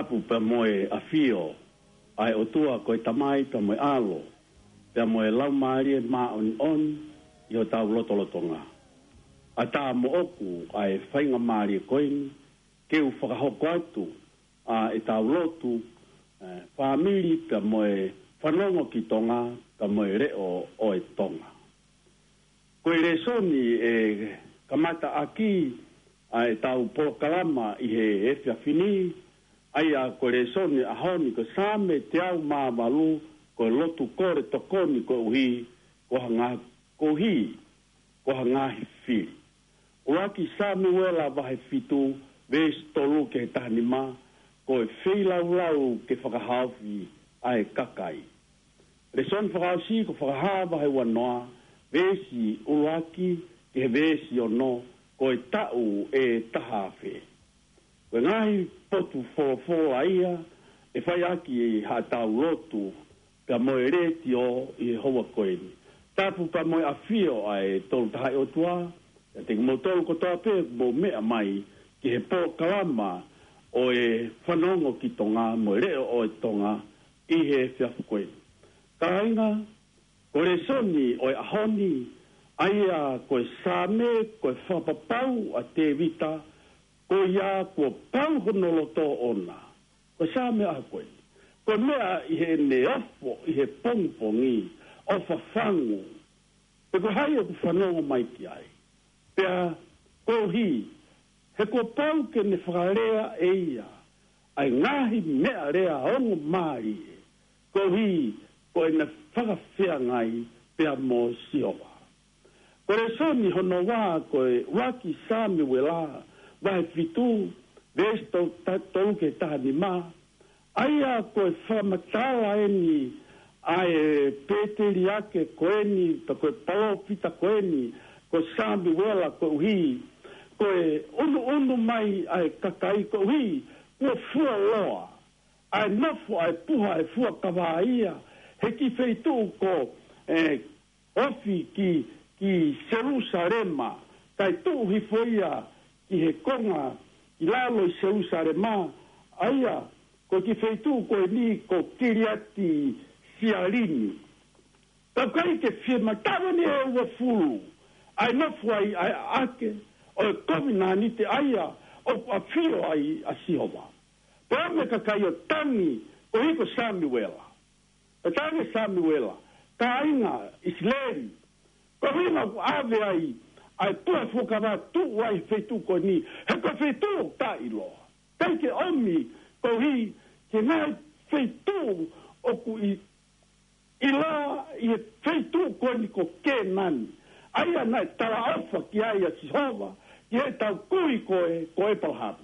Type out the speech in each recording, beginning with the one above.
tapu pe moe a fio ai o tua koe tamai pe moe alo pe moe lau maari ma on i o tau lotolotonga a ta mo oku ai whainga maari koe ke u whakahoko atu a e tau lotu whamiri pe moe whanongo ki tonga pe moe reo o e tonga koe re soni e kamata aki ai tau po kalama i he efia fini ai a kore soni a honi ko same te au ma malu ko lotu kore tokoni ko uhi ko hanga ko hanga fi uaki same wela vai fitu ves tolu ke tanima ko feila lau ke whakahawi ai kakai le son whakahasi ko whakahawa he wanoa vesi uaki ke vesi ono ko e tau e tahawhe. Ko ngahi potu fo aia, e whai aki e ha tau lotu, ka moe reti o i hoa koeni. Tapu pa moe a fio ai tolu tahai o tua, te mo tolu ko toa pe, mo mea mai, ki he po kalama o e whanongo ki tonga, moe reo o e tonga, i he whiafu koeni. Ka inga, ko re soni o e ahoni, aia koe same, koe whapapau a te vita, koe ia koe pau honoloto ona. Koe same a koe. Koe mea i he neofo, i he pongpongi, o whawhangu. Pe koe hai o ku whanongo mai ki ai. Pea koe hi, he koe pau ke ne whakarea e ia, ai ngahi mea rea ongo maari. Koe hi, koe ne whakawhea ngai, pea mo siowa. Kore soni hono wā koe waki sami wela, wahe fitu, vesto tauke tahani mā. Aia koe whamatala eni, ai peteri ake koeni, ta koe pao pita koeni, koe sami wela koe uhi, koe unu mai ai kakai koe uhi, koe fua loa, ai nofo ai puha ai fua kawaia, heki feitu ko ofi ki Jerusalema, kai tu hifoia ki he konga, ki lalo i Jerusalema, aia, ko ki feitu ko ni ko kiriati sialini. Tau kai ke firma, tawani e ua fulu, ai nofu ai ake, o e komina ni te aia, o a fio ai a Sihova. Pea me kakai o tangi, o hiko Samuela. E tangi Samuela, ka inga, Isleri, ko vinga ave ai tua fukava tu ai fetu ko ni he ko fetu ta ilo kai ke omi ko hi ke nai fetu o ku ila i fetu ko ni ko kenan ai ana tara alfa ki ai a Sihova ki e tau kui ko e palhab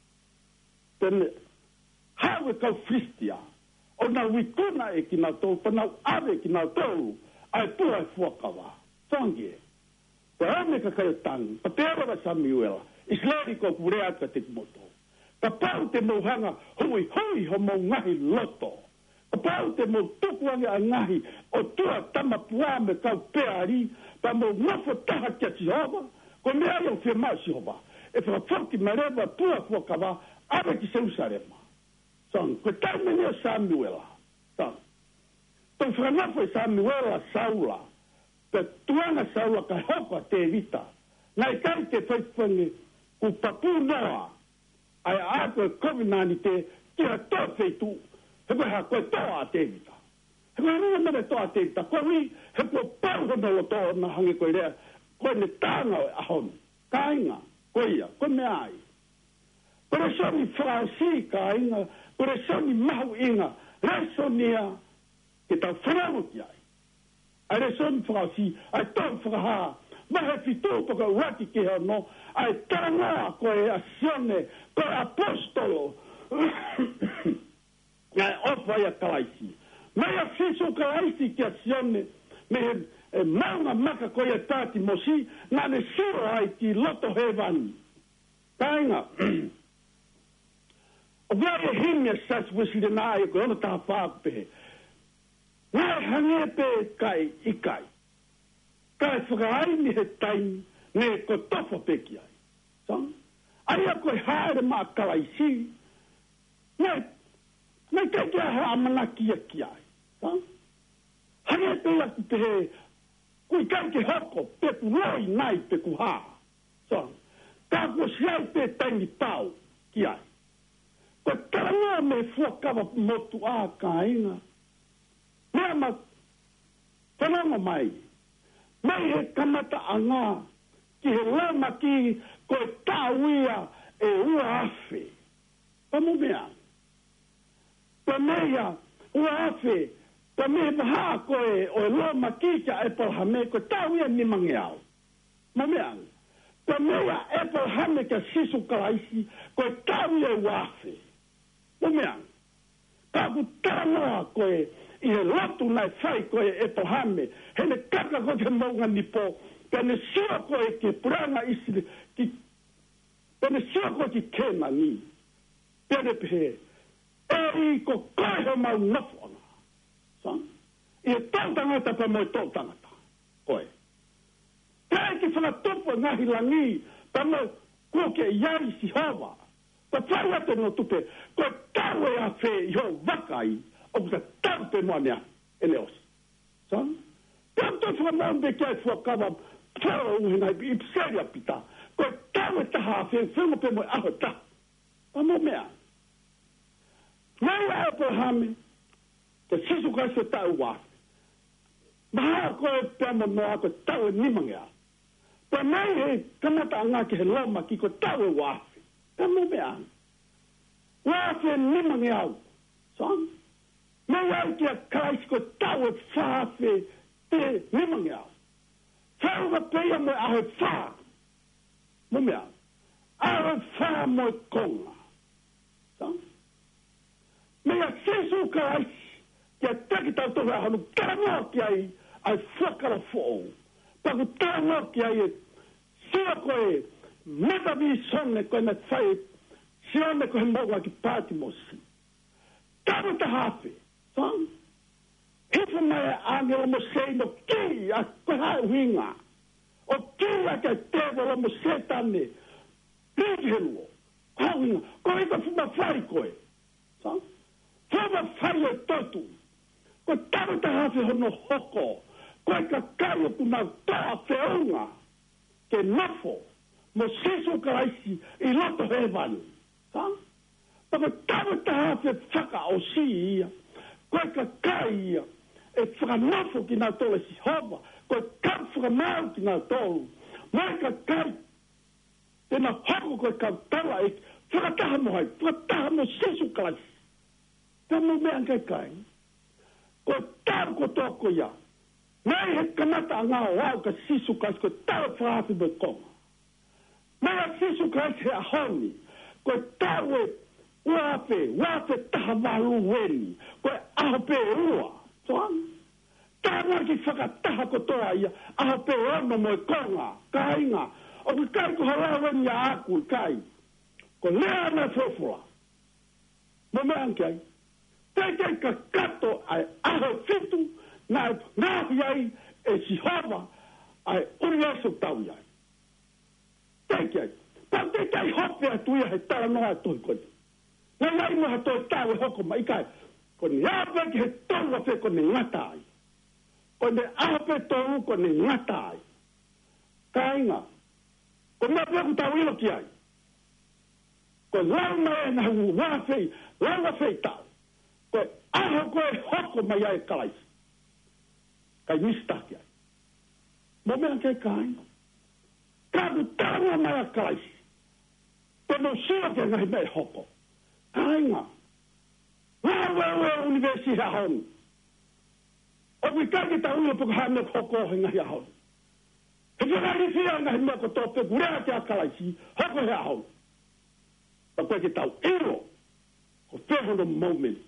ten hawe ka fristia ona wikuna e ki na tau pana ave ki na tau ai tua fukava Songe. Ka ame ka kaya tang, pa pera ba Samuela, islari ko kurea ka te moto. Ka pau te mohanga, hui ho mo ngahi loto. Ka pau te mo tukuangi a ngahi, o tua tama puame kau peari, pa mo ngafo taha kia Sihova, ko mea iau whima Sihova. E whakawhaki mareva tua kuakawa, ame ki Jerusalema. Songe, ko taimene o Samuela. Songe. Tau whanafo e Samuela Saula, pe tuanga saula ka hoka te vita. Nai kai te whaipwange ku papu noa. Ai a koe kovinani te a toa feitu. He koe ha koe toa te vita. He koe ringa mere toa te vita. Koe hui he koe pauhono lo toa na hange koe rea. Koe ne tāna o ahon. Ka inga, koe ia, koe me ai. Koe soni whaasi ka inga. Koe soni mahu inga. Resonia ke tau whanau ki ai. Ai re son whakasi, ai tau whakaha, mahe fitu toka waki ke hono, ai tanga koe a sione, koe apostolo, ai ofa ia kalaisi. Mai a fiso kalaisi ki a sione, me maunga maka koe a tati mosi, nga ne siro ai ki loto hevan. Tainga, o vare himia sas wisli na ai koe ono taha whaapehe, Nai hangepe kai ikai. Kai whakaai ni he taimi, ne ko tofa peki ai. Ai a koe haere maa kalaisi, Nei kai kia ha amana kia. Hane te la ki te he, kui kai ke hoko, pe ku loi nai pe ku ha. Ka kua siai te tangi tau kia. Ko taranga me fuakawa motu a ka inga. Mea ma, whananga mai. Mai he kamata anga, ki he lama ki koe tāuia e ua afe. Pamu mea. Pa mea, ua afe, pa mea maha koe o e lama ki kia e palhame koe tāuia ni mangeau. Ma mea. Pa mea e palhame kia sisu karaisi koe tāuia ua afe. Ma mea. Ka ku tānoa koe i he lotu nai whai koe e palhame. Hene kaka koe te maunga nipo. Pene sio koe ke puranga isi ki pene sio koe ki kena ni. Pene pehe. E i ko koe ho mau nofu anga. Sang? I e tau tangata pa moi tau tangata. Koe. Pene ki whanatupu ngahi langi pa moi kua ke iari si hawa. Pa whai ate no tupe. Koe tau e a whe i ho wakai. O kuta tau pe moa mea. Ene osi. Sang? Tanto whanambe kia e fuakawa Taro uhina i pseria pita. Koe tau e taha a whenga pe moi aho ta. Amo mea. Mai a Abrahame, te sisu kai se tau wafi. Maha koe pia mo noa koe tau e nimangea. Pa mai he kamata anga ki he loma ki koe tau e wafi. Amo mea. Wafi e nimangea au. Sang? Mai au kia kaisi koe tau e whaafe te nimangea au. Whauga peia mo ahe wha. Mo mea. Ahe wha mo konga. Sang? Mea sesu ka aisi. Kia taki tau tohu ahanu. Karangoa ki ai. Ai whakara fōu. Paku karangoa ki ai e. Sia koe. Meta vi sonne koe na whai. Sione koe moga ki pāti mosi. Kamu ta hape. Sang? Hifa mai angela mo sei no ki a koe hae winga. O ki a kai tewa la mo sei tane. Piki heluo. Hae winga. Koe ika fuma whai koe. Sang? Fuma whai e totu. Koe taru ta hafe hono hoko. Koe ka kai o kuna toa whiunga. Ke nafo. Mo sisu karaisi i loto hevanu. Sang? Paka taru ta hafe whaka o si ia. Koe ka kai ia. E whakanafo ki nā tole si hova. Koe kai whakamau ki nā tolu. Mai ka kai. Tēnā hoko koe ka tala e whakataha mo hai. Whakataha mo sisu kalasi. Tēnā mea kai kai. Koe tāru ko tōko ia. Mai he kamata a ngā wau ka sisu kalasi. Koe tāru whaafi me konga. Mai a sisu kalasi he ahoni. Koe tāru e wafe taha walu weni. Koe ahape ua. Soan, tāna ki whakataha kotoa ia, aha pe ono mo e konga, ka inga, o ki kai ko halawa ni a aku i kai, ko lea na fofula. Mo me anke ai, tei ka kato ai aho fitu, na ngahi ai e si hova, ai uri aso tau iai. Tei ai, pa tei hope atu ia he tara noa tui koni. Nga iai mo ha toi tau e hoko mai kai, ko ni ape ki he tonga fe ko ni ngatai. Ko ni ape tonga ko ni ngatai. Ka inga. Ko ni ape ku tau ilo ki ai. Ko lauma e na hu lauma fei tau. Ko aho ko e hoko mai ai kalaisi. Kai mista ki ai. Mo mea kei ka inga. Ka ku tau mai a kalaisi. Ko no sila ke ngai mei hoko. Ka inga. Wawe universi hahon. O kui kaki ta ulo puka hame hoko hinga hahon. He whakari whia ngahi mea ko tope kurea te akalaisi, hoko hahon. Pa koe ki tau iro, ko whehono moment.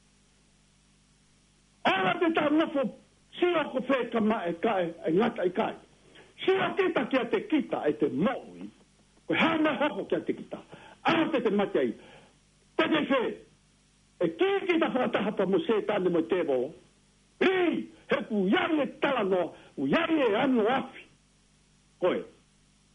Ora te tau nofo, sio ko whe kama e kai, e ngata e kai. Sio kita kia te kita e te moui, koe hame hoko kia te kita. Aha te mate ai. Te te whe, e ki ta whataha pa mo se tāne mo te volo. Ri, he ku iari e tala noa, u iari e anu afi. Koe.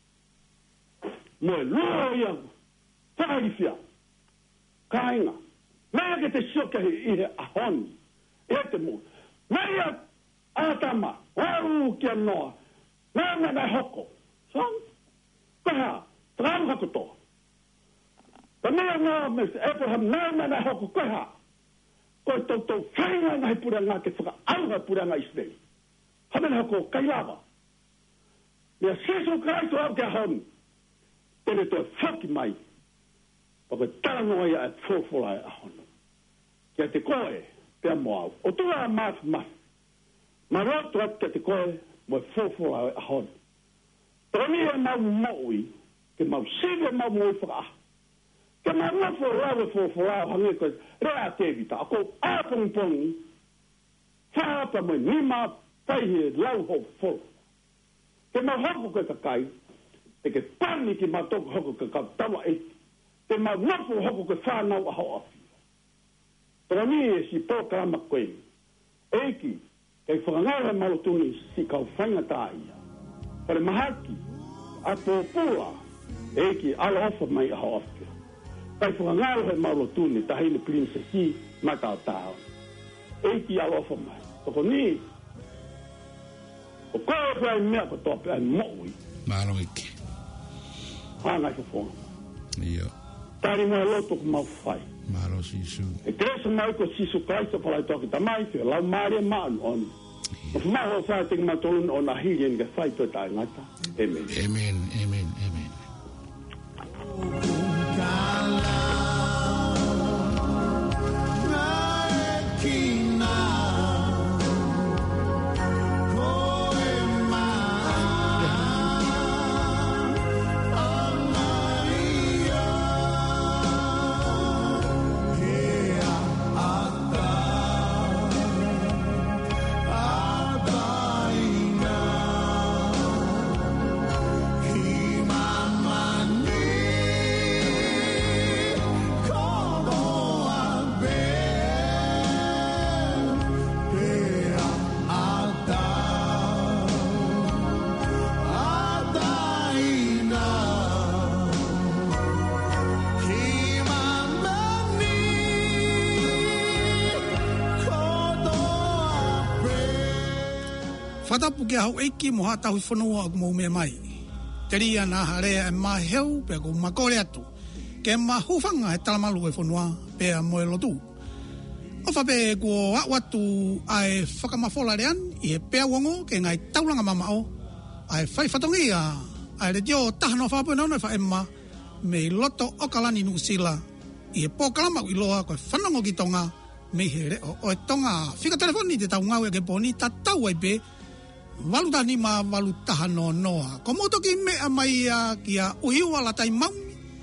Mo e lua ia, whakari whia. Ka inga. Mea ke te sioke I he ahoni. E te mu. Mea atama. Waru kia noa. Nanga na hoko. Sang. Kaha. Tram hako toa. Ta mea ngā Mr. Abraham nanga na hoko kaha. Koe tau whainga ngai puranga ke whakaauha puranga Israel. Hamena hako kailava. Mea seso Christo au te ahoni. Tene toi whaki mai. Pako tānoa ia e fōwhora e ahono. Kia te koe, pia moau. O tua a mafu. Ma roto atu kia te koe, mo e fōwhora e ahono. Toni e mau moui, ke mau sive mau moui whakaaha. Ke mau ngafo rau e fōwhora o hange koe, rea te vita. Ako āpongpongi, whaapa mo nima paihe lau ho fōru. Ke mau hoko koe kakai, te ke pani ki matoko hoko kakau tawa eti. Te mau ngafo hoko koe whanau a hoa awhi. Toni e si pōkarama koe. Eiki, kei whakangara malotuni si kau whainga tā ia. Pare mahaki, a pōpula, eiki ala ofa mai a hoa awhi. Kei whakangara he malotuni tahine prinsesi matao tāo. Eiki ala ofa mai. Toko ni, o koe whai mea ko tope ai moui. Mālo ike. Hāngai whawhonga. Iyo. Tari mai loto ko mau whai. Mālo sisu. E kresa mai ko sisu Christo palai toki tamai te lau maria maan on. O whamaho whai te matolun o na hiri nga whai to tai ngata. Amen. Amen, amen, amen. Whatapu ke hau eiki mo hatahu whanua aku mou mea mai. Te ria nā harea e maheu pe ako makore atu. Ke mahufanga he talamalu e whanua pe a moe lotu. O whape ko watu ai whakamawholarean I he pea wongo ke ngai taulanga mamao. Ai whai whatongi ai re tio tahano whapuna ona wha emma me loto o kalani nusila. I he pōkalama I loa koe whanongo ki tonga me he reo. O e tonga whika telefoni te tau ngau e ke pōni ta tau ai pe walutani ma walutahano noa. Ko motoki mea mai ki a uhiwa la tai maumi.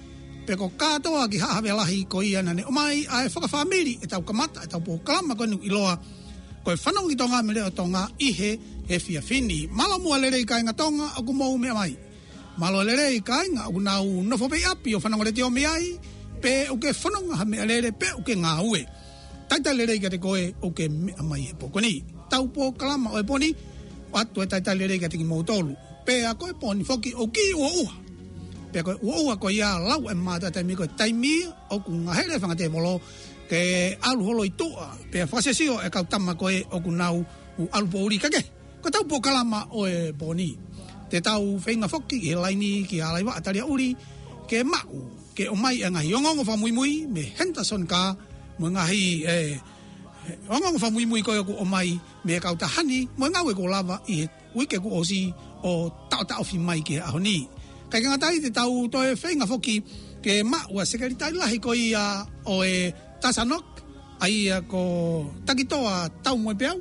Pe ko katoa ki hahawe lahi ko ia nane. O mai ai whakawhamiri e tau kamata e tau pōkalama koe nu iloa. Koe whanongi tonga me leo tonga ihe he fia fini. Malo mua lerei kai ngā tonga aku mou mea mai. Malo lerei kai ngā aku nau nofo pei api o whanongo re teo mea ai. Pe uke whanonga ha mea lere pe uke ngā ue. Taita lerei ka te koe uke mea mai he pōkoni. Tau pōkalama o e poni. Atu e taitai lere ka tiki mautolu. Pe a koe poni foki o ki ua uha. Pe a koe ua uha koe ia lau e mātua taimi koe taimi o ku ngahere whangate molo ke alu holo I tua. Pe a whakasesio e kau tama koe o ku nau u alu po uri kake. Ko tau po kalama o e poni. Te tau whenga foki ki he laini ki a laiwa ataria uri ke mau. Ke o mai e ngahi ongongo wha mui me Henderson ka mo ngahi ongongo wha mui koe o ku o mai me kau tahani, mo ngau e ko lava I he wike ku osi o tau fi mai ke ahoni. Kai ka ngatai te tau toe whenga foki ke maua sekaritai lahi ko ia o e tasanok, ai ko takitoa tau moe peau,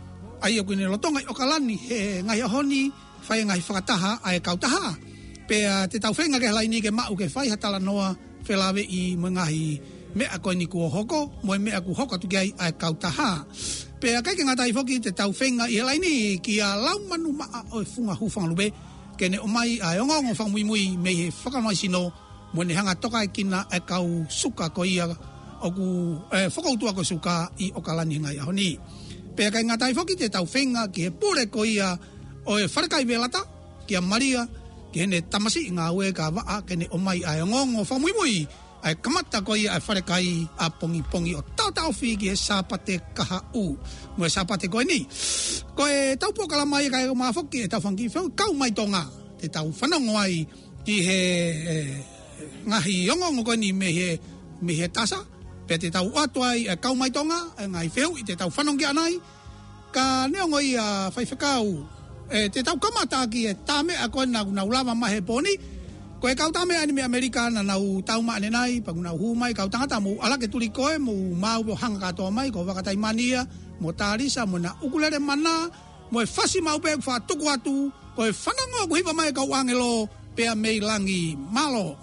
ai ko ni lotonga I okalani he ngai ahoni, whai ngai whakataha ai kau taha. Pe te tau whenga ke laini ke mau ke whai hatala noa whelawe I mo ngahi mea koe ni kua hoko, moe mea ku hoko tuki ai kau taha. Pea kai ke ngatai foki te tau whenga I laini ki a lau manu maa o e funga hufanga lupe, ke ne o mai a ongongo whamui me he whakamai sino, mo ne hanga toka e kina e kau suka ko ia, o ku whakautua ko suka I okalani ngai ahoni. Pea kai ngatai foki te tau whenga ki he pure ko ia o e wharekai velata, ki a Maria, ke ne tamasi ngā ue ka waa, ke ne o mai a ongongo whamui ai kamata ko ia wharekai a pongi o tau whiki e sapate kaha u. Mo e sapate koe ni. Ko e tau pokala mai kai o mafoki e tau whangi whiu kau mai tonga. Te tau whanongo ai ki he ngahi ongo koe ni me he tasa. Pe te tau atu ai e kau mai tonga e ngai whiu i te tau whanongi anai. Ka neongo i a whaiwhakau. Te tau kamata ki e tāme a koe nau lava mahe poni. Ko e kau tāme ani me Amerika na nau tau maane nai, pa nau hu mai, kau tangata mu alake tuli koe, mu mau mo hanga katoa mai, ko wakatai mania, mo tarisa, mo na ukulere mana, mo e fasi mau pe wha tuku atu, ko e whanango ku hipa mai kau angelo, pea mei langi malo.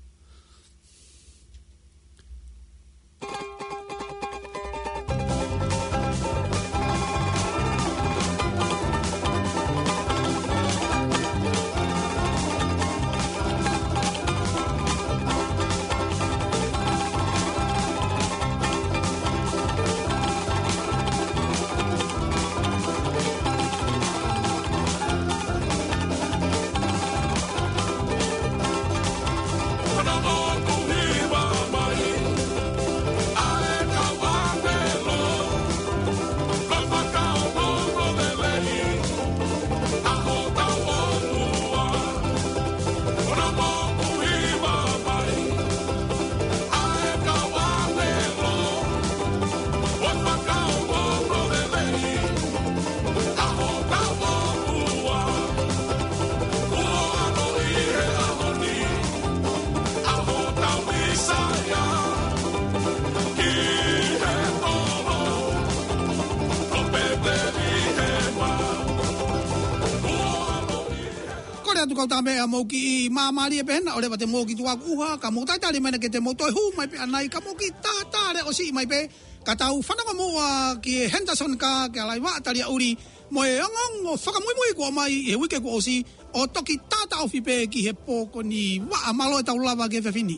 Kau tame a moki mamari e pena ore bate moki tu uha ka mo tata le mena ke te moto hu mai pe anai ka moki tata le osi mai pe ka tau whananga mo ki Henderson ka ke alai wa tari uri mo e ngong whakamui ko mai e wike ko osi o toki tata ofi pe ki he poko ni wa amalo e tau lava ke fefini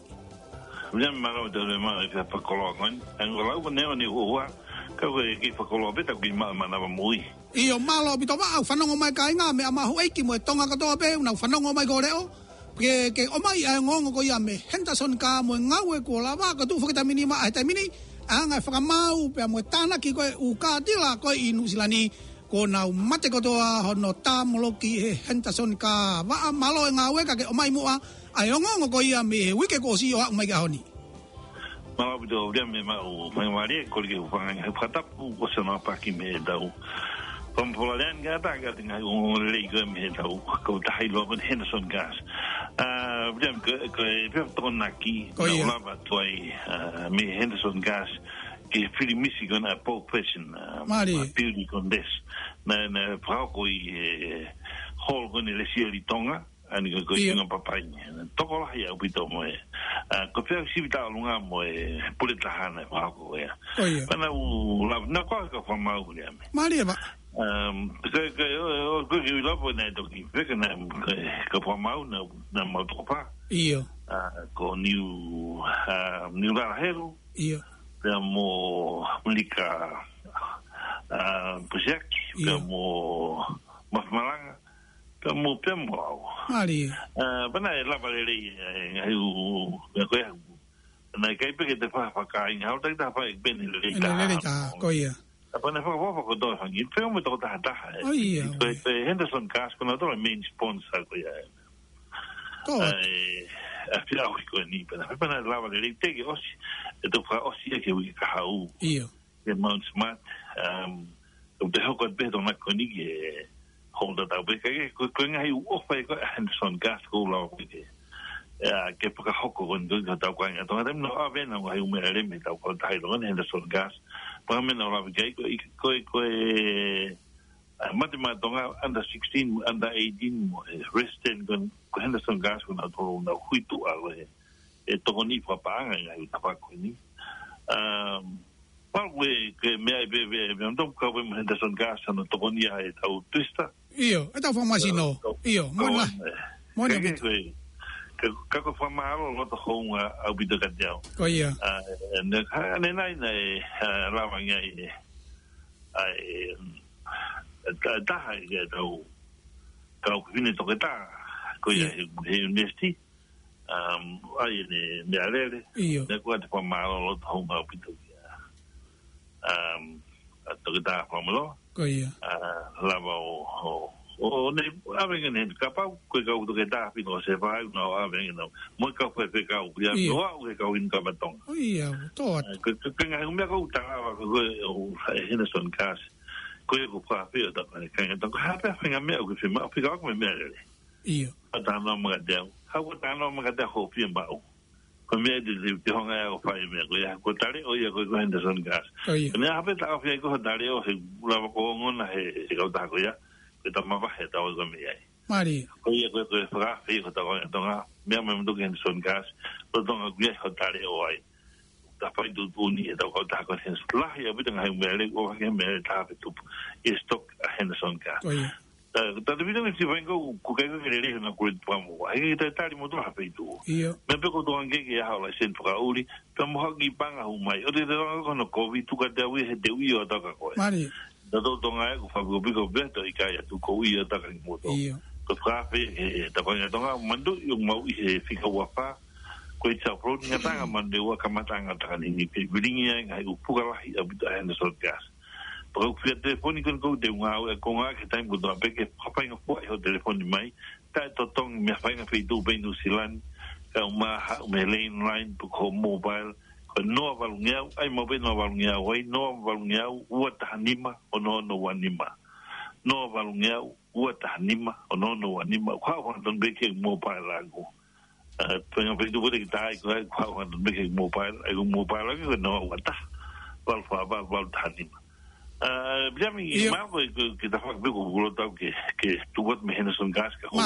Via malo de le ma ke pakolo ngon en gola ko ne ni uha ka ki pakolo pe ta ki ma na mui Iyo malo bito wa whanongo mai ka inga me amahu eiki mo e tonga katoa pe una whanongo mai ko reo ke o mai a ngongo ko ia me Henderson ka mo ngau e ko lava ka tu whakita minima a mini anga whakamau pe mo tana ki koe u ka tila koe i nusilani ko nau mate kotoa hono tamolo ki he Henderson ka wa malo e ngau e ka ke o mai mua a ngongo ko ia me wike ko si o ha mai ka honi Malo bito dia me mau mai mari ko ke ufanga phatapu ko sona pa ki me dau Pampulan gata tinggal lego me tau ko tai lo con Henderson gas. Bem que ton aqui na lava toi me Henderson gas que fili Michigan a pole position beauty con des na frau ko hol con le sieli tonga ani ko inga papai toko la ya ubito mo ko pe si vita lunga mo pulita hana frau ko ya pana u na ko fa mau ya Maria ba que la pone toki que na que for mau na mau tropa io con new la hero io mo lika project mo malanga mo pemo Maria bana la valere eu ko ya na kai pe que te fa ka in how ta fa ben le ta ko ia Apana ko do hangi pero mo to ta Henderson gas ko na do main sponsor ko ya a fia ko ni pana lava le tege osi e to fa osi ke wi ka hau e mount smart o de hokot be do na ko ni e holda da be ko ngai o fa ko Henderson gas ko la ko ke pa hoko ko ndo ta ko nga to no ave na ngai o me le me ta ko ta lo Henderson gas pa me no la ke ko matematonga under 16 under 18 resting con Henderson gas con auto na huitu ale e to ni pa pa nga ta pa ko ni pa we que me ai be ndo ka we Henderson gas no to ni ai au twista io e ta formasino io mona que fa malo lo to honga au bi de gadel ko ia ne nai la vanga ai ta ya do ka vine to que ta ko ya university ai ne mealele ne ko te pamalo lo to ma pito to ta pamalo ko ia lava o ne ave ne kapa ko ka u to ta pino se vai no ave no mo ka fe ka u ya no u ka u in ka batong ia to ko nga me ko ta ko Henderson Gas ko ko pa pe ta ka ta ha pa nga me ko fe ma fe ka ko me ia ta no ma de ha ko ta no ma de ho fi ma o ko me de te honga o fa me ko ya ko tare o ya ko Henderson Gas ne ha pe ta fe ko tare o se la ko ngona he ka ta ko ya ko ta ma ba he ta o go me ai mari ko ya ko fa fe ko ta ko ta me me do Henderson Gas ko ta ko ya ko tare o ai ta fa du ni ta ko ta ko hen la ya bi ta me le o ha me ta pe tu e stock Henderson Gas ta vida que se vengo ku ka ke le na ku pa mo ai ta ta mo to ha pe tu me pe ko do ange ke ha la sen fra uli ta mo ha ki panga hu mai o de ko no covid tu ka te wi he te wi o ta ka ko mari da do to ngai ku fa go bi go be to i ka ya tu ko wi o ta ka mo to ko fra pe ta ko ya to nga mando yo mau i he fi ka wa pa ko i ta pro ni ta nga mando wa ka mata nga ta ni pe bi ni ngai u pu ka la i abi ta Henderson Gas Pero que telefone con de unha con a que tem do pe que papai no foi o telefone mai tá totong me fai na feitu bem no silan é uma line com mobile com no valunhau ai mobile no valunhau ai no valunhau o tanima o no anima no valunhau o tanima o no anima qual quando be que mobile lago tenho feito por que tá qual quando be que mobile ai o mobile que no aguanta val fa val tanima Biami mau que ta fak bego gulo tau que tu bot me Henderson Gas que ho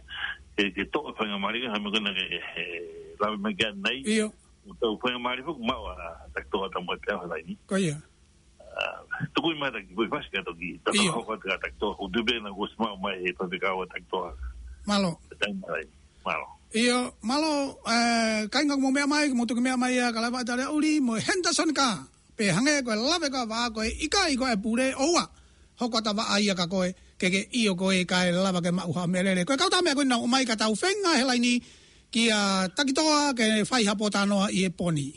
que to fa ngamari ha me gona que la me gan nei to fa ngamari fu mau ta to ta mo ta ha ni ko ia tu ko mai ta ki pas ka to ki ta ho ka ta to u de be na go sma mai ta de ka ta to malo malo kai ngok mo me mai mo tu me mai ka la ba ta le uli mo Henderson ka pe hange ko lave ka va ko ikai ko e pure oa hoko ta va ai ka ko ke io ko e kai lava ke ma uha melele ko ka ta me ko na mai ka ta ufenga he laini ki a takitoa ke fai hapota no i e poni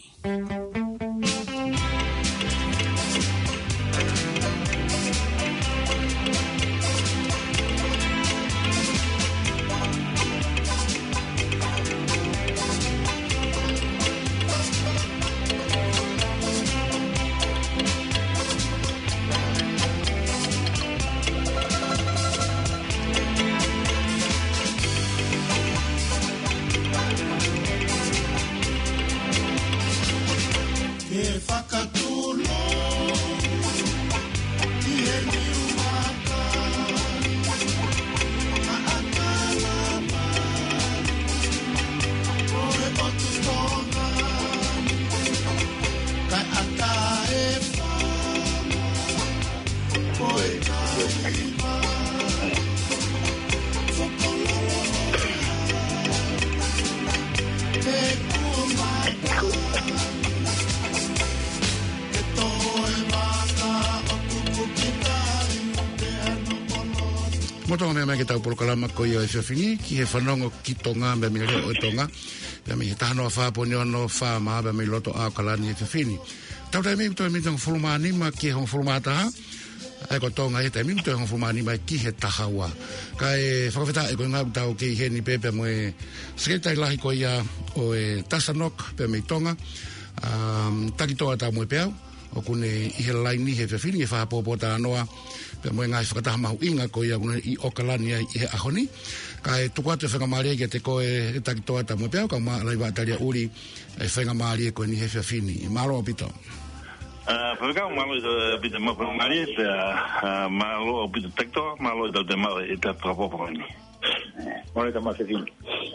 Motonga me mai ke tau polokalama ko ia e whiawhini ki he whanongo ki tonga me me reo e tonga me he tahanoa whaponi ono wha maa me loto a kalani e whiawhini tau tai mi toi mi tong fuluma anima ki he hong fuluma ataha ai ko tonga he tai mi toi hong fuluma anima ki he tahawa ka e whakawheta e ko ngā tau ki he ni pepe mo e sekretai lahi ko ia o e tasanok pe me tonga takitoa tau mo e peau o kune i he laini he whiawhini e whapopota anoa pe mo ngai whakataha mahu inga ko ia kuna i okalani ai i he ahoni ka e tuku atu e whangamari e te koe e takitoa ta mo peau ka maa lai wataria uri e whangamari e koe ni he whiawhini malo o pito whakau malo i pito mo whangamari e malo o pito takitoa malo i tau te mau e te whakapoponi malo i tau mau whiawhini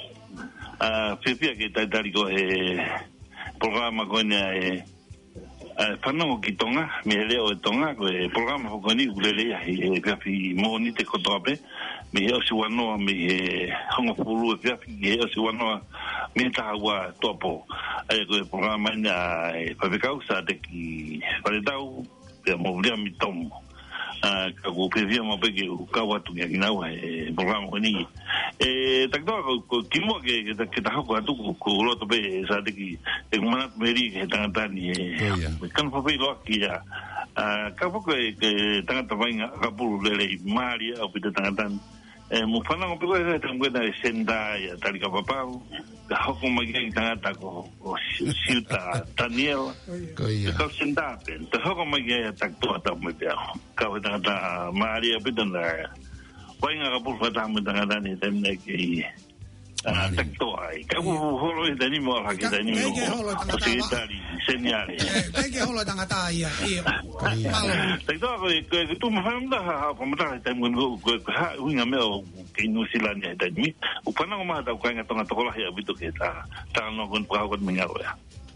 whiawhia ke taitari ko he programa koe nea e whanongo ki tonga, me leo e tonga, ko e programa whakoni ulelea e whiawhi mōni te kotoape, me he osi wanoa, me he hongo furu e whiawhi, he osi wanoa, me tahaua topo. Ai ko e programa ina e whawekau sa te ki wharetau, te mōurea mi tomo. ka ko pevia mo pe ke ka wa tu ki na wa programa ni tak do ko kimo ke ta ko tu ko lo to be sa de ki e mana meri ke ta ni kan fa pe lo ki ya ka po ke ta ta vai ka pu le mari au pe ta mo fana ko pe ko ta ngwena senda ya tali ka papau ka hoko magi ta ko silta Daniel ka senda pe ta hoko magi ta to ta mo pe ka ta Maria pe ta na wai nga ka pu fa ta mo ta ni ta ne ki tak to ai ka holo ta ni mo ha ki ta ni mo si ta li segnale ke holo ta ta ia tak to ko tu mo fa mda ha pa mda ta mo ko ha winga me ke New Zealand ya tadi upana ko ma ta ko nga tonga tokola ya bito ke ta no kon pa ko mingaro ya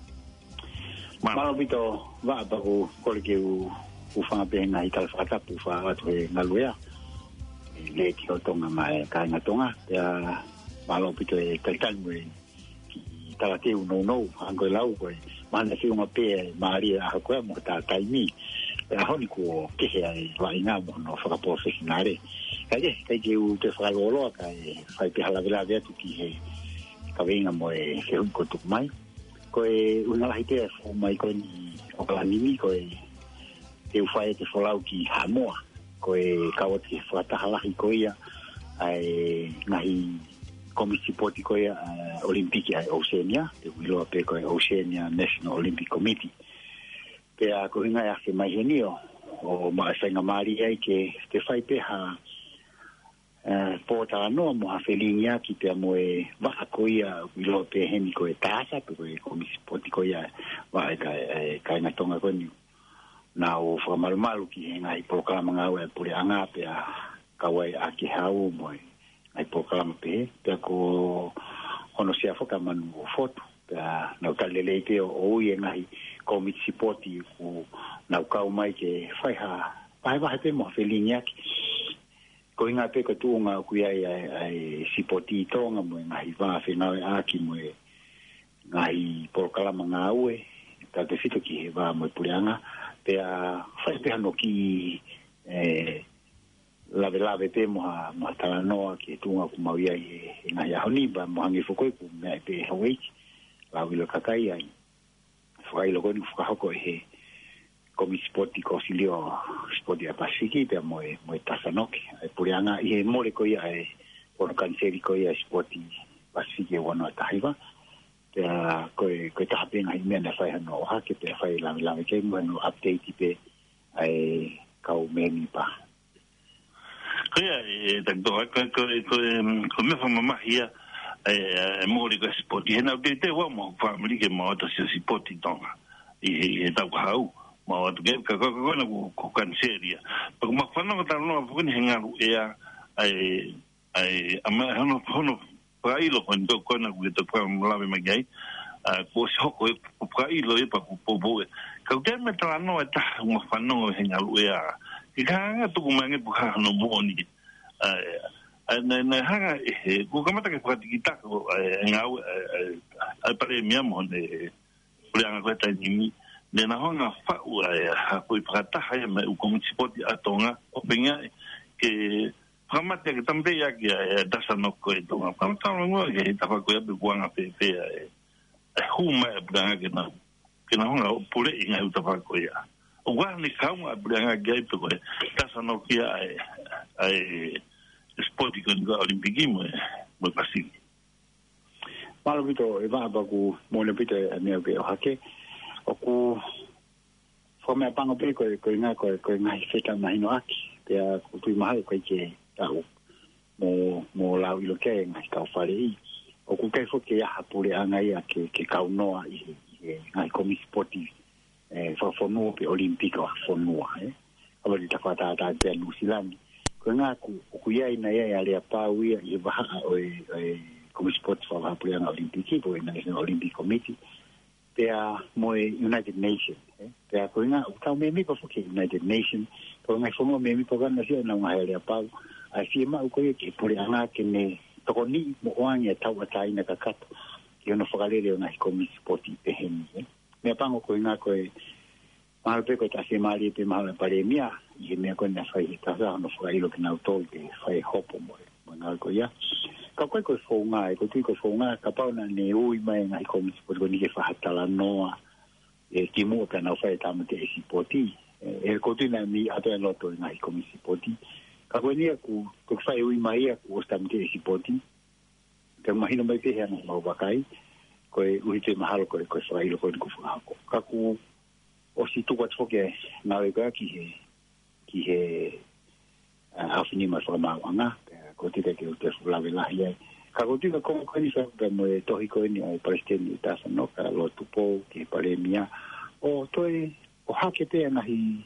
ma bito va ba ko ke u fa be na ital fa ta pu fa wa to na luya le ki o tonga mai ka nga tonga ya malo bito e kaltan mo tala te no ango lau ko mana si uma pe Maria a ko mo ta taimi a honi ko ke he wa ina mo no fa professionale kai ke u te fa lo kai fai pe hala vela tu ki he ka venga mo e ke un ko tu mai ko e una la ite fo mai ko ni o ka ni ko e te fai te fo lau ki hamoa ko e ka o te fa ta hala ko ia ai nai komisi poti ko ia Olimpiki ai Oceania te wilo pe ko Oceania National Olympic Committee pe a ko hinga ya ke mai henio o ma senga mari ai ke te fai pe ha po ta no mo ha felinga ki te mo e va ko ia wilo pe heni ko e tasa pe ko komisi poti ko ia va ka na tonga ko ni na o fa malu ki hinga i programa nga we pure anga pe a ka wai a ki hau mo ai programa pe ko ono sia foka manu foto pa na kalele ke o ye ngai komiti sipoti ku na ka mai ke fai ha pai va te mo felinya ko inga pe ko tu nga ku ai sipoti tonga mo ngai va fe na aki mo ngai programa nga ue ta te fito ki va mo pulianga pe a fai pe no ki la te mo tala noa ki tunga ku mau ia i nga ia honi ba mo hangi fukoi ku me pe hawai la wilo kakai ai fukai lo koni fukahoko he komi spoti ko silio spoti a pasiki pe mo tasanoki ai purianga i mole ko ia e por kanseri ko ia spoti pasiki wono tahiva pe ko ta penga i me na fai no ha ke pe fai la ke mo no update pe ai kau meni pa Kaya takdo ko me fa mama hia mo ri ko spoti na te wa mo family ke mo to si spoti tonga e ta hau mo to ke ka na ko kan seria ko ma fa no ta no ko ni hinga ya ai ama hono pa ilo ko na ko to pa mo la me gai ko so ko pa ilo e pa ko po ka te me ta no ta mo fa no hinga ya ikanga tu kumange buka no boni na hanga ko kamata ke pratikita ko ngau pare miamo de pulianga ko ta ni na hanga fa ko prata ha me ko mutipoti atonga o penga ke kamata ke tambe ya ke dasa no ko tonga kamata no ke ta ko ya buanga pe huma buanga ke na hanga pule inga uta ko ya wa ni kama branga gai pe ko tasa no kia ai sport ko ga olimpiki mo pasiki malo bito e va ba ku mo le bito e me ke hake o ku forma pango pe ko nga feta mai no aki pe ku tu mai ko ke ta mo la ilo ke nga ka fare o ku ke fo ke ya hapure anga ya ke ka unoa i ngai komi sportive fo no pe olimpiko fo no aba di takata ta te New Zealand ko nga ku ya ina ya le pa wi i ba komi sport fo ha pula na olimpiki po na National Olympic Committee pe mo United Nations pe ko nga u ta me mi po fo ke United Nations ko nga fo mo me mi po ga na si na nga le pa a si ma ko ke pula nga ke ne to ni mo wang ya ta wa ta ina ka kat yo no fo ga le na komi sport pe hen me pango ko nga ko mahal pe ko ta se mali pe mahal pandemia i me ko na fai ta sa no fai lo que na to que fai hopo mo ngal ko ya ka ko fo nga ko tu ko fo nga ka pa na ne ui mai nga ko mi ko ni ke fa ta la noa e ti mo ka na fai ta mo te si poti e ko tu na mi ato lo to nga ko mi si poti ka ko ni ko fai ui mai ko sta mo te si poti ka mahino mai pe ha no ba kai ko ui te mahal ko fai lo ko fa ko ka ku o si tu wat foke na ga ki he afini ma so ma nga ko te ke te fula vela ia ka ko te ko ni sa mo to hi ko ni ai presidente ta no ka lo tupo ki pandemia o to o hakete na hi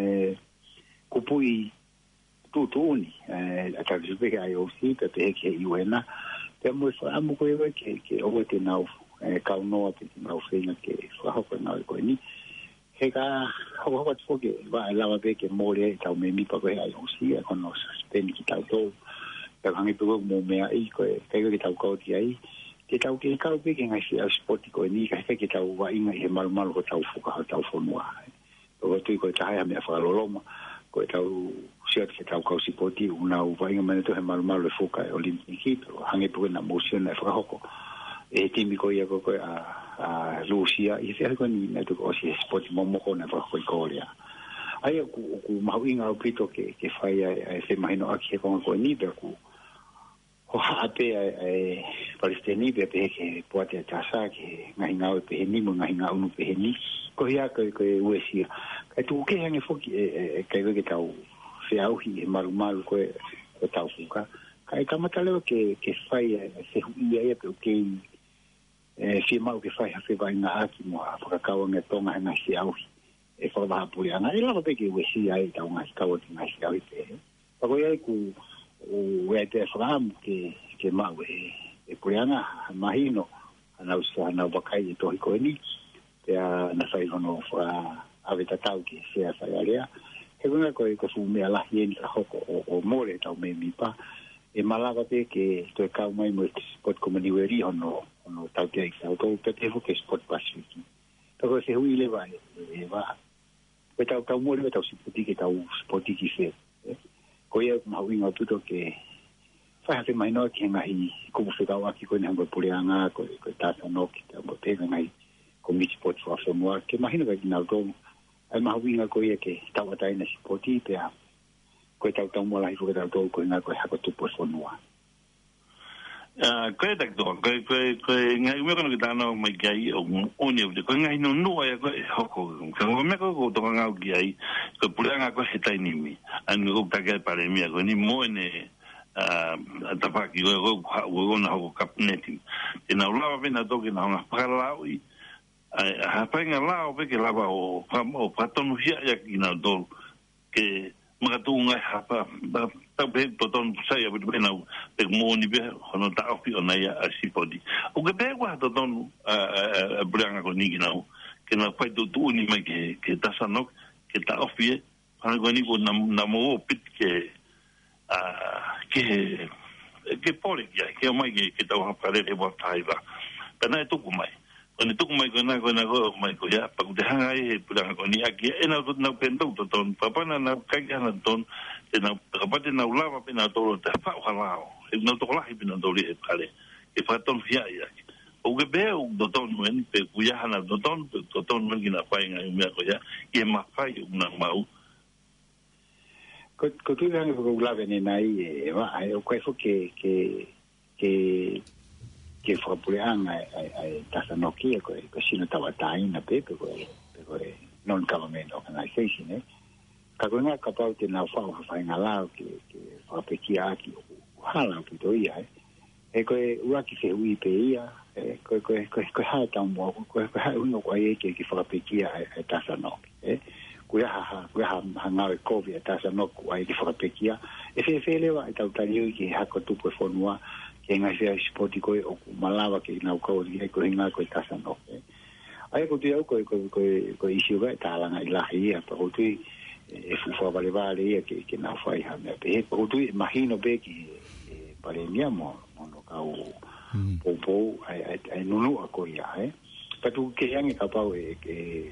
ko pui tu ni ata que se ai o si te ke iuena te mo so amo ko ke o te na ka no te na ofena ke so ha ko na ko ni he ka ho foke va la va ke more ta me mi pa ko ai o si ko no suspend ki ta to ka hangi tu mo me ai ko ke ta ko ti ai ke ta ke ka pe ke ngai a sport ko ni ka ke ta wa inga he mal ko ta fu ka ta fu no o tu ko ta ha me fa lo lo ko ta siat ke ta ko si poti una wa inga me to he mal fu ka olimpiki hangi tu na motion e fa ko e timi ko ia ko a Rusia i se ko ni na to ko si sport mo ko na fa ko ia ai ku mawinga o pito ke fai ai se mahino aki ko ni be ku ho ate ai palestini be ke poate tasa ke ngahinga o pe ni mo ngahinga unu pe ni ko ia ko uesia ka tu ke hange foki ke ke tau se au hi malu ko tau fuka kai kamatale ke fai se ia pe ke si mau ke fai hafe vai na aki mo a whakakawa nge tonga na si auhi e whakawaha puri ana e lawa peke ue si ai tau ngā kawa ki ngā si auhi pe pako iai ku ue te whakaamu ke mau e puri ana mahino anau wakai e tohi koe ni te a na whai hono awe tatau ki sea whai area he kuna koe ko fu mea lahi eni ka hoko o more tau me mipa e malawa pe ke toi kau mai mo sport komaniweri hono tau te aiki tau tau te ho ke sport pasifiki tako se hui le vai e va pe tau mo le tau sipoti ke tau sporti ki se ko ia ma hui ngau tuto ke fa hafe mai no ke ngai ko se tau aki ko nang pule anga ko ta no ki ta mo te ngai ko mi sport fa so mo ke mahino ga nau to ai ma hui ngau ko ia ke tau atai na sporti pe a ko tau mo lai fu ke tau ko ngai ko ha ko tu po so no ko tak do ko ngai me kono kita no mai gai o oni o ko ngai no ai ko hoko ko me ko to ngau gai ko pulanga ko hetai ni mi an go ta ga pare mi ko ni mo ne tapa ki go na ho kapneti ina ula va na to ki na nga para ui ha pa nga la o ke lava o patonu ya ki na do ke magatunga hapa ta be toton sai abu be na pe mo ni be hono ta ofi ona ya asipodi o ke be wa toton branga ko ni na ke na fa do tu ni me ke ta sanok ke ta ofi ha go ni ko na mo pit ke pole ke mai ke ta ha pare e wa taiva kana tu kumai oni tu mai ko na mai ko ya pa ku de hanga e pula ko ni aki e na pento to ton papa na ka na ton e na pa te na ulava pe na to ta fa halao e na to la hi pe na do le kale e fa ton fia ya o ge be o do ton wen pe ku ya na do ton men na fa nga me ko ya e ma fa na mau ko tu hanga ko ulava ni nai e va ai o ko fo ke fa puleanga ai tasa nokia ko sino tawatai na pepe ko non government organization ka ko nga ka te na fa ngala ke fa pekia ki hala ki to ia ko uaki se ui pe ia ko ha ta mo ko ha uno ko ai ke fa pekia ai tasa no ko ha nga ko vi tasa no ko ai ki fa pekia fe le wa ta tali ki ha ko tu ko fonua ke ngai se spoti ko o malawa ke na ko ri ko hinga ko tasa no ai ko tu ko issue ga ta la ngai la ia pa ko tu e fu fa vale ke na fai ha me pe ko tu imagino be ki pare miamo no ka o po ai no ko ia pa tu ke yang ka pa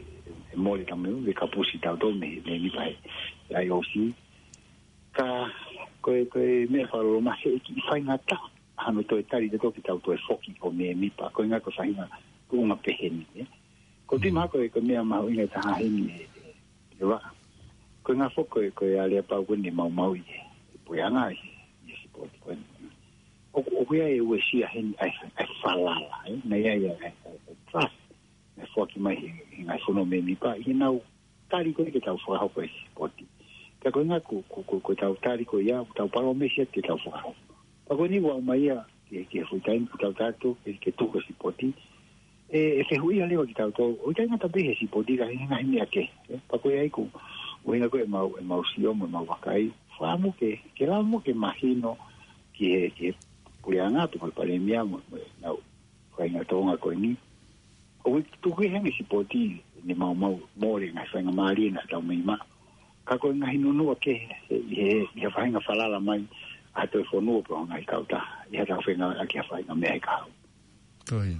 mole tamu le kapusi tau do me ni pai ai osi ka ko me falo ma se ki fai ngata hano to tari de to ki tau to foki ko me mi pa ko nga ko fai nga ku nga peheni ko ti ma ko me ma ina ta heni e wa ko nga foko ko ale pa ko ni mau ye po ya nga ye si po o ya e we si hen ai fala na ya trust e foki mai nga sono me mi pa ina tari ko ki tau fo ha ko si poti ka ko nga ko tau tari ko ya tau palo me si ki tau fo ha pa ko ni wa mai ya que foi tan tau tato que tu ko si poti e se hui ale ki tau to o tanga ta be si poti ga nga ni ake pa ko ya ku o nga ko mau si o mau wakai famo que la mo que imagino que pulianga to ko pale mia mo na ko nga to nga ko ni o tu ko hanga si poti ni mau more nga fa nga mali na tau mai ma ka ko nga hinunu ke e fa nga falala mai a to fo no pro nga kauta ya ta fa nga ki fa nga me ka toi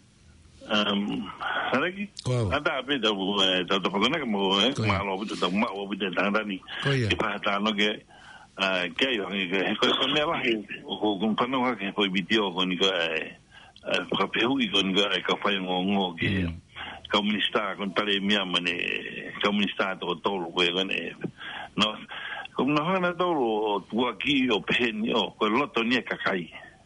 Haraki ada apa dah dah pernah kamu malu betul dah mak betul dah ni kita tahu ke kaya yang kalau ni lah hukum pernah ke video kon ke PPU kon ke kafe ngongo ke komunista kon tali mia mana komunista tu tolu ke kan no como no hana tolu tu aquí o penyo ko loto ni kakai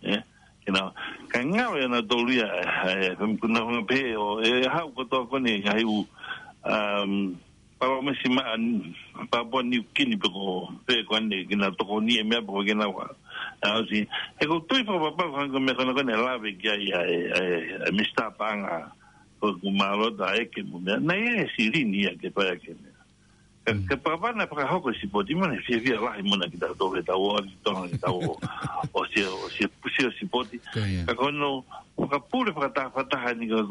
kanga ya na tolu ya kuna pe o ha ko to ko ni ngai u pa me sima pa bon ni kini pe ko ni na to ko ni me po ke na wa asi e ko tu pa pa ko me ko na la ve ya mi sta panga ko malo da e ke na e si ni ya ke pa ke que para na para hoko si poti mana se via lá e mana que dá do da o o se poti ka kono ka pure para ta ni go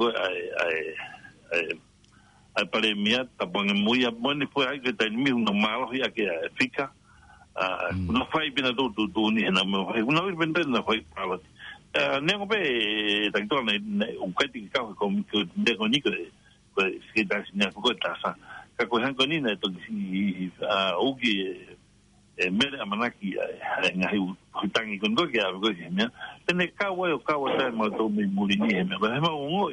ai pare mia ta bonga muia boni foi ai que tem mil no malo ya que fica no fai bina do ni na mo no vende na foi para ne go be ta to na un que ti ka ko de ko ni que se da ni ko ta sa ka ko han ko ni na to si o ki mere amanaki nga hu tangi kon go ya go si me tene ka wa ta mo to mi muri ni me ba ma ngo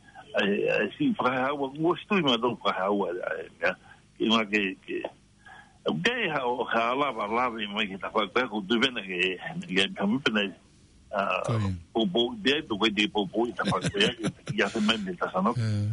si fra ha wo stu ma do fra ha wa ya ki ma ke okay ha la mi ki ta fa ko du vena ke ya kam pena po de to de po ta fa ya se me ta sa no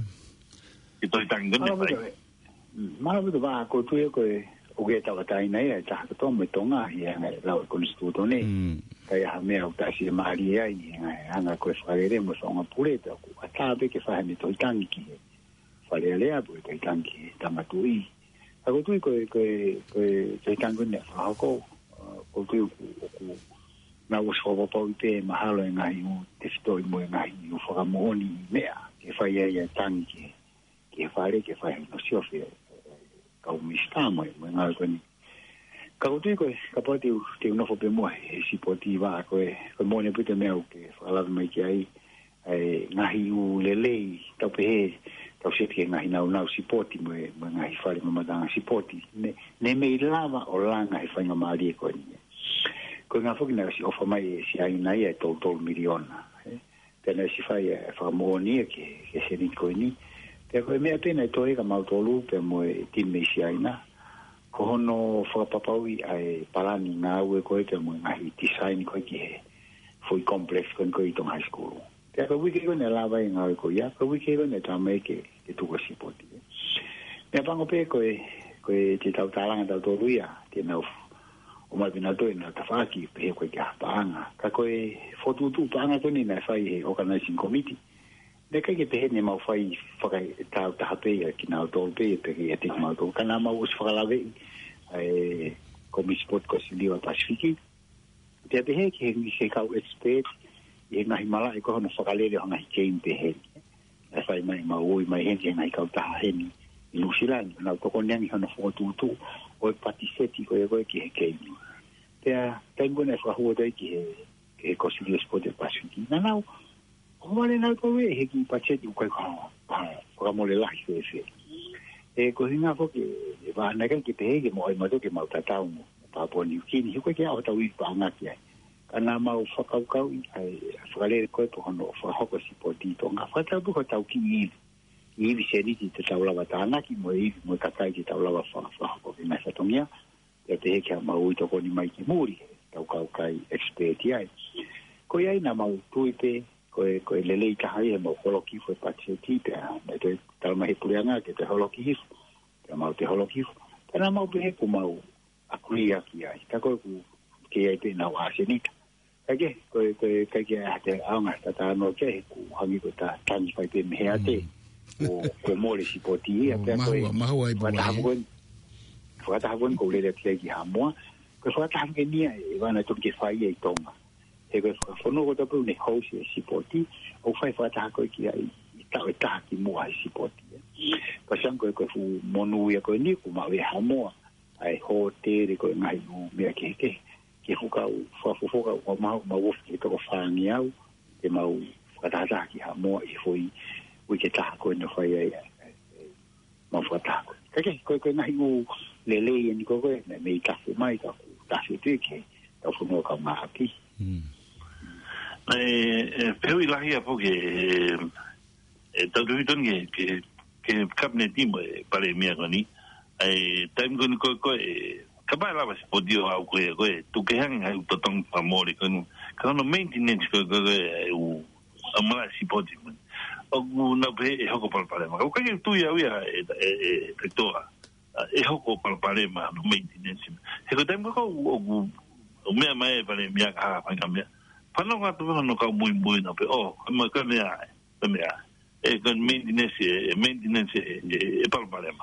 ki to tangi ni ma bu ba ko tu ko o ge ta ta nei ta to me tonga ya la ko instituto ne ka ya me o ta si maria ni nga ko fare mo so nga pure ta ku ta be ke fa mi to tangi fare le a bu to tangi ta ma tu i a ko tu ko tango ne fa ko tu ku na o so po te mahalo nga i te sto mo nga i fa mo ni me ke fa ya tangi que fare no si ofre ka mi sta mo nga ko ni ka tu ko ka po te no fo pe mo si poti va ko mo ne pute me o que fala me que ai nga hi u lele ta pe ta se que nga hi na si poti mo nga hi fare mo da si poti ne me lava o la nga hi fa nga mari ko ni ko nga fo que na si ofo mai si ai na ia to miliona tena si fa fa mo ni que se ni ko ni te ko me pena to e ka mautolu pe mo ti me siaina ko no fo papaui ai palani na we ko te mo ngai design ko ki foi complex con ko ito high school te ko we ke ko ne lava en ai ko ya ko we ke ne ta me ke tu ko si poti me pango pe ko te tau talanga tau to ruia te no o mai bina to na ta faki pe ko ka panga ka ko fotu tu panga to ni na fai organizing committee de que te ne mau fai fa ta hape ki na to pe pe te ma to kana ma us fa la ve como sport ko si liwa pasifiki te te he ki ni se ka expert e na himala e ko no fa le ho na game pe he e fai mai ma oi mai he na ka ta he ni New Zealand na to ko nyangi hono fo tu o patiseti ko e ko ki he game te tengo ne fa ho de ki ko si sport pasifiki na na o vale na ko we he ki pacheti ko ko mo le la se ko hinga ko ke va na kan ki pe ke mo to ke mau tatau mo pa po ni ki ko ke au tau I pa nga ki kana mau whakaukau ai whakalere koe po hono whahoko si po tito ngā whakatau ko tau ki iwi seriti te taulawa tānaki mo iwi mo kakai te taulawa whahoko ki nasa tongia te heke a mau itoko ni mai ki muri tau kaukai experti ai ko iai na mau tuipe koe lelei kahai e mau holoki fwe patse tipe me te talmahi pureanga ke te holoki hifu te mau te holoki hifu tana mau pehe ku mau akuria ki ai tako ku ke ai pe nau asenita kage koe kage ate aunga tata no ke ku hangi ko ta tangi fai pe me ate ko mole si poti ate mahu ai buai fata hagon ko le te ki hamwa ko fata hangi ni e wana to ke fai ai tonga e ko fono ko to ne house si poti o fai fata ko ki ai ta ki mo ai si poti ko sango ko fu monu ya ko ni ku ma we hamwa ai hotel ko ngai u me ke huka fuka o mau ki to fangi au e mau fatata ki ha mo I foi we ke ta ko no foi ai mau fata ko ngai u lele ni ko me ta fu mai ta ta se te ke ta fu no ka ma ki pero I lahia porque ta do ke cabinet team para mia gani time ko kabai lava se podio au koe tu ke hang ai totong pamori kan no maintenance ko o amala si podi o na be hoko palpalema o ke tu ia toa e hoko palpalema no maintenance he ko tem ko o me mai pale mia ka pa kambia pa no ka tu no ka muy no pe ma ka me e kan maintenance e palpalema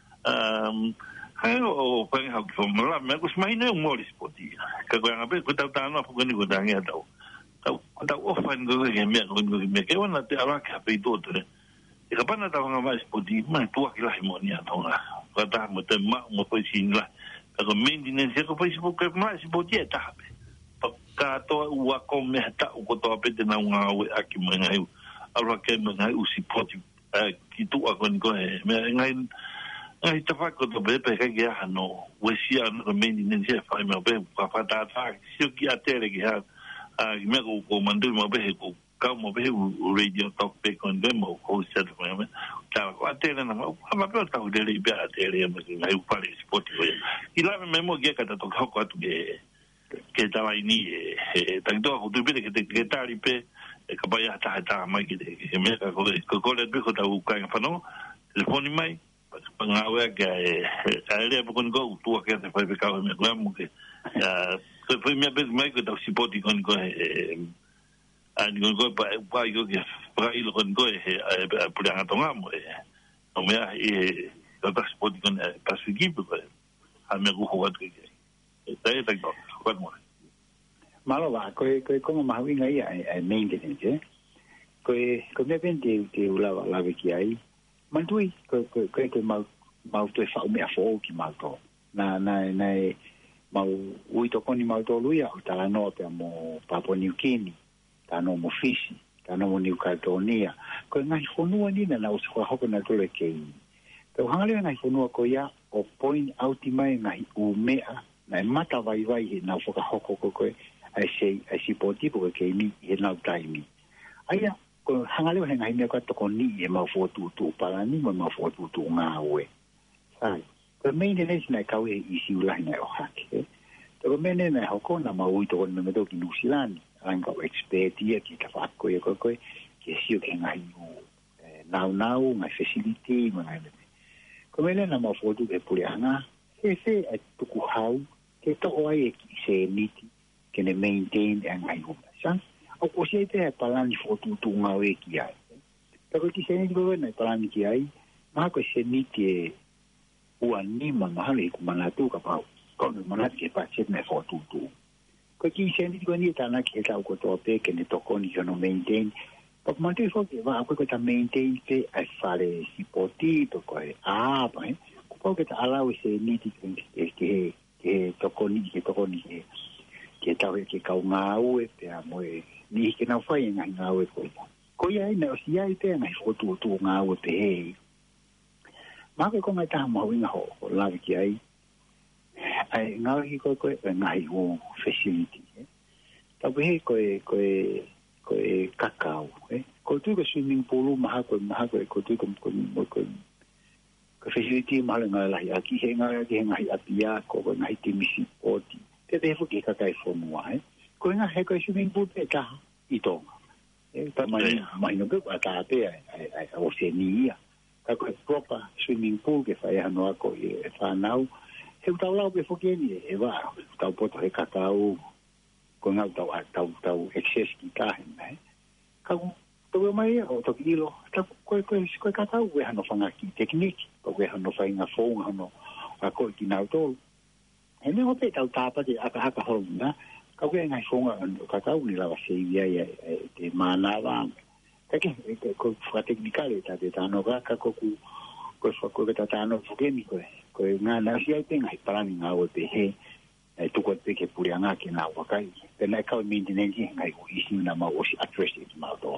o pang ha ko mala me ko smai no mo spoti ka ko nga be ko ta no ko ni ko dangia tau ofan go ke me ke wana te ala ka pe to te e ka pana ta nga mai spoti ma tu ki la harmonia tau na ka ta mo te ma mo ko sin la ka ko maintenance ko po ko ma spoti ta ka to wa ko me ta ko to pe te na nga we aki mo nga ala ke mo nga u spoti ki tu a ko me ngai ai te whako to bepe kai ki aha no wesia no maintenance e whai mea behe ka whatata sio ki a tere ki ha ki mea ko mandui mea behe ko kau mea behe radio talk pe kon be mo ko set mea mea ka a tere na ma peo tau dele I bea a tere e mea ki ngai upare spoti ko I lave me mo kia kata to hoko atu ke tawai ni takitoa ko tupire ke tari pe ka pai a taha mai ki te mea ka kore pe ko tau kai whanau telefoni mai pangawe ke ale pokon go tu ke te fai ka me glamo ke so foi me bes mai ko ta sipoti kon go ani go pa yo ke pa ilo kon go por anga tongamo o me ta sipoti kon pa sigi ko a me go wat ke ta ko mo malo va ko como más bien ahí maintenance ko me ven de la ki ai mandui ko mau te fa me afo ki mau to na mau ui to koni mau to luia o tala no pe mo Papua New Guinea ta no mo Fiji ta no mo New Caledonia ko ngai fonua ni na o se hoko na to le ke to hangale ngai fonua ko ya o point out mai ngai u mea na mata vai na foka hoko ko ai sei poti ko ke ni he na taimi aya ko hangale he ngai me ko to koni e ma fotu tu para ni ma fotu tu ngawe sai ko maintenance na ka we isi ula na o hake to mene na hoko na ma ui to me to ki nusilani anga expert ia ki ka fa ko ke sio ke ngai now ngai facility ma ngai ko mene na ma fotu e pulianga se tu ku hau ke to ai ki se niti ke ne maintain ngai ho sa o ko se te palani fotu tu ngawe ki ai pero ki se ni go na palani ki ai ma ko se niti uani mahali kumana tu ka pau ko mana ke pa che me fotu tu ko ki se ni go ni ta na ke ta ko to pe ke ne to ko ni no maintain pa ma te fo ke va ko ta maintain ke ai fare si poti to ko ba ko ke ta ala we se ni ti ke to ko ni ke ta we ke ka nga u pe a mo ni ke na fa nga u ko ya ina o si ai te na fotu tu nga u pe ma ko mai ta mo ina ho la ki ai nga hi ko nga hi ho facility ta be ko kakao ko tu ko swimming pool ma ko tu ko facility ma nga la ya ki nga hi apia ko nga hi timisi oti te fu ki ka kai fo mo ko nga he ko swimming pool pe ka ito ta mai no ko ta te o se ni ya ka ko proper swimming pool ke fa ya no ko e fa nau he tau lau pe fo ke ni e va tau poto he kakao ko nga tau excess ki ka he ka to mai o to kilo ta ko kakao we hano fanga ki technique ko we hano fa inga fo hano ko ki na to e me ho pe tau tapa de aka ho na ka we nga fo nga kakao ni la va se ia te mana va ka ke ko fa technicale ta de no ka ko ta no fo ke mi ko nga na si ai tenga para ni nga o te he tu ko te ke puri anga ke na wa kai te na ka maintenance ngai ko isi na ma o si address it ma do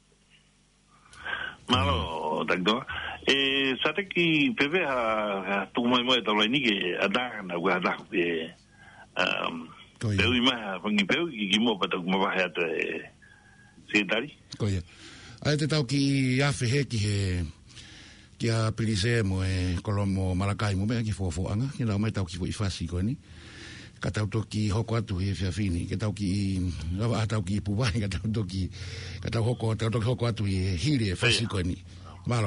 malo dagdo sate ki peve ha tu mai mo to ni ke ada na wa da eu ima vangi peu ki mo pa to ma va ha te secretary ko ye ai te tau ki afe he ki he kia pilise mo kolomo Malakai mo me ki fofo anga ki na mai tau ki fo ifasi ko ni ka tau to ki hoko atu he fiafini ke tau ki lava tau ki puwai ka tau to ki ka tau hoko atu he hiri e fasi ko ni malo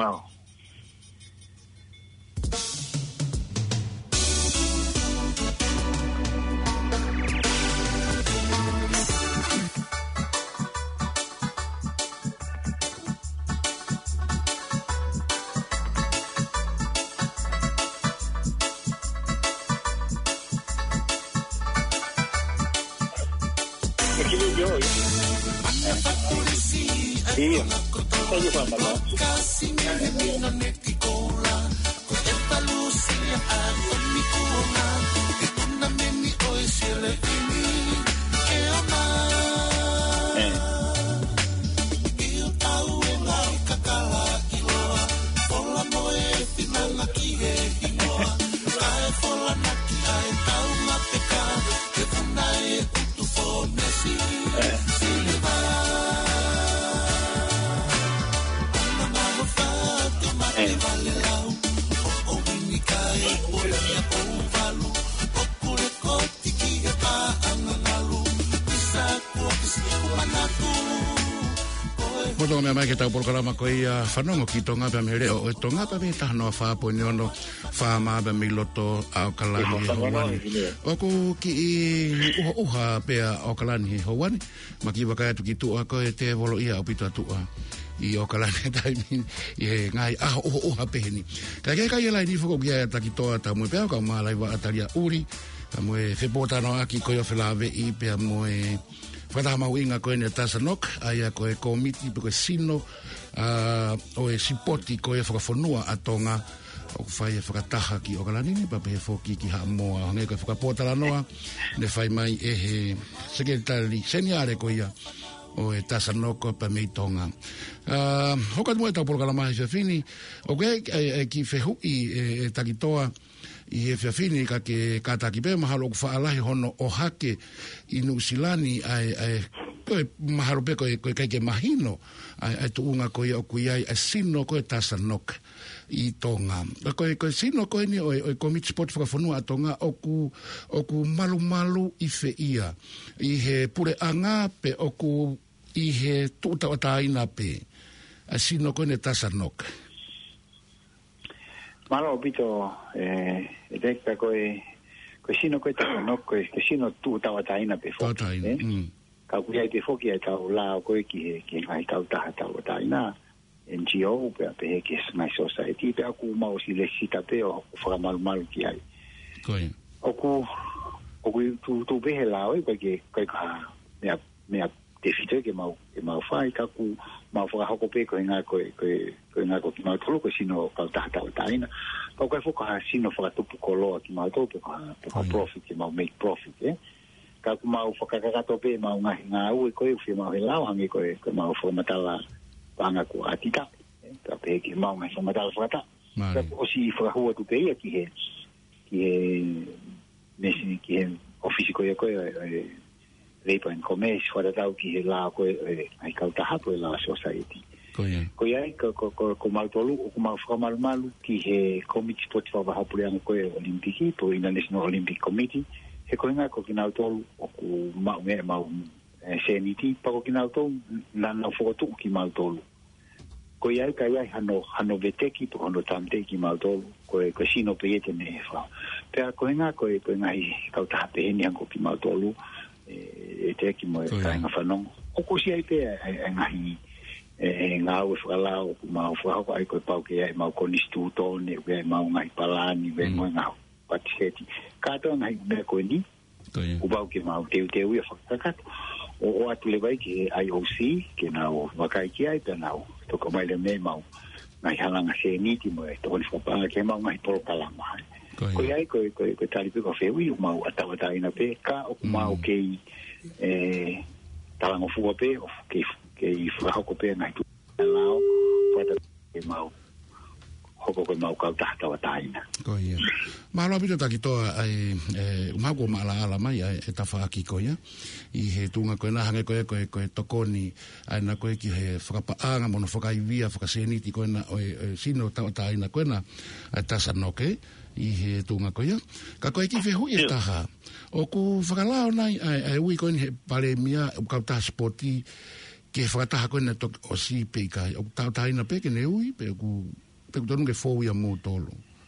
Moto me mai ke tau programa ko ia whanongo ki tonga pa me reo e tonga pa me tahanoa wha po niono wha maa pa me loto au kalani he hawani o ko ki i uha pea au kalani he hawani ma ki waka atu ki tua ko e te volo ia au pito atua i au kalani taimi i he ngai uha peheni ka kai elai ni whako kia ta ki toa ta mue pea ka maa lai wa ataria uri ta mue whepota no aki ko ia whelave i pea mue Whata mau inga koe ne Tasanok, aia koe komiti, koe sino, o e sipoti koe whakafonua atonga, o whai e whakataha ki Okalanini, pape he whoki ki haa moa, hange koe whakapotala noa, ne whai mai e he sekretari seniare koe ia, o e Tasanok pa mei tonga. Hoka mua e tau polokala mahi whiawhini, o koe ki whehui e takitoa, i he whiawhini ka ke kātaki pē mahalo ku whaalahi hono o hake i Nusilani ai koe mahalo pē koe kai ke mahino ai tuunga koe o kui ai sino koe Tasanok i tonga. Koe sino koe ni o komiti sport whakawhanua a tonga o ku malu i whia i he pure anga pe o ku i he tuuta o tāina pē a sino koe ne Tasanok. Malo pito dekta koe sino koe Tasanok koe sino tu tawa taina pe fo. Ka kuia te foki ai tau lao koe ki ngai tau taha tau taina NGO pe ke ngai society pe aku mau si le sita pe o whakamalu ki ai. Koe. Oku tu behe lao koe ka mea te fito ke mau whai ka ku mau whakahoko pe koe ngā koe ki mau tolo koe sino kau taha tau taina. Kau koe whukaha sino whakatupu koloa ki mau tolo pe ka profit ke mau make profit ka ku mau whakakakato pe mau ngā ue koe uwhi mau he lau hangi koe mau whakamatala panga ku atita ka pe ke mau ngai whakamatala whakata o si whakahua tu pe ia ki he mesi ki he ofisi koe Labour and Commerce wharatau ki he la koe ai kautaha po la society ko ia ko mautolu o ko whakamalu ki he committee poti whahapureanga koe Olimpiki po ina National Olympic Committee he koe ngā ko kinau tolu o ku mau seniti pa ko kinau tolu nana whakatu ki mau tolu ko ia ka ia hano veteki po hano tamte ki mau tolu ko sino pe ete me wha pea koe ngā kautaha pe heni anko ki mau tolu e te ki mo e kainga whanongo o ko si ai pe ngahi ngā ue whakalao mau whakahoko ai koe pau ke ai mau konistu tone ue mau ngai palani ue mo ngau patiseti katoa ngai mea koe ni ubau ke mau teu ia whakakato o atu le vai ke IOC ke nau wakai ki ai pe nau toko mai le me mau ngai halanga se niti mo e toko ni whapanga ke mau ngai polo kalama ko ai ko tali pe ko fewi mau atawata ina pe ka o mau ke talango fuwa pe o ke whakahoko pe ngai tu lao pata ke mau hoko ko mau ka tawata ina ko ia malo pito takitoa ai umago ala mai e tafaki ko ia I he tunga ko na hange ko tokoni ai na ko ki he whakapaanga mono whakaivia whakaseniti ko na sino tawata ina ko na tasanoke I he tunga ko ia ka koe ki whehui e taha o ku whakalao nai ai ui ko he pare mia ukauta sporti ke whakataha ko na o si pe kai o tautaina pe ke ne ui pe ku tonu ke fōu ia mō tolo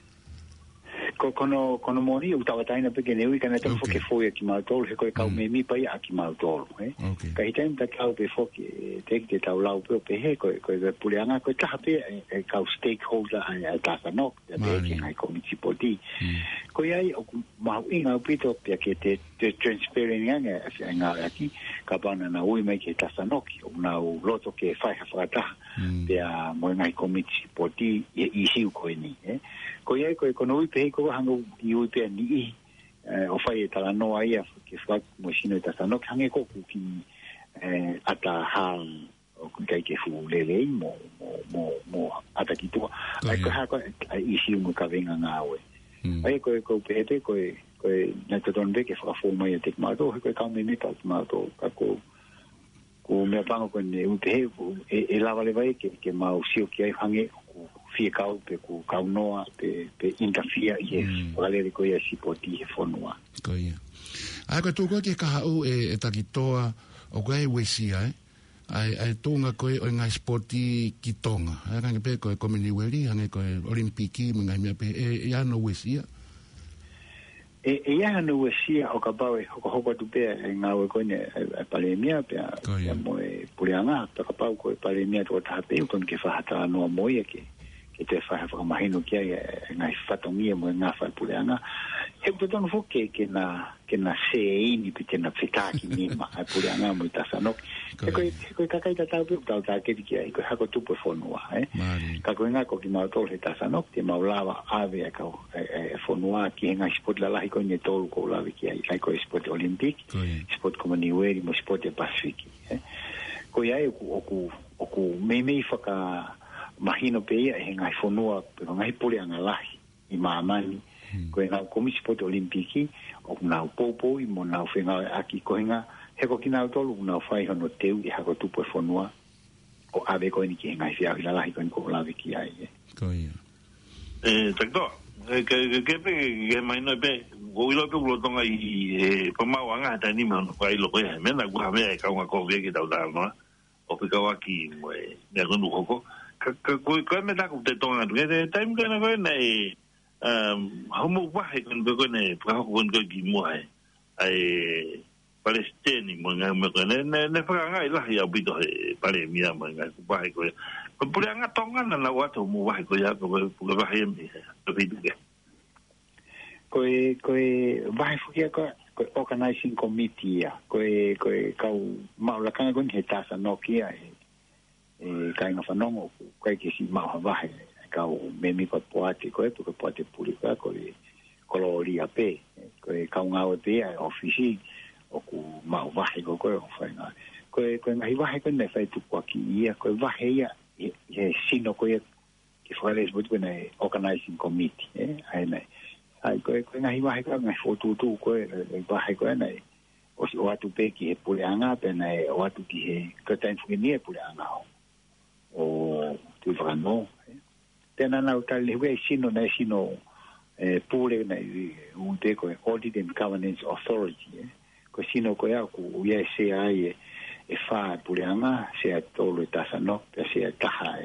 kono mori o tawataina pe ke ne ui kana tau ke fōu ia ki mau tolo he koe kau me mi pai a ki mau tolo ka hitain ta kau pe fōki te tau lau pe o pe he koe puleanga koe taha pe kau stakeholder ai tāsanok pe ke ngai komiti poti koe ai o mau inga o pito pe ke te transparent ngā aki ka pana na ui mai ke tāsanok o nau loto ke whai hawhataha pe a mo ngai komiti poti I isiu koe ni ko ia ko no ui pe ko hanga I ui pe ni o fai tala no ia ke fa mo sino ta no hange ko ki ata ha o kai ke fu lele mo ata ki tu ai ko ha ko isi mo ka venga ngawe ai ko pe ko na to don ke fa fo mai te ma do ko ka me ta ma do ka ko me pango ko ne ui pe e la vale vai ke ma o sio ki ai hange fie kau pe ku kau noa pe interfere I wale ko ia si poti he fonua ko ia ai ko tu ko ke ka hau e takitoa o kai wesia ai tunga ko o ngai sporti ki tonga ai ka pe ko komini weli hange ko olimpiki ngai me pe ia no wesia ia no wesia o ka bawe hoko tu pe ngau ko ne palemia pe mo pulianga ka pau ko palemia to ta pe ko ke fa hata no mo ia ke te whahe whakamahino kia ngai whatongia mo ngā whai puleanga. He uta tono fo ke na se ini pi te na whetaki nima ai puleanga mo I tasanok. He koe kakai ta tau pe tau ta keti kia, koe hako tupu e whonua. Ka koe ngā ko ki mau tolu he tasanok, te mau lawa ave e kau e whonua ki he ngai sport lalahi koe ne tolu ko lawe kia. Kai koe sport Olympic, sport Commonwealth mo sport e Pacific. Koe ai oku mei whaka mahino pe ia he ngai whonua pe ngai puleanga lahi I maamani koe ngau komisi sport Olimpiki o nau popo I mo nau whenga aki koe ngā he ko ki nau tolu nau whai hono teu I hako tupu e whonua o ave koe ni ki he ngai whiau I lalahi koe ni ko lawe ki ai koe ia takto ke pe ke mai no pe o ilo pe ulo tonga I pamau anga hata ni mano kai lo koe mena ku hame ai kaunga ko ve ki tau tau no o pe kawaki mo e me gonu hoko ko me ta ku te tonga ke time kana ko nei homo wa he kon ko nei pa ko kon ki mo ai palestini mo nga me ko ne fa nga ila ya bito pare mia mo nga ku ba ko ko nga tonga na wa to mo wa ko ya ko ba he mi to bito ke ko vai fu ya ko organizing committee ya ko kau ma la kanga kon he tasa no kia kai nga whanongo kai ke si mau hawahe kau memi pa poate koe puka poate pulika koe koloria pe koe kau ngau pe ai ofisi o ku mau wahe koe o whainga koe ngahi wahe koe nei whai tu kwa ki ia koe wahe ia he sino koe ki whakares mo tuku nei organizing committee, ai nei. Ai koe ngahi wahi koe ngai whotutu koe, wahi koe nei, o si o atu pe ki he puleanga, pe nei o atu ki he katain whukinia puleanga o tui whakano. Tēnā nau tali hue sino nei sino pule nei unte koe Audit and Governance Authority, ko sino koe aku uia se ai e wha puleanga, se a tolo e tasa no, pe se a taha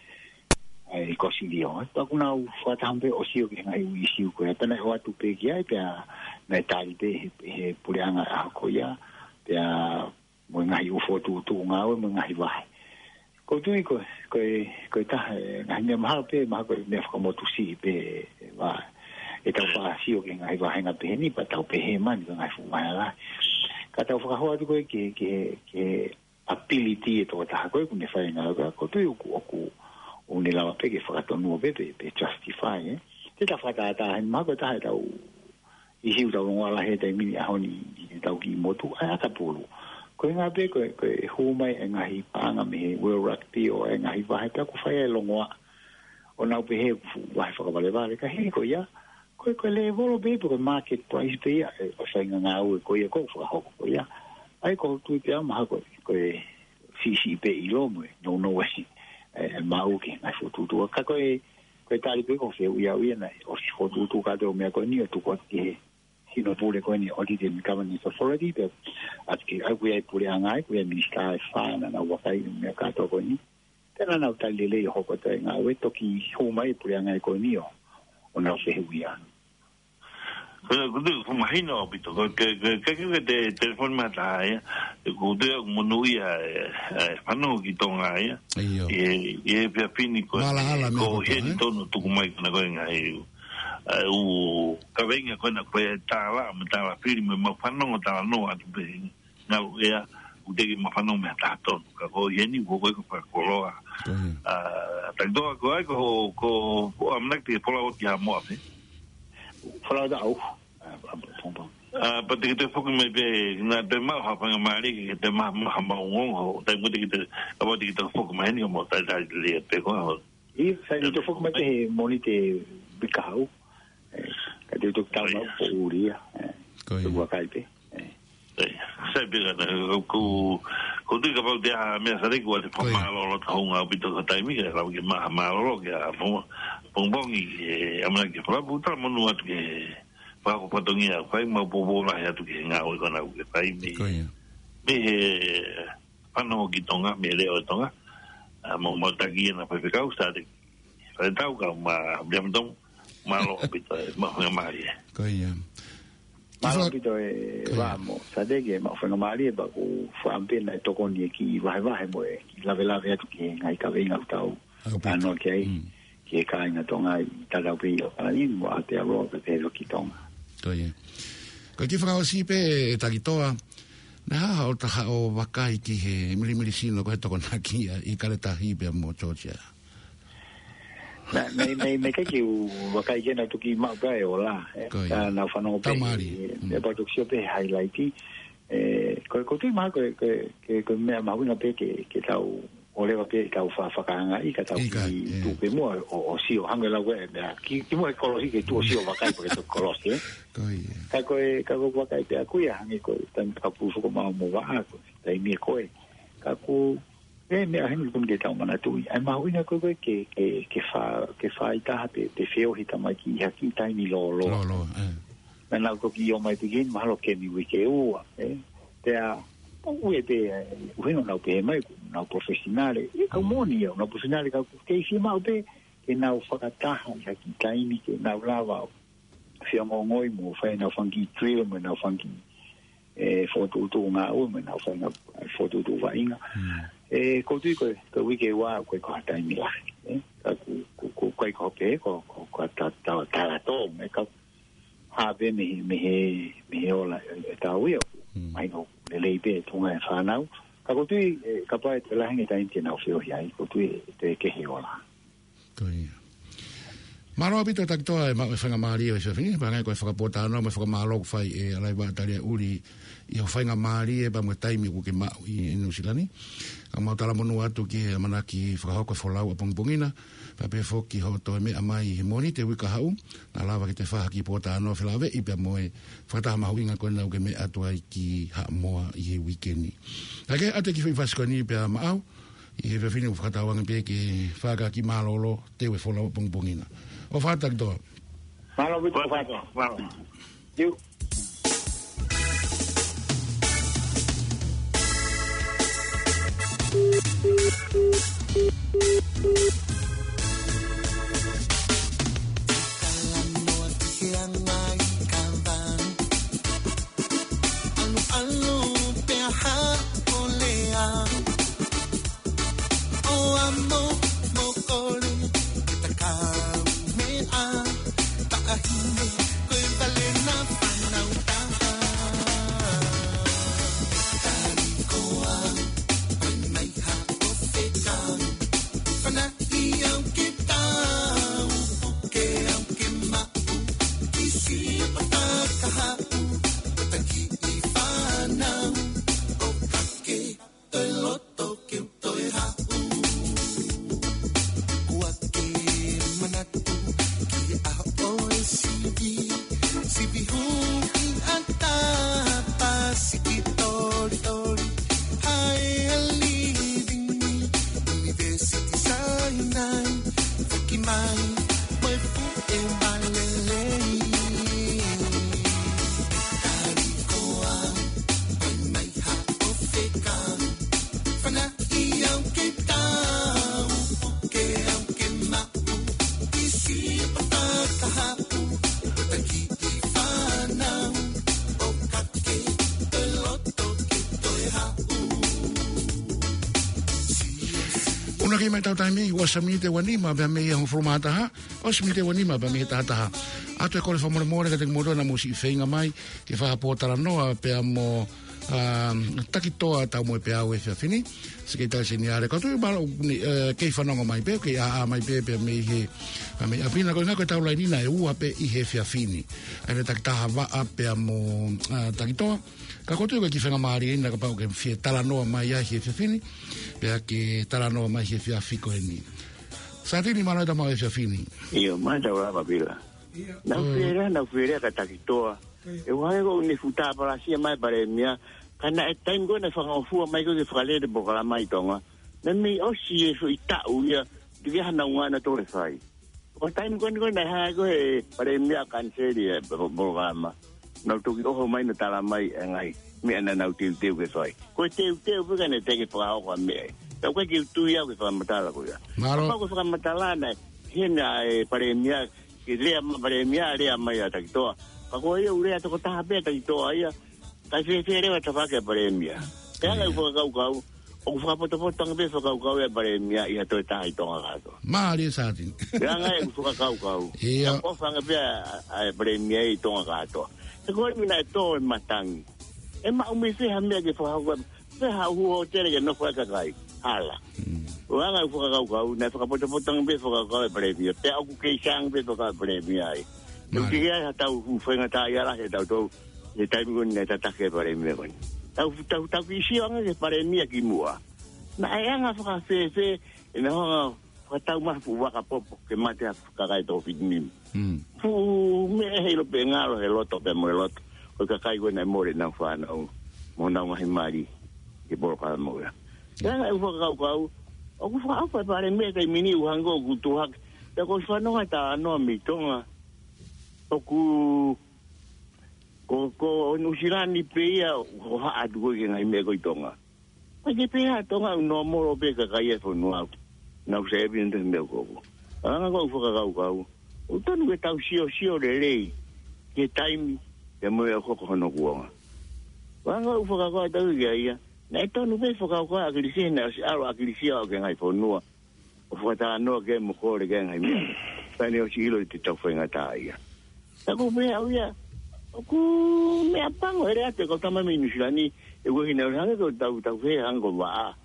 e kosi dio. Taku nau whatahampe o sio ki ngai ui siu koe, pena o atu pe ki ai, pea nei tali pe he puleanga a koia, pea mo ngai ufotu tu ngau, mo ngai wahi. Ko tui koe taha, ngai mea maha pe, maha koe mea whakamotu si pe, wa e tau pa sio ki ngai wahi ngā pehe ni, pa tau pehe mani, ka ngai fumaia lai. Ka tau whakahoa tu koe ke ability e tō taha koe, kune whai ngā koe, ko tui oku o ni lawa pe ke whakatonua pe justify, Te ta whakata, hei maha koe taha e tau i hiu tau rongoala he tai mini ahoni i tau ki motu, ai ata pulu. Koe ngā pe koe hūmai e ngahi pāanga me he World Rugby o e ngahi wahe pia ku whai e longoa o nau pe he wahe whakawale wale, ka hei koe ia, koe le volo pe koe market price pe ia, o whainga ngā ue koe ia, koe whakahoko koe ia, ai koe tui pia maha koe sisi pe i lomo e, no wesi, mau ke ngai whututua, ka koe tari pe koe uia nei, o si whututu ka teo mea koe ni o tuko ati hino pule koe ni Audit and Governance Authority, pe atki ai kuia i pule angai, kuia minister e whaana na wakai mea kato koe ni. Tēnā nau tali lei hoko te ngā ue toki huma i pule angai koe ni o nau whehe uia. Kudu kumahina o pito, kake te telefoni mata ia, kudu aku monu ia whanau ki tonga ia, e pia pini koe, ko heri tonu tuku mai kuna koe ngā hiu. U kawenga koe na koe tāla, me tāla piri me mawhanau tāla noa atu pe ngau ea, udegi mawhanau mea tātonu, ka koe heni koe koe koe koloa. Takitoa koe ai ko amnak te pola o ki ha moa pe. Whalau da au. Pa te kite whuki mai pe, nā te mau hapanga maari, ke te maha maungongo, tai mute ki te, kawa te kite whuki mai ni o mo tai lea pe koa. I, sai ni te whuki mai te he moni te bikahau, ka te utuk tau mau po uria, te wakai pe. Sai pe kata, ko tui kapau te aha mea sareku a te whamalolo ta hunga o pito ka taimi, ka rau ki maha malolo, ki a pongbongi, amana ki whalapu, tala monu atu ke whako patongi a whai, mau popola he atu ke ngā oi kona u ke whai, me he whanau ki tonga, me leo e tonga, mau mautaki e na whaipekau, sāte whai tau ka ma biamatong, malo o pito e mahunga maari e. Koia. Malo pito e wamo, sadege ma whanga maari e baku whampena e tokoni e ki wahe mo e ki lawe atu ki ngai ka wenga utau ano ki ai ki e kāinga tonga i tatau pe i o kalaini mo a te aroa pe te ki tonga. Koia. Koe ki whakao si pe e takitoa na haha o taha o wakai ki he milimili sino koe tokona ki i kaletahi pe mo Georgia. Nei kai u wakai kena tuki mau kai o la, ka na whanau pe, e patuk sio pe highlighti, ko tui maa koe mea mahuna pe ke tau o lewa pe tau whakaanga i ka tau ki tupe mua o sio hange lau e mea, ki mua e kolosi ke tu o sio wakai pe ke tu kolosi, ka koe wakai pe a kuia hange koe, taimi kapufuko maa mo waa koe, taimi e koe, ka ku mea hengi kumi te tau mana tui. Ai mahuina koe ke wha i taha pe wheo hita mai ki haki taimi lo. Nā nau koki i o mai pigin, mahalo ke mi wike ua. Tea, ue pe, uhino nau pe mai, nau profesionale. E kau moni au, nau profesionale kau ke isi mau pe, ke nau whakataha i haki taimi, ke nau lawa whia ngongoi mo, whai nau whangi drill, mo nau whangi whotutu ngā ua, mo nau whanga whotutu wainga. Ko tui koe wike wā koe koha taimi lahi. Koe koha pe, koe tāra tō, me ka hape me he ola e tāu ia. Mai no lelei pe tunga e whānau. Ka ko tui ka pae te lahingi taimi te nau whio hiai, ko tui te kehi ola. Koe. Maro apito taktoa e whanga maari o Isofini, pa ngai koe whakapota anō, me whakamalo whai e alai wātaria uri i ho whainga maari e pa mwe taimi kuke mau i New Zealand. Ka mautala monu atu ki manaki whakahoko wholau a pongpongina, pa pe whoki ho toe me amai i moni te wika hau, na lawa ki te whaha ki pota anō whilawe, i pia moe whakataha mahuinga koe nau ke me atu ai ki ha moa i he weekendi. Ake ate ki whiwhasikoni pia maau, i he whawhini u whakatawanga pe ki whaka ki malolo te we wholau a pongpongina. O whatak toa. Malo bito whatak. Malo. You. Ki mai tau taimi wa sami te wanima ba me ho formata ha o sami te wanima ba me ta ta ato e kole fa more ka te mo na mo si feinga mai ke fa potara noa pe amo takitoa ta mo pe au e fini se ke ta seniare ka tu ba ke fa no mai pe ke a mai pe me he me apina ko na ko ta la nina e u pe i he fini ane takta va a pe amo takitoa ka ko tu ke fa mari na ka pa ke fie tala no mai ya he fini pea ke tarano mai he fia fiko eni. Sa tini mana da mai fini. Io mai da ora bila. Na fere ka takitoa. E wa go ni futa para sia mai bare mia. Kana e tengo na fa fu mai ko ke frale de bokala mai tonga. Na mi o si e so ita u ya. Di ha na wa na to le sai. O time ko na ha go e bare mia kan se di bokala. Na to ki o mai na tala mai ngai. Me ana na util teu ke sai. Ko teu bukan ne te ke pa o me. Ko ke tu ya ke fa matala ko ya. Ko fa matala na hina e paremia ke le paremia le mai ata to. Ko ye ure ata ko ta be ta to ya. Ta se re wa ta fa ke paremia. Ya ga ko ka o fa poto tang be fa ka ya paremia ya to ta to ga to. Mari sa tin. Ya ga ko ka Ya ko fa be paremia i to ga to. Ko mi na to matang. E ma o me se ha me ke fa ha se ha hu o tere ke no fa ka kai ala o nga fu ka ka na fa poto tang be fa ka previa pe o ke sang be ka previa ai o ke ya ta hu fa nga ta ya la he ta to e ta mi ne ta ke previa ko ta ki si nga ke previa ki mua na ya nga fa se na fa ta ma fu wa ka popo ke ma te ka ka to fitnim fu me he lo pe nga lo he lo to pe mo lo ko ka kai go na mo re na fa na mo na ma mari ke por ka mo ya ya u fa o ku fa fa pare me te mini u hango ku tu hak te ko fa no ta no mi tonga o ku ko no sirani pe ya o ha adu ke ngai me ko tonga pa ke pe ya tonga no mo ro pe ka kai fo no na u se bien te me ko anga ko fa ka o tonu ke tau sio le ke time e mo e ko no kuanga wanga u foka ko ta ya na tonu be foka ko agrisia na aro agrisia o ke ngai fonua o foka no ke mo ko le ke ngai mi pa ne o chilo te to fenga ta ya ta ko be au ya ku me apango era te ko tama mi nusilani e wo hina hanga ko ta fe hango wa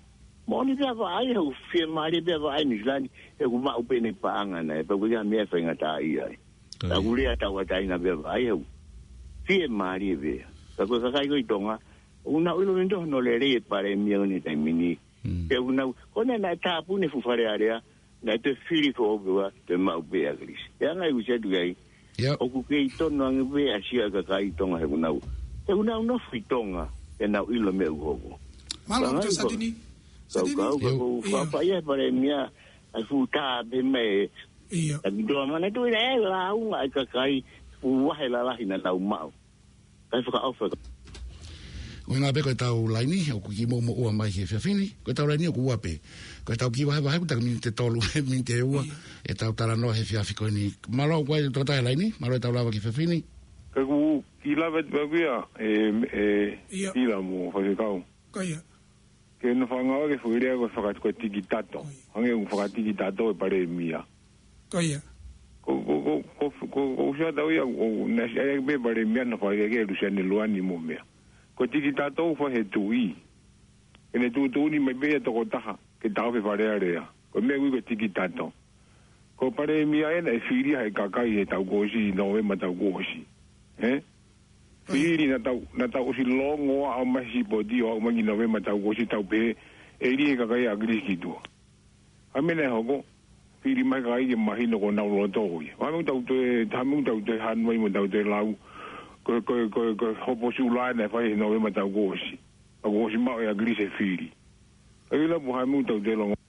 mo ni bia vai ho fie mai bia vai ni lani e ku ma upe ni paanga na pe ku ya me fa ngata ai ta ku ria ta wa tai na bia vai ho fie mai bia ta ku ka kai ko itonga una uno ndo no le re pare mi ni tai mini pe una kona na ta pu ne fu fare area na te fili ko oba te ma upe agris ya ngai u se du ai o ku ke itono ang be a sia ka kai tonga he una no fitonga e na ilo me ugo malo to sadini ko fa ia pare mia a futa be me ia do mana tu le la un ai ka kai wa hela la hina la uma kai fa ofa o nga be ko tau laini o ku ki mo o mai he fini ko tau laini o ku ape ko tau ki wa ha ku ta mi te tolu mi te ua e tau tara no he fia fiko ni malo ko to ta laini malo tau lava ki fini ka ku ki lava te bia ila mo fa kau ko ia ke no fanga o ke fuiria ko fa ko tiki tato hange un fa tiki tato e pare mia ko ia ko sia da ia o na sia be pare mia no fa ke lu sia ni luani mo mea ko tiki tato fa he tui ene tu ni me be to ko taha ke tau fe pare area ko me wi ko tiki tato ko pare mia e na firia e kakai e tau gosi no e ma tau gosi Firi na tau si longo a ma si bodi o ma ni no ma tau go si tau pe e ri ka kai agri ki tu. A me ne hogo firi ma kai ke ma hino ko na lo to oi. Wa mu tau te han mai mo tau te lau ko hopo su la na fa no ma tau go si. A go si ma e agri se firi. E la mo ha mu tau te longo.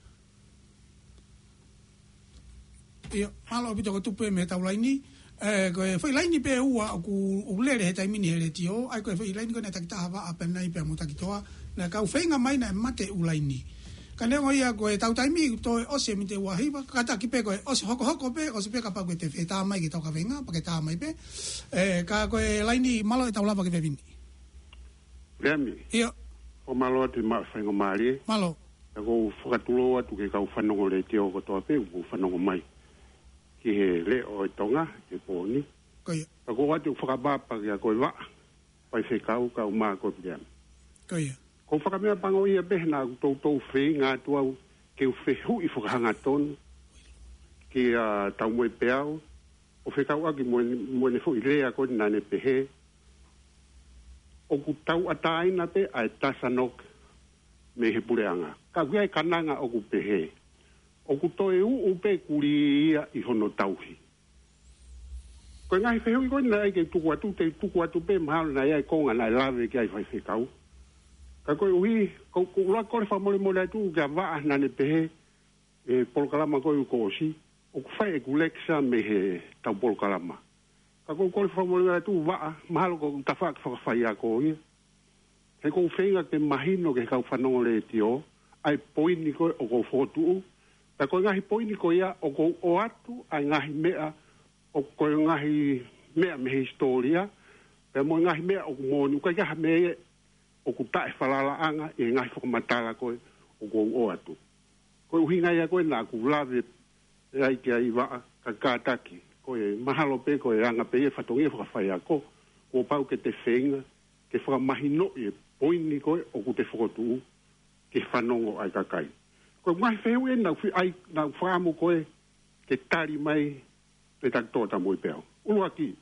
Ia, malo bito ko tupe me tau laini. Ko foi laini pe ua ku ulere he taimini hele tio ai ko foi laini ko na takita hava apena i pe mo takitoa na ka ufenga mai na mate ulaini kane ngoia ko tau taimi to o se mite wa hiba kata ki pe ko o se hoko pe o se pe ka pa ko te feta mai ki to ka venga pa ke ta mai pe ka ko laini malo e tau lava ke vini Remi ia o malo te ma fenga mari malo ko fukatulo atu ke ka ufanongo le tio ko to pe ufanongo mai ki he le o tonga e poni koia ko watu whakabapa kia koe wa pai se kau ma ko pian koia ko whakamea pango ia behna tau whi ngā tuau ke u whehu i whakahanga tonu ki tau moe peau o whekau aki moene fu i lea ko nane pehe o ku tau ataina pe ai tasanok me he pureanga ka kia e kananga o ku pehe o ku toe upe kuri ia i hono tauhi. Ko ngai whehui koe na eke tuku atu pe mahalo na ia e konga na lave ki ai whai whekau. Ka koe uhi, ko ula kore whamole mole atu kia waa nane pehe e polokalama koe u koosi, o ku whai e kuleksa me he tau polokalama. Ka koe kore whamole mole atu waa, mahalo ko tawha ki whakawhai a koe. He kou whenga ke mahino ke kau whanongo le tio, ai poini koe o kou whotuu, ta ko ngahi poini ko ia o ko o atu ai ngahi mea o ko ngahi mea me historia pe mo ngahi mea o mo nu ka ha me o ku ta falala anga e ngahi fo matala ko o ko o atu ko hinga ia ko na ku lave ai ke ai va ka taki ko e mahalo pe ko e anga pe e fatongi fo fa ia ko pau ke te fenga ke fo mahino e poini ko o ku te fo tu ke fanongo ai ka kai ko mai feu e na ai na famo ko ke tari mai pe tak tota moi peo ulu aki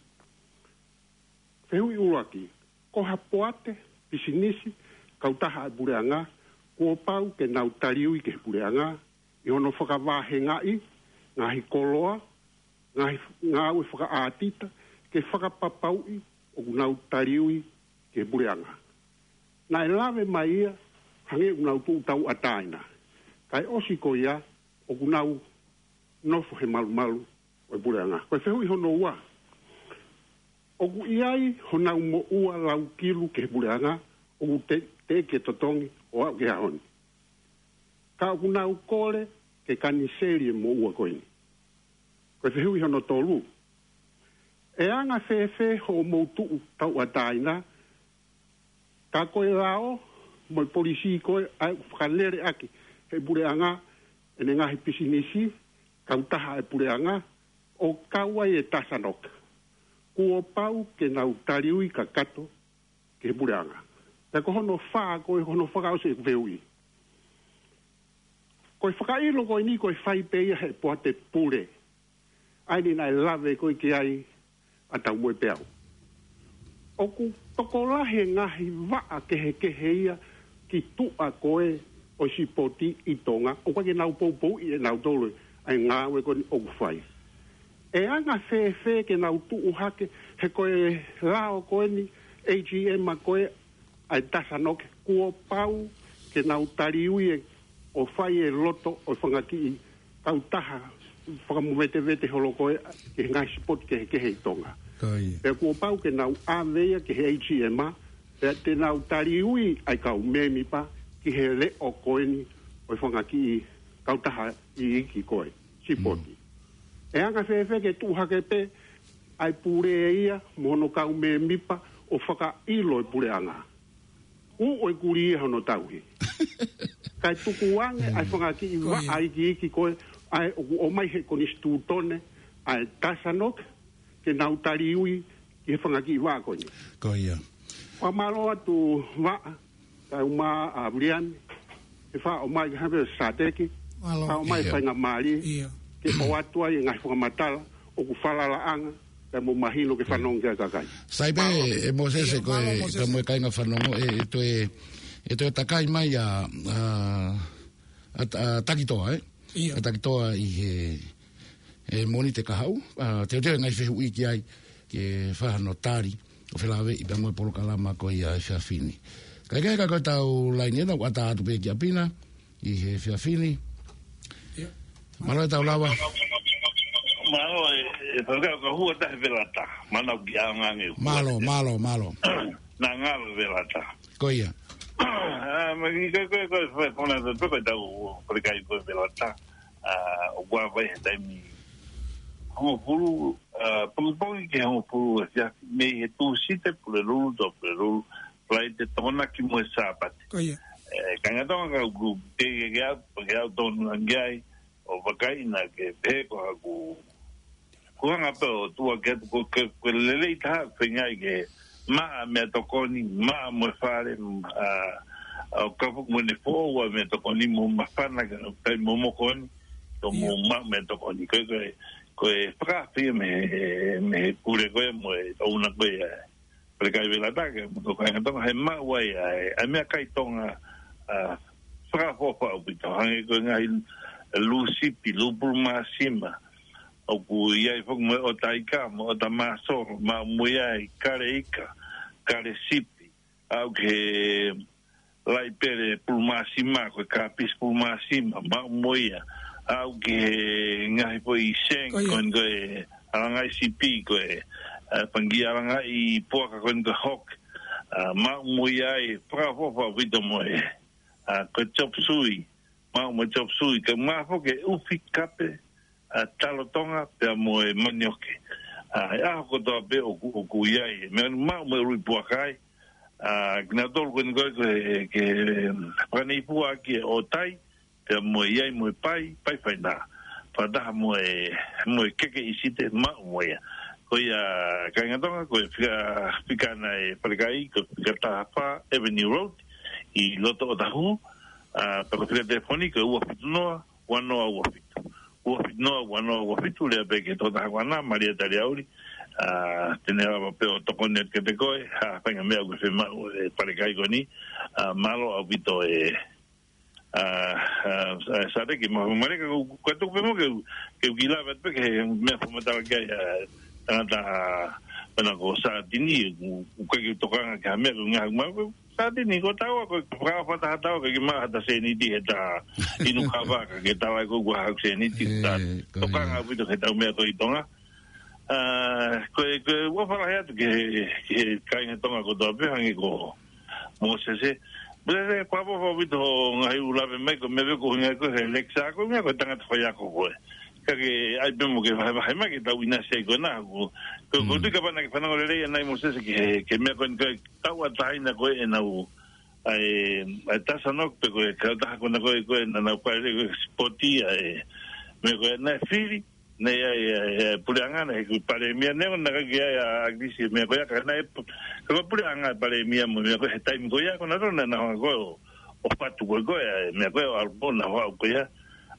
feu ulu aki ko hapoate pisinisi kautaha bureanga ko pau ke na utariu ke bureanga i ono foka va hengai ngahi koloa ngahi foka atita ke foka papau o na utariu ke bureanga na elave mai hange una tau ataina kai osi ko ia o kunau nofo he malu o bureanga ko fehu i hono ua o ku iai honau mo ua lau kilu ke bureanga o te ke totongi o au ke haoni ka o kunau kole ke kaniseri mo ua koini ko fehu i hono tolu e anga fefe ho moutu tau ataina ka koe rao mo polisi koe ai whakalere aki he bureanga ene ngahi pisinisi kautaha e bureanga o kawai e tasanok kua pau ke nau tariui ka kato ke bureanga ta ko hono wha ko hono whakao se veui Koe whakailo koe ni koe whai peia he poa te pure. Aini nai lawe koe ki ai a tau moe peau. Oku toko lahe ngahi waa kehe ia ki tua koe o si poti i tonga. O kwa ke nau pou i e nau tolu ai ngawe koe ni oku whai. E anga whe ke nau tuu hake he koe lao koe ni AGM a koe ai tasanoke kua pau ke nau tariui e o whai e loto o whangaki i kautaha whakamuvete holo koe ke ngai spot ke hei tonga. E kua pau ke nau aveia ke he AGM a te nau tariui ai kau memi pa ki he le o koe ni o whangaki i kautaha i iki koe, sipoti. E anga whewhe ke tūhake pe ai pure e ia mono kau memi pa o whaka ilo e pure anga. O e kuri e hono tauhi. Kai tuku ange ai whangaki i wa ai ki iki koe ai o mai he koni stūtone ai tasanok ke nau tariui ki he whangaki i wa koe. Koia. Wa malo atu wa kai uma a Brian e wha o mai hape sateki ka o mai whainga maari ke o atua i ngai whangamatala o ku whalala anga ka mo mahilo ke whanong kia kakai. Saipe e Moses koe ka mo e kainga whanongo e to takai mai a takitoa a takitoa i he moni te kahau te ngai whehu i ki ai ke whahano tari o whelawe i pia mo e polo kalama koe i a whiawhini. Kai kai koe tau laini ena wata atu pe ki a pina i he whiawhini. Malo e tau lawa. Malo e whakau ka hua tahe velata. Mana ki a ngange. Malo. Na ngalo velata. Koia. Magi koe kona koe tau korekai koe velata. O kua vai he taimi. Hongo puru, pongi ke hongo puru me he tūsite pule rulu to pule rulu. Plai te tona ki mo e sāpate. Koia. Kangatonga ka uku te ke au tonu angiai o wakaina ke peko haku kuhanga pe o tua ke ko lelei taha whengai ke maa mea tokoni, maa mo e whare o kapuku mo ne fōua mea tokoni mo mawhana ka tai mo mokoni to mo maa mea tokoni. Koe whakawhia me pure koe mo e tauna koe Prekai vela taka, mo kai tonga he mawai ai mea kai tonga whakahopa o pito hange koe ngai lusipi, lupuru masima o ku iai whak mo o taika, mo o ta masoro ma mo iai kare ika, kare sipi au ke lai pere puru masima koe kapis puru masima ma mo ia au ke ngai po i seng koe alangai sipi koe pangiaranga i poaka koe ka hok ma moi ai prafofa vito moe ko chop sui ma mo chop sui ka ma foke ufi kape talotonga pe moe manioke ko to be o ku iai me ma mo ru poakai gnadol koe ke pani pua ki o tai pe moe iai moe pai na pada moe keke isite ma moe koia kangatonga koe fika nai Parekai ko fika Tahapa Avenue Road i loto o tahu pero fika telefoni ko ua fitunoa wanoa ua fitu lea peke to tahawana Maria Tariauri tenera papeo tokonet ke te koe whainga mea koe whema Parekai ko ni malo au pito sare ki mahumareka koe tuku pemo ke ukila vat peke mea whamatawa kia tangata pana ko sa tini ko ke tokanga ka me nga ma sa tini ko tawa ko ka fa ta ke ma ta se ni di eta inu ka va ke tawa ko ha se ni ti ta tokanga vi to ta me ko itonga ko wo fa ha ke ka ni tonga ko do be hangi ko mo se bele kwa bo vi to ngai ula me ko me ko nga ko lexa ko nga ko tangata fa ya ko que ai bemo que vai mais que tau ina sei gona ko tu ka pana que pana le nai Moses que me con que tau ataina ko e nau ai tasa no pe ko ka ta con ko na pa le spoti me ko na fili ne ai pulanga ne ko pare mia ne na que ai agrisi me ko ka na ko pulanga pare mia mo me ko tai mo ya con na ko o patu ko me ko al bona ko ya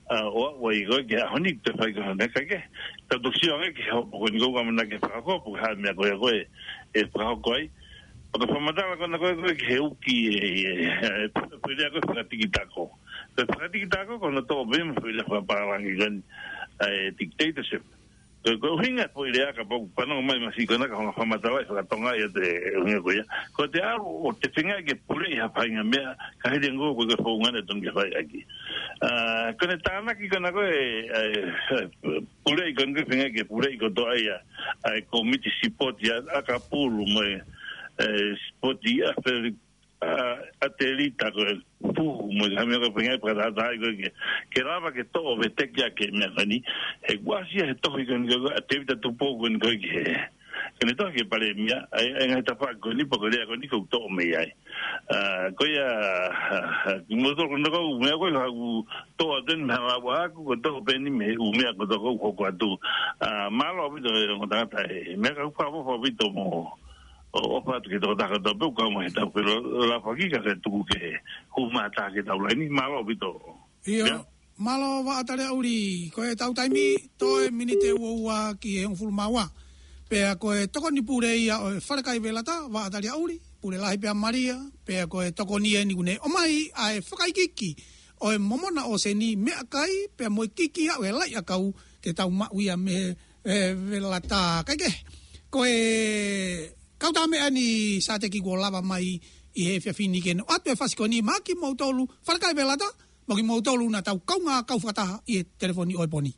o i go ke honi te fai ko ne ka ke ta do si anga ke ho ko ngo ga mana ke pa ko pu ha me ko e pa ko ai o ka famata ko na ko ke u ki pe ya ko ka tikitako te tikitako ko no to bem fe la pa la ngi dictatorship ko hinga po idea ka po pa no mai masi ko na ka famata wa ka tonga ya te ko ya ko te a o te finga ke pule ya pa nga me ka he ngo ko ko ngana ton ke fai aki con esta máquina con algo pure y con que venga que pure y con toda ella comité support ya acapullo me support ya per atelita con me cambio que venga para dar que daba que todo vete ya que me vení quasi esto con actività tu poco con que ne toque para mia en esta fa con ni poco le con ni ko to me ai ko ya mo to no ko me ko to den na wa ko to be ni me u me ko to ko tu malo bi to no ta me ka fa fo bi to mo o fa que to ta to bu ko mo ta pero la fa ki ka tu que ku ma ta que ta la ni malo bi to io malo va tale uri ko e tau taimi to e minite wa ki e un fulmawa pea koe toko ni pure ia o wharekai velata wa atari auri, pure lahi pea Maria, pea koe toko ni e ni kune. O mai a e whakai kiki o e momona o se ni mea kai, pea moe kiki au e lai a kau te tau mauia me velata. Kaike, koe kauta mea ni sa te ki kua lava mai i he whiawhini kene. O atu e whasiko ni maki mautolu, wharekai velata, maki mautolu na tau kaunga kau whataha i e telefoni o e poni.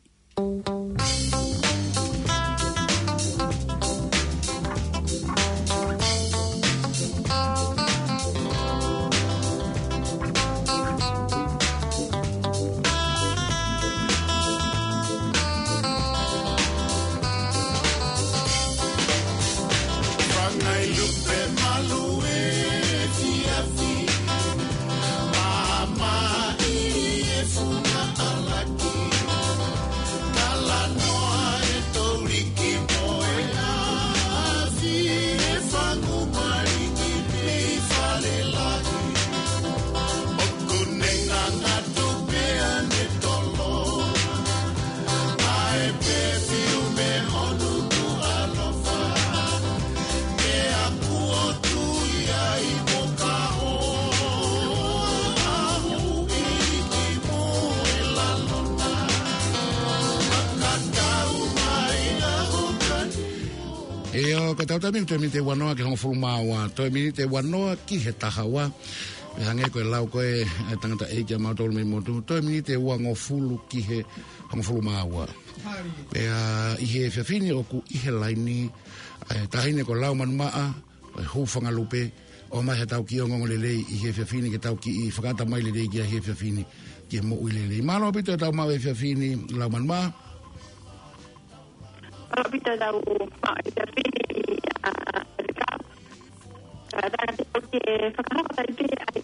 Ka tau tami te minite wanoa ki hongo fulmawa to minite wanoa ki he tahawa me hange ko lau ko e tangata e kia mautolu me motu to minite wango fulu ki he hongo fulmawa pe i he whiawhini o ku i he laini tahine ko lau manumaa hufanga lupe o mai he tau ki o ngongo lelei i he whiawhini ke tau ki i whakata mai lelei ki a he whiawhini ki he mo ui lelei malo pito tau mau e whiawhini lau manumaa Pita tau whiawhini dan porque whakahoko tai pe ai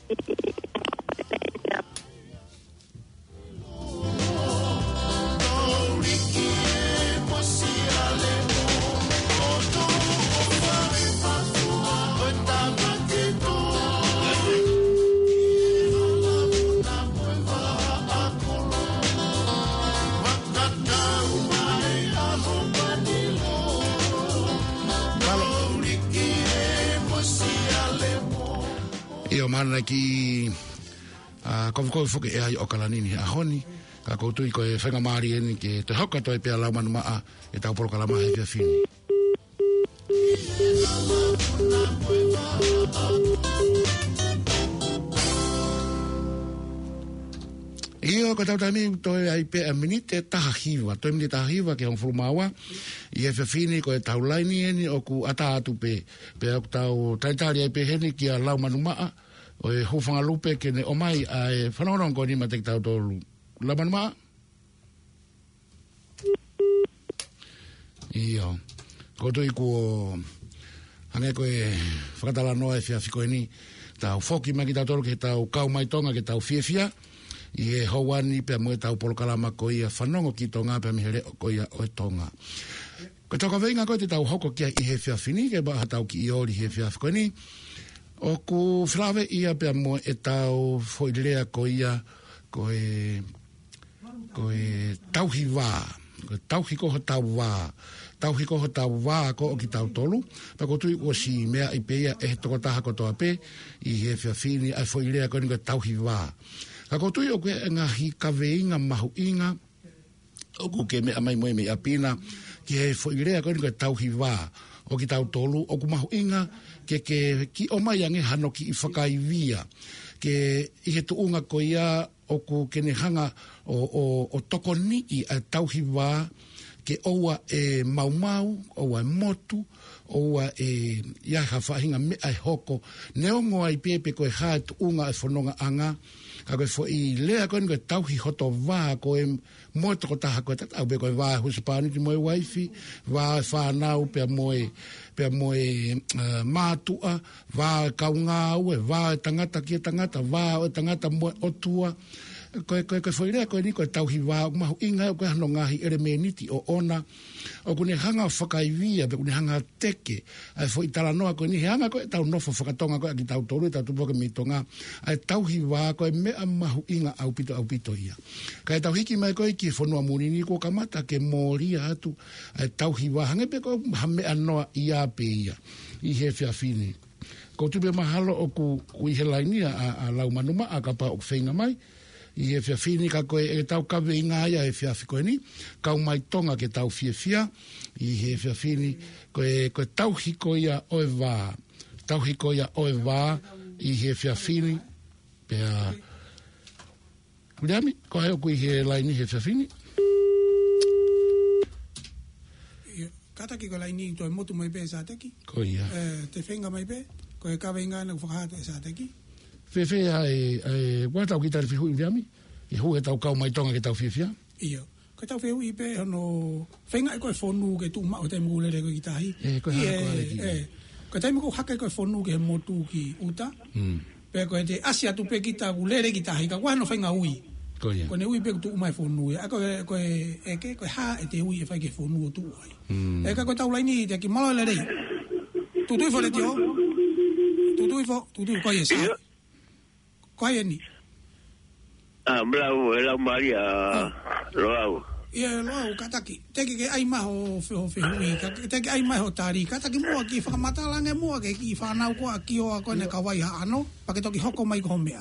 mana ki ko fuke e ai o kalanini a honi ka ko tui ko e whenga maari eni ke te hoka toi pea lau manu maa e tau polo kalama he whiawhini Io ko tau tami toi ai pe a minite taha hiwa toi minite taha hiwa ke hong fulmawa i e whiawhini ko e tau laini eni o ku ata atu pe au tau taitari ai pe heni ki a lau manu maa o e hufanga lupe ke ne o mai a e whanauron ko ni ma te tau tolu lau manu maa Io ko toi ko hange ko e whakatala noa e whiawhiko eni tau whoki maki tau tolu ke tau kau mai tonga ke tau whiawhia I e hauani pe mo tau polokalama ko ia whanongo ki tonga pe mihere ko ia o tonga. Ko tau ka veinga ko te tau hoko kia I he whiawhini ke ba tau ki I ori he whiawhikoni. O ku whilawe ia pe mo e tau whoilea ko ia ko e tauhiwa, tauhiko ho tauwa, tauhiko ho tauwa ko o ki tau tolu, pa ko tui o si mea i peia e toko taha ko toa pe, i he whiawhini ai fo ilea ko ni ko tauhiwa. Ka ko tui o koe ngahi kaweinga mahu inga, o ku ke mea mai moe me apina, ki he fo ilea ko ni ko tauhiwa, o ki tau tolu, o ku mahu inga, ki o mai ange hano ki i whakaivia, ke i he tuunga ko ia o ku kene hanga o toko ni i a tauhiwa ke oua e maumau, oua e motu, oua e ia hawhahinga me ai hoko, neongo ai pepe ko e hae tuunga e whanonga anga, ka koe fo i lea koe ni koe tauhi hoto wā ko e moe toko taha koe tata, au pe koe wā husapani ki moe waifi, wā e whanau pia moe mātua, wā e kaunga ue, wā e tangata kia tangata, wā e tangata moe otua, koe foi rea koe ni koe tauhi wā, mahu inga koe hano ngahi ere me niti o ona, o kune hanga whakaivia, pe kune hanga teke, ai foi tala noa koe ni, he hanga koe tau nofo whakatonga koe aki tau toru, tau tupoke mi tonga, ai tauhi wā koe mea mahu inga au pito ia. Kai tau hiki mai koe ki whanua munini ko kamata ke mōria atu, ai tauhi wā, hange pe koe hamea noa ia pe ia, i he whiawhini. Ko tupe mahalo o ku i he lainia a lau manuma, a kapa o whainga mai, i he whiawhini ka koe e tau kawe i ngāia e whiawhi koe ni, kau mai tonga ke tau whiawhia, i he whiawhini koe tauhiko ia oe wā, tauhiko ia oe wā, i he whiawhini, pea, kureami, ko heo kui he laini he whiawhini. Kataki ko laini toi motu mai pe sa teki. Ko ia. Te whenga mai pe, ko e kawe ngā na whakahata e sa teki. Fefe ai watau ki tari whihui riami, i hu e tau kau mai tonga ke tau whiwhia. Iyo, ko tau whihui pe hono, whenga e koe whonu ke tu mao te mgule re koe ki tahi. Koe hana koe aleki. Ko taimi ko haka e koe whonu ke he motu ki uta, pe koe te asia tu pe ki ta gulere ki tahi, ka koe hano whenga hui. Ko ia. Ko ne hui pe tu umai whonu e, a koe eke, koe ha e te hui e whai ke whonu o tu ai. E ka koe tau laini te ki malo le rei. Tutui fo le tio, tutui koe e sa. Koe e ni? Mlau Maria, Roau. Ia, Roau, kataki. Teki ke ai maho whihui, teki ai maho tari. Kataki mua ki whakamatalange mua ke ki whanau koa ki oa koe ne kawai haano, pake toki hoko mai ko mea.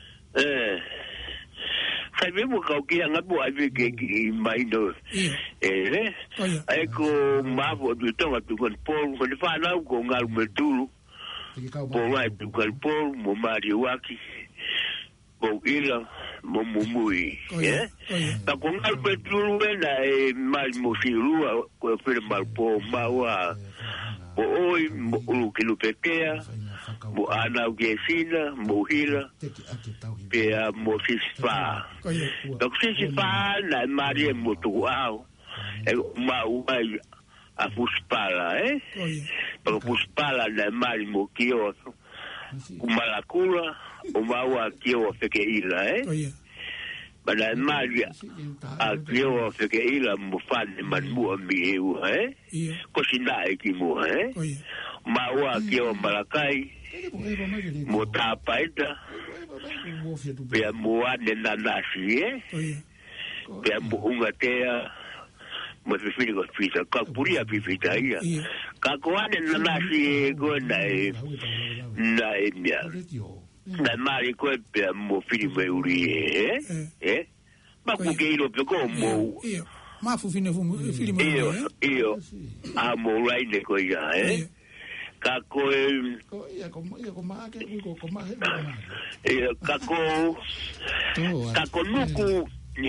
Sai me mo kau ki anga po ai ke ki mai no. Ai ko mavo du tonga tu kon pol ko fa na ko ngal me tulu. Po mai tu kon pol mo mari waki. Po ila mo mui. Ta ko ngal me tulu na e mal mo firu ko fer mal po mawa. Po oi mo ki lu petea. Mo ana gesina mo hila pe mo sispa donc sispa la marie mo tu au e ma uai a fuspala pero fuspala la mari mo kio kumalakula o maua kio feke ila bala mari a kio feke ila mo fan man mo mi ko sina ki mo maua kio malakai mo tapaita pea mo ane nanasi pea mo ungatea mo fifini ko fita ka puria fifita ia ka ko ane nanasi ko na mia na mari ko pea mo fini me uri ma ku ke ilo pe ko mo ma fu fini fini me io a mo raine ko ia ka koe kako nuku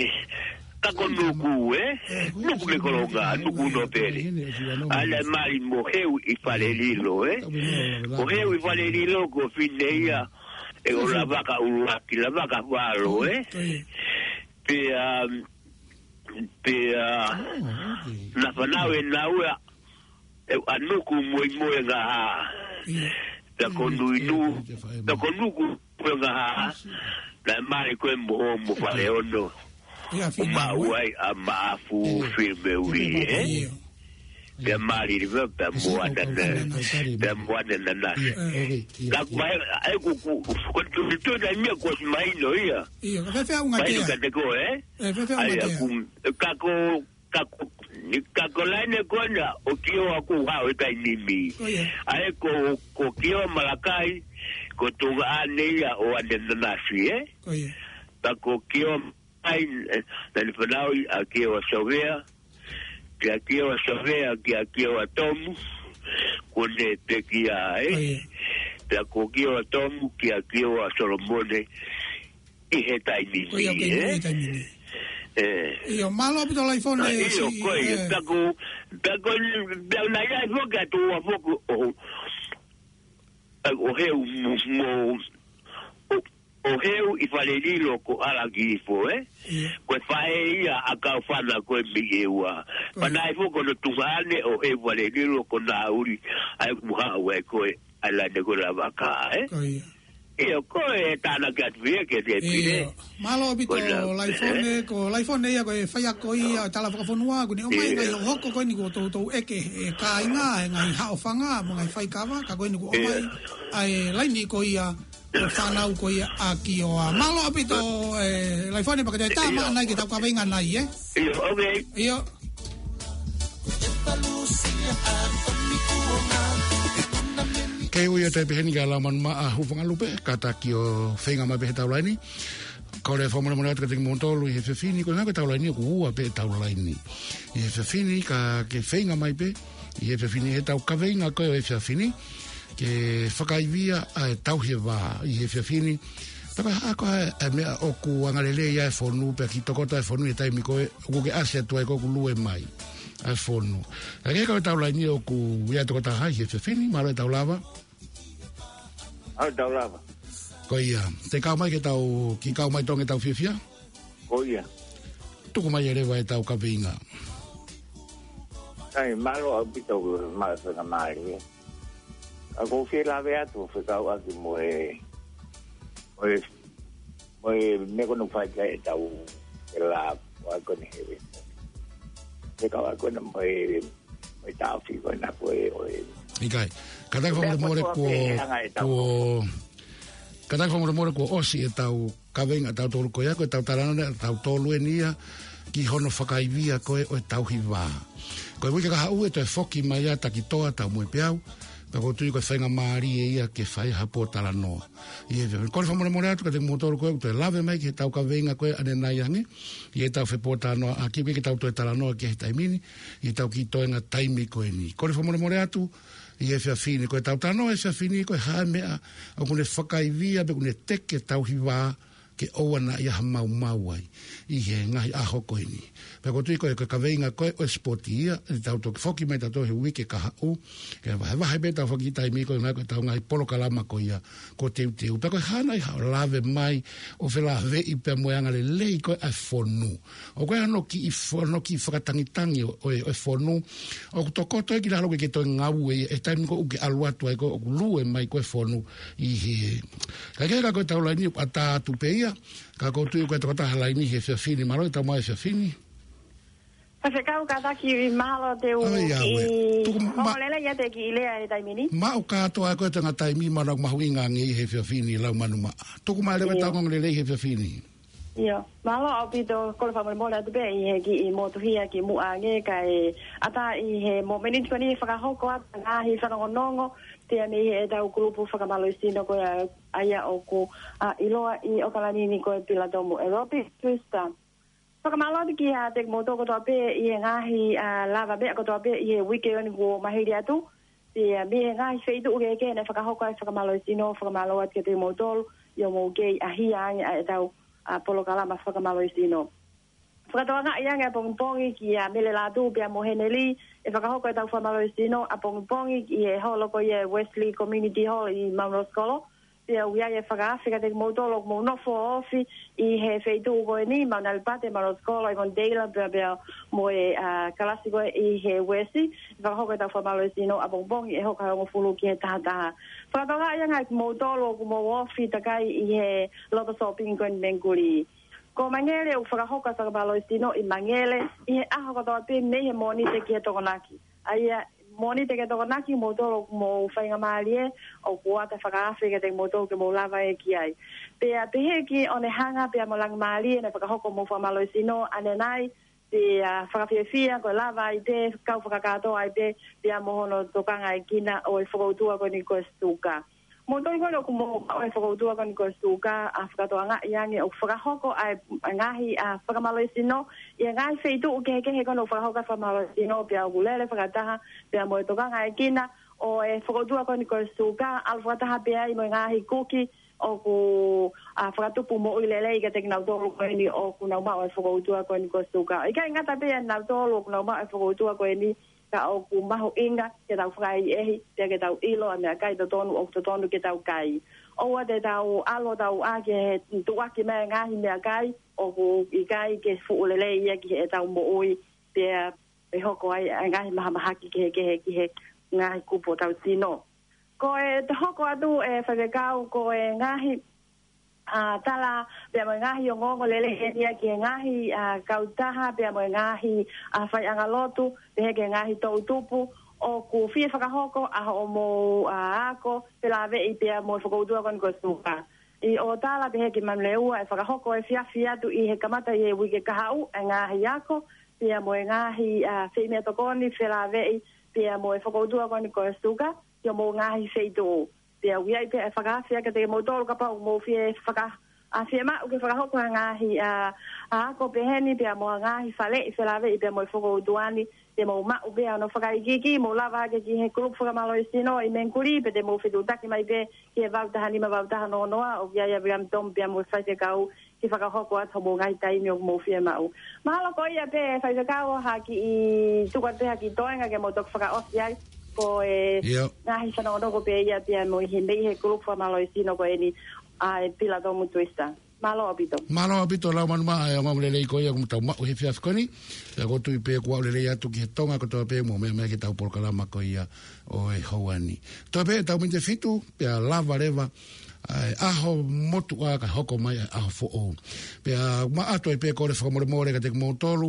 nuku me kolonga nuku no pere ala mari mo heu i fale lilo o heu i fale lilo ko fineia e o la vaca uruaki la vaca valo pe na fanau e naua anuku moi nga ta konduinu ta konuku nga la mari ko mo fale ono ma wai a mafu firme uri pe mali river pe moana na ka mai ai ku tu da mia ko mai no ia ka fe unha ke ka te ko ai ka ko laine kona o kio aku ha o tai nimi ai ko kio malakai ko tunga aneia o anena fi ta ko kio ai telefonau a kio sovea que aqui eu sabia que aqui eu atomo quando te que ai da que eu atomo que aqui eu solomone e retai ni io malo pito l'iPhone io coi da na ya voga tu a vogo o heu o heu I falelilo ko ala gifo ko fai a ka fana ko biwa pana ifo ko no tungane o e falelilo ko na uri ai muha we ko ala de ko la vaca io ko e tana gat vie ke de pile malo bito l'iPhone ko l'iPhone ia ko fai ko ia tala fa fonua ko ni o mai ngai hoko ko ni ko to e ke ka inga ngai ha fanga mo ngai fai kava ka ko ni ko mai ai lai ni ko ia fanau ko ia aki o malo apito l'iPhone pa ka tama nai ki ta ka venga nai io okay io kei uia te peheni ka lauman maa hufanga lupe kata ki o whenga mai pehe taulaini ka ole whamona mona atu ka tengi montolu I he whiwhini ko nga ka taulaini ko ua pehe taulaini I he whiwhini ka ke whenga mai pe I he whiwhini he tau kaweinga koe o he whiwhini ke whakaivia a tauhe wā I he whiwhini taka hako e mea oku angarele ia e whonu pe ki tokota e whonu e taimi koe oku ke asia tua e koku lue mai a whonu a ke koe taulaini oku ia tokota hai he whiwhini maro e taulava au taulava ko ia te kau mai ke tau ki kau mai tonge tau whiwhia ko ia tuku mai ere vai tau kaweinga ai malo abito ma sa mari a ko fi la vea tu fi kau aki moe me kono fai kai tau la wa ko ni he te kau ko na moe tau fi ko na ko ikai kada ko mo ko osi e tau kavenga tau tolu ko ia ko tau tarana tau tolu enia ki hono whakaivia ko o tau hiwa ko e wika ka hau e to e foki mai ata ki toa tau mo e peau ka ko tui ko whainga maari e ia ke whai hapo tala noa I e ko le whamore more atu ka te motoru ko e to e lave mai ki tau kavenga ko e ane nai ange I e tau whepo tala noa a ki tau to e tala noa ki he taimini I tau ki toenga taimi ko e ni ko le whamore more atu I e whiawhini ko e tau tano e whiawhini ko e hae mea o kune whakaivia pe kune teke tau hiwa ke oana I aha mau ai I he ngahi aho koe ni pe ko tui ko e kaweinga koe o spoti ia I tau to whoki mai tato he wike ka hau ke wahe pe tau whoki taimi ko e ngai ko tau ngai polo kalama ko ia ko teu pe ko e hanai hao lave mai o whela vei pe moeanga le lei ko e whonu o koe ano ki whakatangitangi o e whonu o kutokoto e ki lalo ke to ngau e taimi ko uke aluatu ai ko lue mai ko e whonu I he ka ko tau laini ata atu pe ia ka ko tui ko e tokota halaini he whiawhini maro e tau mai whiawhini Ka kau kata ki malo te u ki olele ia te ki ilea e taimini ma o katoa ko te taimi mana mahuinga ngi he whiawhini lau manuma tuku mai lewe tau ngong lelei he whiawhini Ia, malo au pito kola whamore mole atu pe I he ki I motuhia ki muange kai ata I he mo meniti koni whakahoko ata ngahi whanongonongo te ane he tau kulupu whakamalo I sino koe aia oku iloa I okalani ni koe pila tomu Europi Twister whakamalo atu ki ha te moto kotoa pe I he ngahi lava be kotoa pe I he wike oni ko mahiri atu te mi he ngahi feitu uke ke ne whakahoko ai whakamalo I sino whakamalo atu ki te motolu Ia mo kei ahia ai tau polo kalama whakamalo I sino. Whakatoa ngā ianga e pongipongi ki a mele lātu pia moheneli e whakahoko e tau whamalo I sino a pongipongi ki e holoko I Wesley Community Hall I Mauro Skolo pia uia e whakaawhika te motolo mo nofo ofi I he wheitu koe ni maunalipate Mauro Skolo I Mondeila pia mo e kalasi koe I he Wesley e whakahoko e tau whamalo I sino a pongipongi e hoka hongo fulu ki he taha Whakatoa ngā ianga e motolo mo ofi takai I he loto shopping koe ni menguri Ko mangele u whakahoka sa kabalo I sino I mangele I he aho katoa pe nei he moni te kia tokonaki. Aia moni te ke toko naki mo tolo mo whainga maalie o kua te whakaafi ke te mo tolo ke mo lava e ki ai. Pea te heki o ne hanga pea mo lang maalie ne whakahoko mo whamalo sino ane nai te whakawhiawhia ko lava i te kau whakakatoa i te pea mohono tokanga i kina o e whakautua ko ni ko stuka. Mo toni koe ku mo o e whakautua ko ni ko stuka a whakatoa ngā iangi o whakahoko a ngahi a whakamalo sino i ngahi wheitu o kehe kono whakahoka whamalo sino pia o gulele whakataha pia mo e tokanga i kina o e whakautua ko ni ko stuka al whakataha pia i mo ngahi kuki o ku a whakatupu mo uilele i ka te kinau tolu koe ni o ku nau mao e whakautua ko ni ko stuka. I ka ingata pia nau tolu o ku nau mao e whakautua koe ni ka o ku maho inga ke tau whakai ehi, te ke tau ilo a mea kai to tonu o to tonu ke tau kai. Oa te tau alo tau a ke he tuaki mea ngahi mea kai o ku i kai ke fuulele ia ki he tau mo ui pia e hoko ai ngahi maha mahaki ki he ngahi kupo tau sino. Ko e te hoko atu e whakekau ko e ngahi tala pia mo ngahi o ngongo lele ia ki ngahi kautaha pia mo ngahi whai angalotu pe ke ngahi tautupu o ku fie whakahoko o mo ako pela ve i pia mo whakautua kon ko suka i o tala pe ke mamleua e whakahoko e fia tu i he kamata i e wike kahau e ngahi ako pia mo ngahi whimea tokoni pela ve i pia mo whakautua kon ko suka pia mo ngahi wheitu pia wiai pe e whakawhia ka te motoro ka pau mo fie a fie ma uke whakahoko ngahi ako peheni pia mo ngahi whale i whelawe i pia mo i whakautuani te mo ma upe ano whakaikiki mo lava ke ki he kulup whakamalo i sino i menkuri pe te mo whitutaki mai pe ki he vautaha nima vautaha no noa o viai a viam tom pia mo whaite kau ki whakahoko at homo ngahi taimi o mo fie mau. Mahalo ko ia pe whaite kau haki i tukat pe haki toenga ke mo tok whakaosi ai ko e ngahi whanongo ko pe ia pia mo i he mei he kulup whamalo i sino ko e ni a e pila tō mutuista. Malo apito. Malo apito lau manuma e ngam lelei ko ia kumutau mau he fiafkoni. E gotu i pe kua lelei atu ki he tonga ko tō pe mo mea ki tau polkalama ko ia o e hauani. Tō pe tau minte fitu pia lava rewa aho motu a ka hoko mai aho fo o. Pia ma ato i pe kore whakamore ka te kumotolu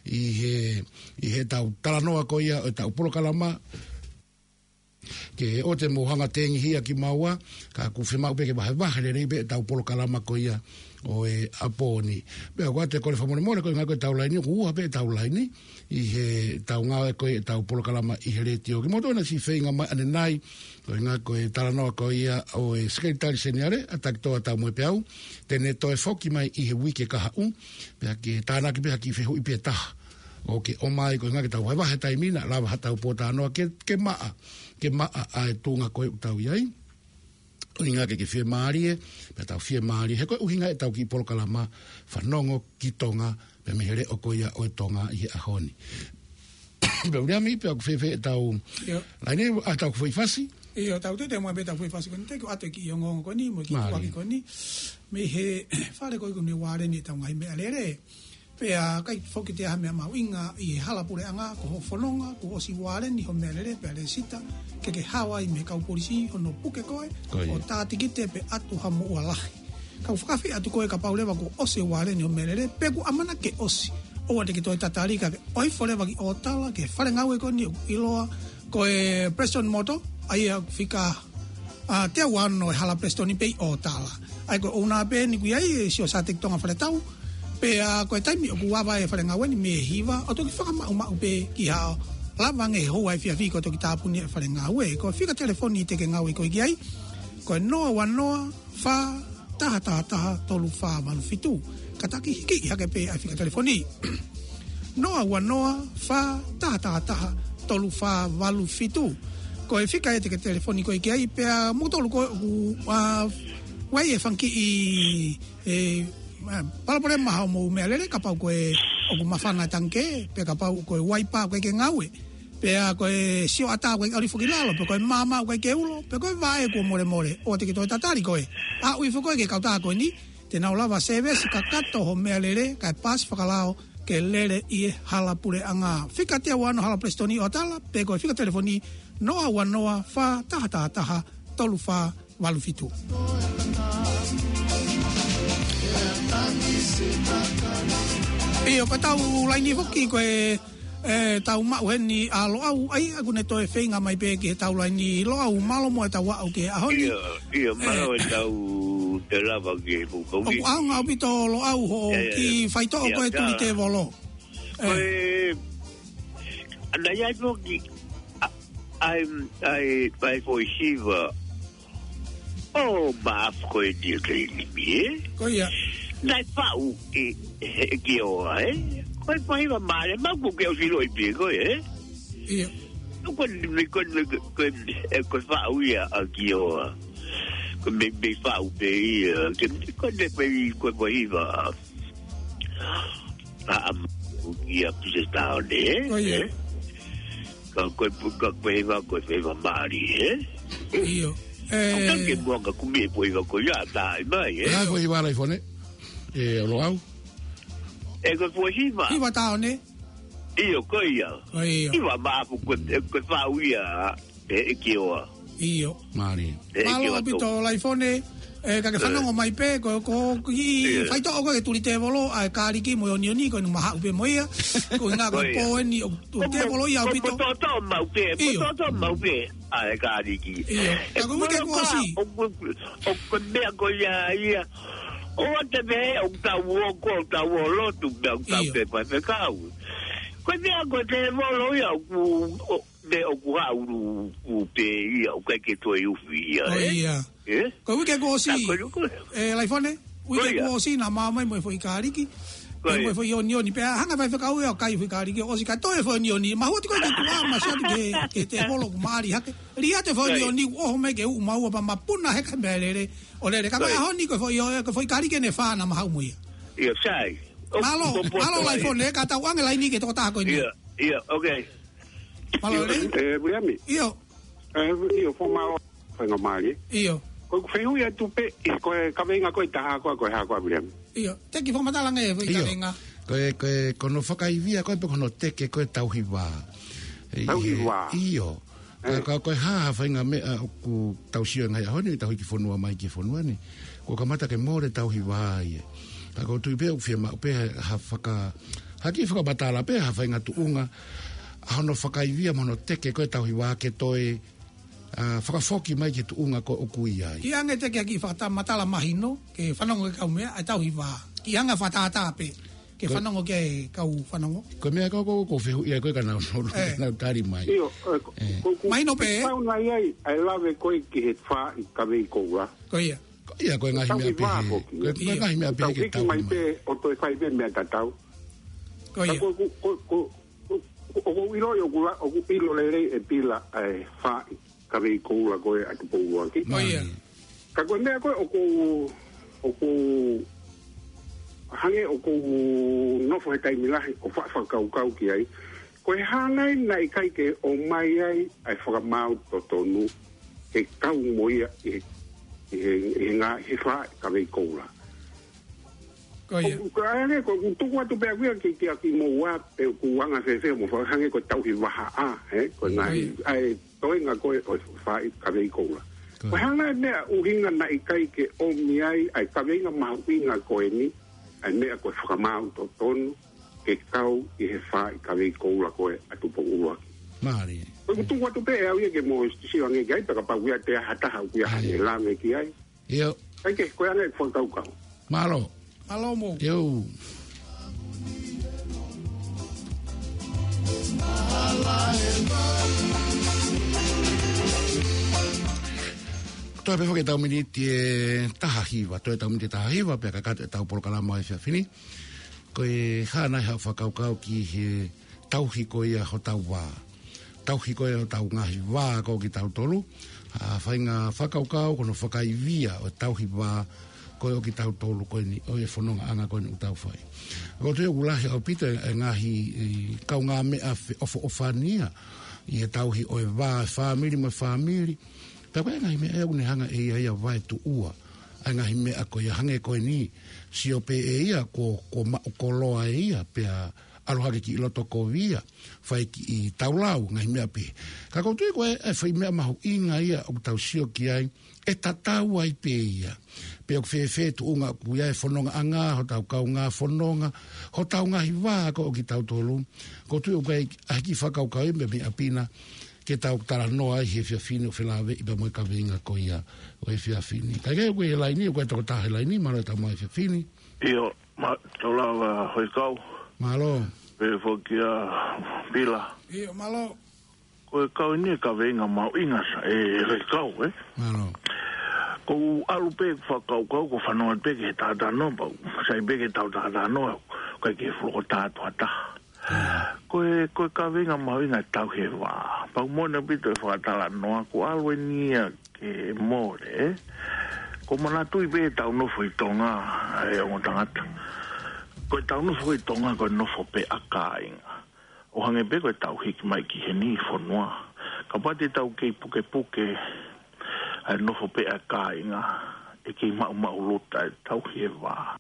i he tau talanoa ko ia o tau polkalama ke o te mohanga tengi hia ki maua ka ku whimau pe ke wahe le reibe tau polo kalama ko ia o e aponi pe o te kore whamone more ko i ngā koe tau laini ku uha pe tau laini i he tau ngā ko i tau polo kalama i he reti o ki motona si whainga mai ane nai ko i ngā koe talanoa ko ia o e skeitari seniare a takitoa tau moe pe au tene to e whoki mai i he wike kaha un pe ke tānaki pe ki whehu i pe taha o ke o mai ko i ngā ke tau wahe taimina lava hatau po tānoa ke maa ke maa a e tūnga koe utau iai. O inga ke whie maarie, pe tau whie maarie, he koe uhinga e tau ki polokalama, whanongo ki tonga, pe mehere o koia o e tonga i he ahoni. Pe uriami, pe au kwhiwhi e tau, laine a tau kwhi fasi? Io tau te mua be tau kwhi fasi koni, te ko ate ki iongongo koni, mo ki tuaki koni, me he whare koi koni wāre ni tau ngai mea lere, pea kai foki te aha mea mauinga i halapure anga ko ho whanonga ko osi wāre ni ho mea lere pea le sita ke Hawaii me kau polisi hono puke koe o tāti kite pe atu hamu ua lahi kau whakawhi atu koe ka paulewa ko osi wāre ni ho mea lere pe ku amana ke osi oa te ki toi tatarika ke oi forewa ki o tala ke whare ngaue ko ni iloa ko e Preston Moto ai a whika te wano e hala Preston i pei o tala ai ko una pe ni kui ai si o sa te tonga whare tau pe a koe taimi o kuawa e wharenga weni me hiva o toki whakamau pe ki hao lawange he hoa e fia fiko toki tāpuni e wharenga ue ko whika telefoni te ke ngau i koe ki ai koe noa wanoa wha taha tolu wha malu fitu kataki hiki i hake pe a whika telefoni noa wanoa wha taha tolu wha malu fitu koe whika e te ke telefoni koe ki ai pe a mutolu koe wai e whanki i palapore maha mo mea lere ka pau koe o ku mawhanga tanke pe ka pau koe waipa koe ke ngaue pe a koe sio ata koe auri whukilalo pe koe mama koe ke ulo pe koe vae kua more o te ki toi tatari koe a ui whukoe ke kautaa koe ni te nau lava seves ka kato ho mea lere ka e pasi whakalao ke lere i e halapure anga whika te wano hala prestoni o tala pe koe whika telefoni noa wanoa wha taha tolu wha walufitu Io ko tau laini hoki koe tau mau heni a lo au ai aku ne toe whenga mai pe ke tau lai ni lo au malo mo tau au ke ahoni. Ia malo tau te lava ke pukauri. Oku au ngau pito lo au ho ki whaito o koe tuli te volo. Ana ia ko ki ai foi shiva. Oh, maaf koe dia ke ni. Ko ia. Nai pau ki o ai. Koe pai va male, ma ku ke o silo I pe koe, Ia. Koe fa uia a ki o. Koe me fa u pe koe de koe pai va. Ia pise tau ne. Ko ia. Koe va mari, Ia. Ke mwanga kumie po iwa ko ya tai mai, Ah, ko iwa lai fone. Lo au. Koe po hiva. Hiva tau ne. Iyo ko ia. Iwa maapu koe fa uia ki oa. Iyo. Mari. Malo pito lai fone. Ka ke whanongo mai pe, ko ki whaito o koe tuli te volo, ai kāriki mo ni ko maha upe mo ia, ko ngā ko po ni te volo ia pito. Pototo mau pe, ai kāriki. Iyo. Ka ko wike ko si. O ko mea ko ia. O te me o tau o lotu me o tau te pawhekau. Ko mea ko te volo ia me o ku hauru pe ia o kai ke toi ufi ia. Ia. Ko wike ko si. Lai fone, wike ko si na mamai mo foi kariki. Mo foi oni pe hanga vai whekau ia kai foi kariki. O si ka toi foi oni, ma hoti ko te tua ma sa ke te volo ku mari hake. Ria te foi oni o me ke u mau pa mapuna heka belere. O le ka mai honi ko foi kariki ne fa na ma mo ia. Ia sai. Malo lai fone ka ta wanga lai ni ke to ta ko ni. Ia, okay. Malo le. Williami. Iyo. Iyo fo mau whenga mari. Iyo. Ko whengu ia tupe, ko ka venga ko taha ko ha ko Williami. Iyo. Te ki fo matala nge foi ka venga. Ko no whakaivia koe pe kono teke koe tauhiwa. Tauhiwa. Iyo. Koe haa whainga mea ku tausio ngai ahoni tau hiki whanua mai ki whanua ni. Ko kamata ke more tauhiwa ie. Ko tui pe ukfia ma upe ha whaka... Haki whakabatala pe ha whainga tuunga. Ahono whakaivia mono teke koe tauhiwa ke toi... whakafoki mai ke tuunga ko ukui ai. Ki anga teke ki whakata matala mahino ke whanongo ke kaumea ai tauhiwa. Ki anga whatata pe. Ke whanongo ke kau whanongo. Ko mea ko whihu ia koe ka nau tari mai. Iyo. Mahino pe. Pau nai ai lawe koe ki he wha I kawei koura. Ko ia. Ko ia koe ngahi mea pehe. Koe ngahi mea pehe ke tau mai. O toi whai mea tatau. Ko ia. O ilo o ilo lele e pila ai wha kawei koura koe atu pou aki. Ko ia. Ka koe mea koe o ko hange o ko nofo he taimilahi o whakau ki ai. Koe hangai nai kai ke o mai ai ai whakamau to tonu ke kau moia I ngā he wha kawei koura. Ko ia. Ko hange ko tuku atu pea kuia ki aki mo wā pe ku wanga se mo hange ko tauhi waha ko ngai ai toi ngā koe o wha kawei koura. Ko hangai mea uhinga nai kai ke o miai ai kawei ngā mahuinga koe ni ai mea koe whakamau to tonu ke kau I he wha kawei koura koe atu po uaki. Mahari. Ko tuku atu pea au ia ke mo siwange kai paka pa kuia te hataha kuia hane lame ki ai. Iyo. Ai ke koe angai whakau kau. Malo. Malo mo. Yo. Toi pe hoke tau miniti e taha hiwa. Toi tau miniti taha hiwa pe kakate tau polokalama e whiawhini. Koe hānai hau whakaukau ki he tauhi ko ia ho tau wā. Tauhi ko ia ho tau ngahi wā ko ki tau tolu. Whainga whakaukau kono whakaivia o tauhi wā koe o ki tau tolu koe ni o e whanonga anga koe ni utau whai. Ko te ulahi au pita e ngahi kau ngā mea ofo whania I e tauhi o e wā whamiri mo whamiri. Pea koe ngahi mea e une hanga e ia vai tu ua. Ai ngahi mea koe hange koe ni si o pe e ia ko loa e ia pea aloha ki loto ko via fai ki I taulau ngai mea pe ka koutu koe e fai mea mahu inga ia o tau sio ki ai e tatau ai pe ia pe o fe tu unga ku ia e fononga anga ho tau kau ngā fononga ho tau ngahi wā ko o ki tau tolu koutu koe a ki whakau kau me me apina ke tau tara noa I he whiawhini o whenawe I pa moe ka weinga ko ia o he whiawhini. Ka kei koe he laini, o koe toko tahe laini, maro e tau moe whiawhini. Io, ma tau lawa hoi kau. Malo. Pe whokia pila. Io, malo. Koe kau ni ka weinga mau ingasa e hoi kau, Malo. Ko alu pe whakau kau, ko whanonga pe ke tātā no, sai pe ke tau tātā no, koe ke whuloko tātua taha. Koe ka venga mawinga tau he wā. Pau mona pito e whakatala noa, ko alwe nia ke more, ko manatu I pe tau nofo I tonga, e ongo tangata. Koe tau nofo I tonga, koe nofo pe aka inga. O hange pe koe tau hiki mai ki he ni whanua. Ka pati tau kei puke puke, e nofo pe aka inga, e kei mau lota e tau he wā.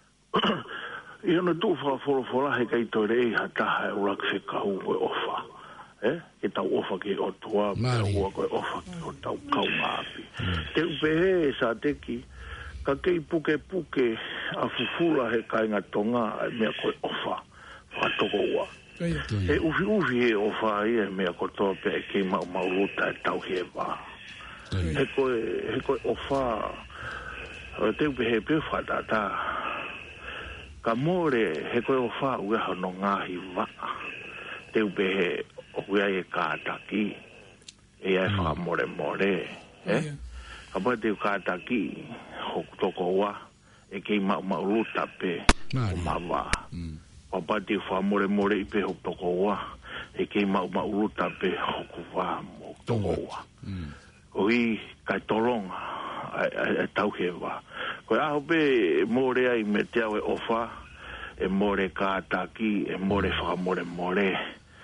I ona tu whakawhora he kai tore e hataha e urak se kau koe ofa. Ke tau ofa ke o tua, me ua koe ofa ke o tau kau ngāpi. Te upehe e sa teki, ka kei puke puke a fufula he kai ngā tonga e mea koe ofa, whakatoko ua. He ufi he ofa ia e mea koe toa pe e kei mau luta e tau he wā. He koe ofa, te upehe pe whatata, ka more he koe o wha ue hano ngahi wa. Te upe he o ue e kātaki. E ai wha more. Ka pa te kātaki ho toko wa. E kei mau luta pe o mawa. Pa te wha more I pe ho toko wa. E kei mau luta pe ho kuwa mo toko wa. O I kai tolonga. E tau he wa. Koe aho pe more ai me te au e ofa, e more kātaki, e more whakamore.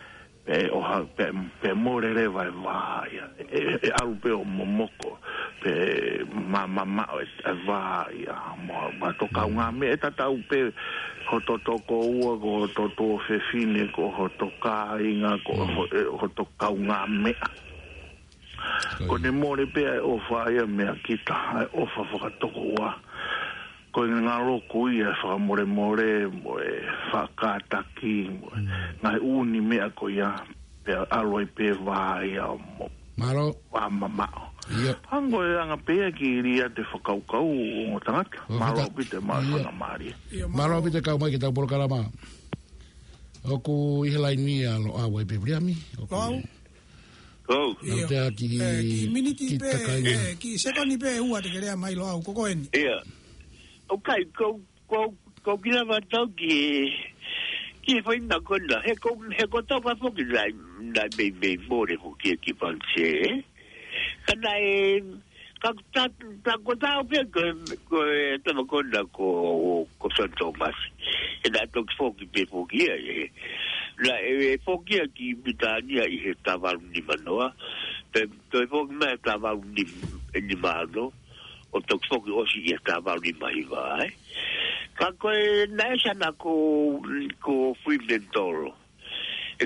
Pe more re vai vāia. E aru pe o momoko, pe mamamao e vāia. Ma toka unga me, e tatau pe ho totoko ua, ko ho toto whewhine, ko ho toka inga, ko ho toka unga mea. Ko ne more pe o whaia mea kita, o whakatoko ua. Ko ngā roko ia whakamore mo e whakataki, ngai uni mea ko ia, pe aloi pe vāia mo. Maro. Whamamao. Hango e anga pea ki iria te whakaukau o tangata. Maro pite whanga maari. Maro pite kau mai ki tau porokarama. Oku ihelai ni alo awa e pe priami. Kau. Kau. Ki miniti pe, ki sekoni pe ua te kerea mai lo au, koko eni. Ia. Okay, ko kina matau ki foi na kona. He ko tau pa foki lai me more foki ki panche. Kana e ka ko tau pe ko tama kona ko San Tomas. E na tok foki pe foki e. La e foki ki bitania I he tavaru ni manoa. Pe to foki me tavaru ni mano. O tok foki osi I tavaru ni mai vai. Ka koe naisana ko fui mentoro. E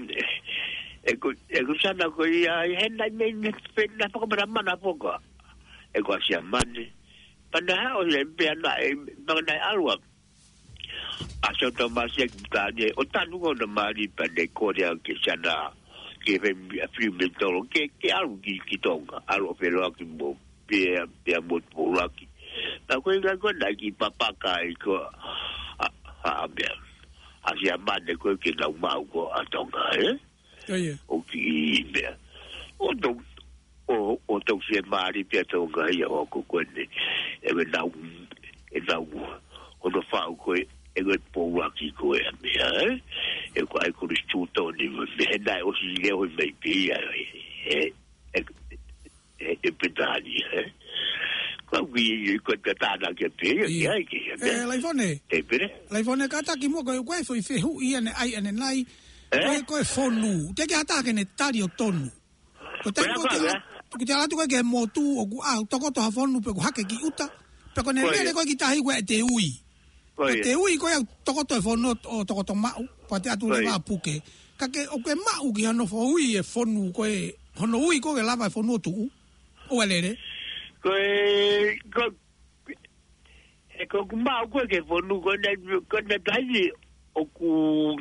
ko sana ko ia hena me na paka mana poka. E ko asia mane. Pana o le pe na e na alwa. Aso to masek tani o tanu ko na mari pa de korea ke sana ke fui mentoro ke alu ki tonga alu pelo ki mo pe mo polaki. Na koe na ki papaka I ko bea. Asia mane koe ke na umau ko atonga, O ki bea. O tau se maari pia tonga ia o ko koene. Ewe na o no whau koe ewe polaki koe a mea, E ko ai ko ristuto ni me henai o si leo mei pia, E pedani, ko te tāna ke pēia ki ai ki. Laifone. E pere. Laifone ka taki mo koe foi fehu ia ne ai ane nai. Koe fonu. Te ke hata ke ne tari o tonu. Ko te ko te alatu koe ke motu o ku au toko toha fonu pe ku hake ki uta. Pe ko ne lere koe ki tahi koe te ui. Te ui koe au toko toha fonu o toko to mau. pa te atu le puke ka ke o ke ma u ki ano fo ui e fonu ko e hono ui ko ke lava e fonu tu o elere ko ma ko ke fonu ko ne tai o ku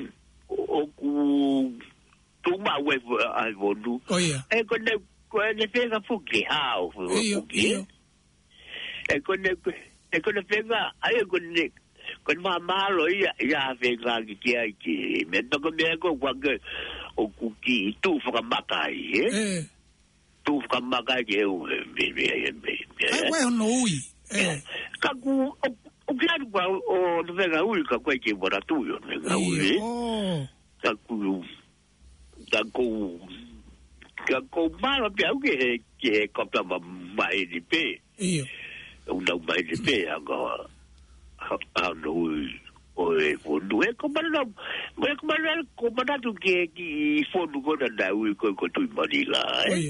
tu ma we ai fonu e ko ne pega fuki hao fuki e ko ne pega ai ko ne con malo ya venga ki me to me ko kwa o kuki tu fa makai tu fa makai e o ai no ui ka ku o claro o venga ui ka kwa ki bora tu yo venga ui ka ku malo pe au ke ko ta mai di pe o no mai di pe agora oi fondu e como tu que fondu ko da ui ko tu manila e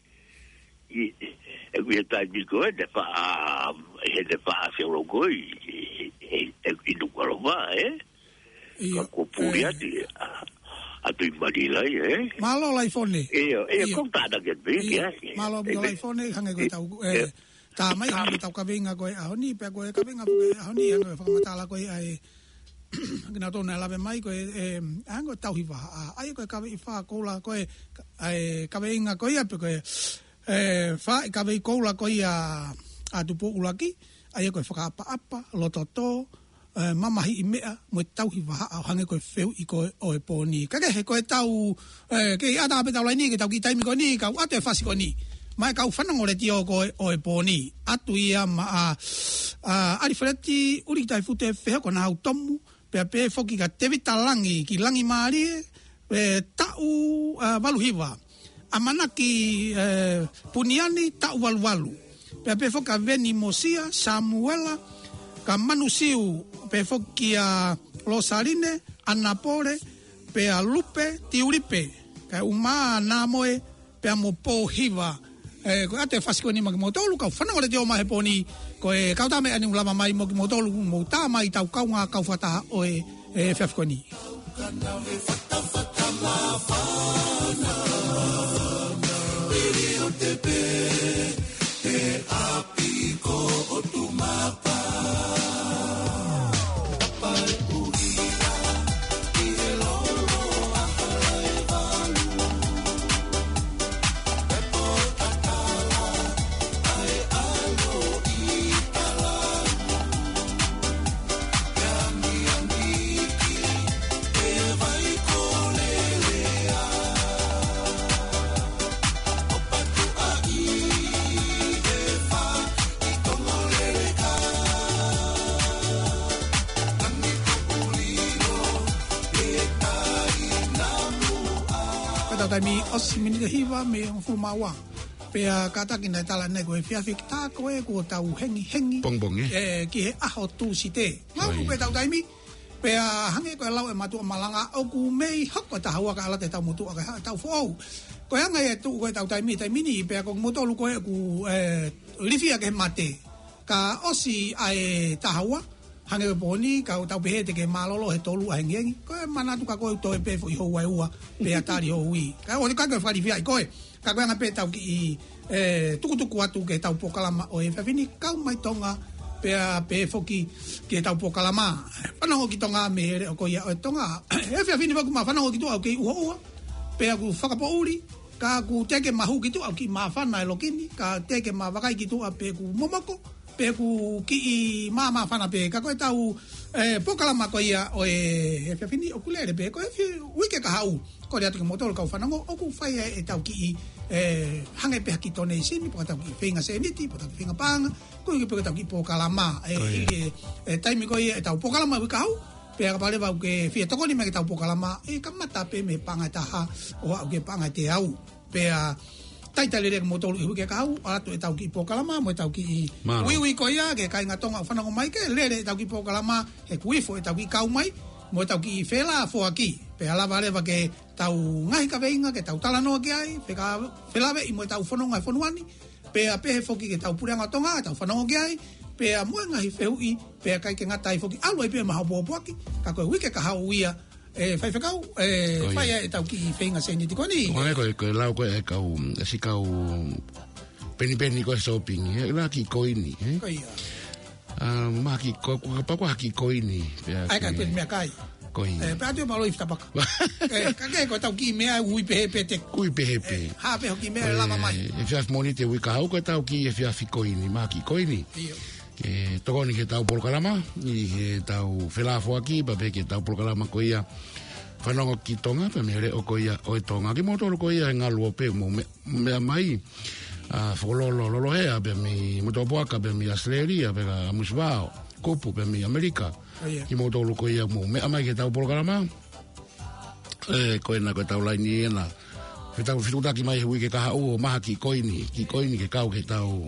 tá digo de fa se logo e no qual vai ko puria di a tu manila malo l'iPhone contada que bem malo l'iPhone hanga ko tau ta mai hanga tau ka venga ko ahoni pe ko ka venga ko ahoni hanga fa matala ko ai kina tona lave mai ko ango tau hiva ai ko ka fa ko la ko ai ka venga ko ia pe ko fa ka ve ko la ko ia a tu po ulaki ai ko fa apa lototo mama hi mea mo tau hiva hanga ko feu i ko o e poni ka ke ko tau ke ada pe tau lai ni ke tau ki tai mi ko ni ka ate fa si ko ni mai kau whanango le tio ko o e pōni. Atu ia ma ari whareti uri tai fute wheha ko na hau tomu, pea pe foki ka tewi talangi ki langi maari, tau waluhiwa. Amanaki puniani tau walu. Pea pe foka veni mosia, Samuela, ka manusiu pe foki Losarine, Anapore, pea lupe, tiuripe, ka uma namoe, pea mo po hiva. Ko ate fasiko ni mag motolu ka fana ole dio mai poni ko e kauta me ani ulama mai mo motolu mo ta mai tau kaunga kau fata o e fasiko ni mi osi minute hiva me fumawa pea kata kina tala nego e fia fik ta ko e ko tau hengi bongbong ki aho tu site ngau pe tau taimi pea hange ko lau e matu malanga o ku mei hakko ta hawa ka ala te tau mutu ka tau fo ko hanga e tu ko tau taimi ni pea ko moto lu ko e ku lifia ke mate ka osi ai ta hawa hange boni ka tau pe te ke malolo he tolu hengi ko mana tu ka ko to e pe fo ho wa ua pe atari ho wi ka o ka fa difia ko ka ko nga pe tau ki tuku atu ke tau pokalama o e fini ka mai tonga pe fo ki ke tau pokalama pana ho ki tonga me ko ya tonga e fini va ku ma pana ho ki tu au ke ua pe ku fa ka po uri ka ku teke mahu ki tu au ki ma fa na lo kini ka teke ma va kai ki tu pe ku momako pe ku ki mama fana pe ka ko tau pokalama ko ia o e fini o kulere pe ko wike ka hau ko dia tu motor ka fana o ku fai e tau ki hange pe ki tone sini po tau ki finga seniti po tau finga pang ko ki pe tau ki pokalama time ko ia tau pokalama ka hau pe ka pale va ke fie to ko ni me tau pokalama ka mata pe me panga ta ha o ke panga te au pe taita le motolu i ke kau atu e tau ki pokalama mo tau ki wi ko ia ke kai ngatonga fana ko mai ke le tau ki pokalama e kuifo e tau ki kau mai mo tau ki fela fo aki pe ala vale va ke tau ngai ka veinga ke tau tala no ki ai pe ka fela ve i mo tau fono ngai fonuani pe a pe fo ki ke tau pura ngatonga tau fana ki ai pe a mo ngai feu i pe kai ke ngatai fo ki alo e pe ma ho bo aki ka ko wi ke ka hau ia fai whakau, fai e tau ki whenga seni tiko ni. Koe lau koe e kau, si kau peni koe shopping, la ki koini. Koe ia. Maki pako haki koini. Ai ka koe mea kai. Koini. Pe atio malo ifta paka. Kake ko tau ki mea ui pehepe te. Kui pehepe. Ha pe hoki mea lava mai. E fiaf moni te ui ka hau koe tau ki e fiafi koini, maki koini. Iyo. Ke tokoni ke tau polokalama, i ke tau whelafo aki, pape ke tau polokalama ko ia whanongo ki tonga, pe me re o ko ia o e tonga. Ki motoro ko ia e ngalu o pe, mo mea mai, whakololo lolo hea, pe mi motopoaka, pe mi Australia, pe ka Musvao, Kupu, pe mi Amerika. Ki motoro ko ia mo mea mai ke tau polokalama, ko ena ko tau laini ena, pe tau whitutaki mai hui ke kaha uo, maha ki koini ke kau ke tau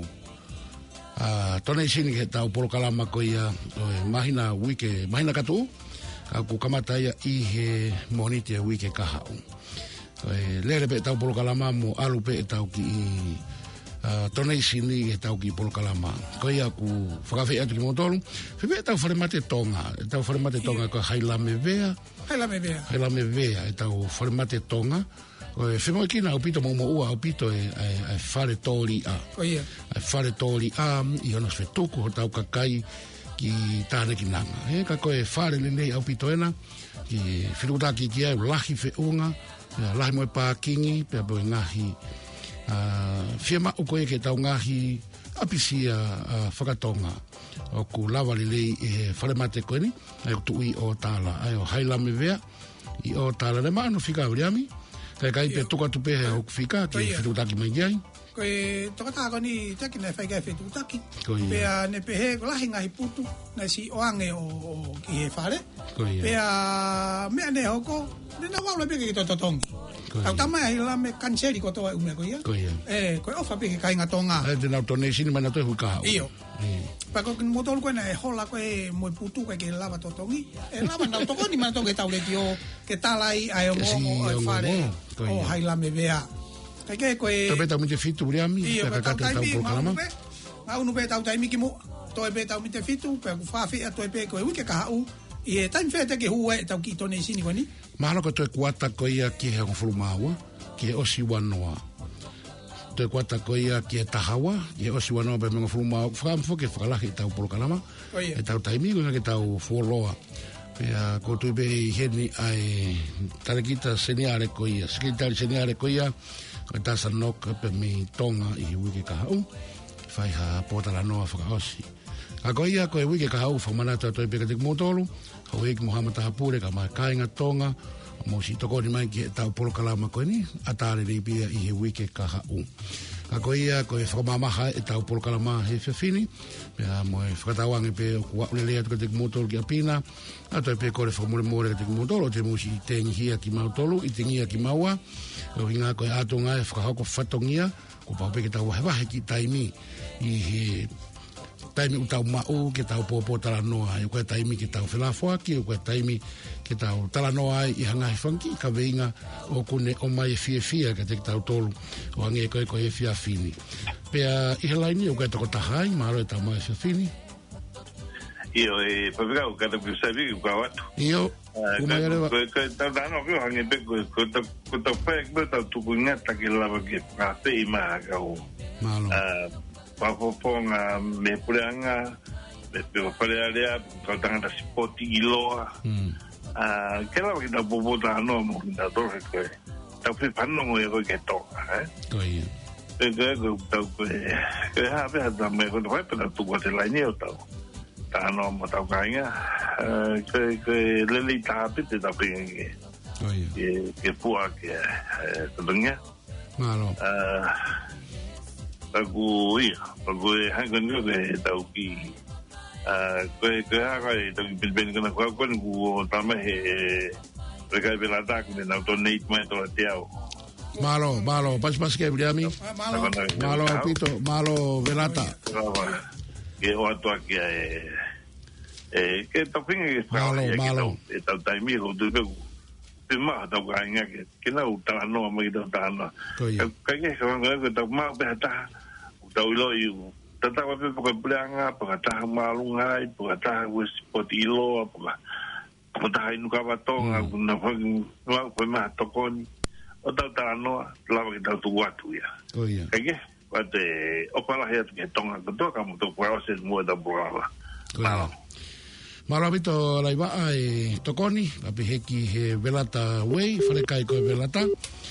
tonei sini ke tau polokalama ko ia mahina wike mahina katu ka ku kamata ia i he moniti e wike kahau lere pe tau polokalama mo alu pe tau ki tonei sini ke tau ki polokalama ko ia ku whakawhi atu ki motolu pe tau wharimate tonga ko hailame vea e tau wharimate tonga Whemo kina au pito mo ua au pito e whare tōri a. E whare tōri a i ono se tuku ho tau kakai ki tāne ki nanga. Ka koe whare nei au pito ena ki whirutaki ki au lahi whiunga, lahi moe pākingi, pia boi ngahi whiema uko e ke tau ngahi apisia whakatonga o ku lawa lelei e whare mate koeni, ai o tui o tāla, ai o hailame vea i o tāla ne maano whika uriami. Kai pe tuka tu pe o fika ki whirutaki mai ai. Koe tokata ko ni taki na whaikai whirutaki. Pea ne pehe lahi ngahi putu na si oange o ki he whare. Pea mea ne hoko, ne na wawla peke ki tototongi. Tau tamai ahi la me kanseri ko toa umea ko ia. Koe ofa peke kai ngatonga. Te nau tonei sini mai na toi hui kahau. Iyo. Pako kin motolu koe na e hola koe moe putu koe ke lava totongi. E lava nau tokoni mana toke tau le ki o ke talai ai o ngongo o whare o hailame vea. Kai koe... Tau tau mite fitu uriami, peka kate tau polokalama. Maunu pe tau taimi ki mo, toi pe tau mite fitu, peka whawhia toi pe koe wike kahau. I e taimi whete ke hua e tau ki tonei sini koe ni. Mahalo ka toi kuata koe ia ki he ngofuru maua, ki he osi wanoa. Toi kuata koe ia ki he tahawa, ki he osi wanoa pe ngofuru maua. Whakamfo ke whakalahi tau polokalama. E tau taimi koe ke tau fuoloa. Pea ko tui pe heni ai tarekita seniare koe ia. Sekitari seniare koe ia. Koe tasa noka pe mi tonga i wike kahau. Whai ha pōtara noa whakaosi. Ka koe ia koe wike kahau whamanata toi peka tek motolu. Hau eki Mohamata Hapure ka mai kainga tonga. Mo si tokoni mai ki tau polokalama koe ni. Atare rei pia i he wike kahau. Ka koe ia koe whakamamaha e tau polokalama he whiawhini. Pea mo e whakatawange pe o kua ulelea tuka tek motolu ki apina. A toi pe kore whamore ka tek motolu. Te musi i te ngihia ki mautolu, i te ngia ki maua. O hinga koe atonga e whakahoko whatongia. Ko paupeke tau wahewahe ki taimi. I he taimi utau mau ke tau pōpō talanoa. I koe taimi ke tau whelafoaki. I koe taimi ke tau talanoa i hangahi whanki. Ka veinga o kune o mai e fia ka te tau tolu. O hange koe koe e fia fini. Pea i helaini o koe toko tahai. Mahalo e tau mai e fia fini. Iyo e papika o kata kusabi ku kawatu. Iyo. Koe tau dano kio hange pe koe tau whaek me tau tuku ngata ki lava ki ngate i maha kau. Mahalo. Papoponga me pureanga, me paparearea, tau tangata sipoti iloa. Ke lava ki tau popota anoa mo ki tau torre koe. Tau whi panongo e koe ke toka. Koe. Koe tau koe. Koe hape hata me koe tau whape tau tuku te laini o tau. Tano mo tau kainga. Koe lele i tāpe te tau pingi. Ke pua ke tatunga. Mahalo. Paku e hanga nio ke tau ki koe haka e tau ki pilipeni kana kua kua ku o tama he rekai pela taku ne nau tonei mai tola te au. Malo, pas ke briami. Malo pito, malo velata. Ke o atua ki ke tau pinga ke malo. E tau taimi ko tu pe te maha tau kainga ke nau tānoa mai tau tānoa. Kai ke kawanga ke tau maha peha taha tau ilo i tatawa pe poka pleanga, poka taha malungai, poka taha wesi poti iloa, o ta hai nuka watonga kuna whangi wau koe maha tokoni o tau taranoa lawa ki tau tuku atu ia kage wate o palahi atu ke tonga katoa ka muto kua o se mua da burawa Mara vito laiwaa e tokoni api heki he velata wei wharekai koe velata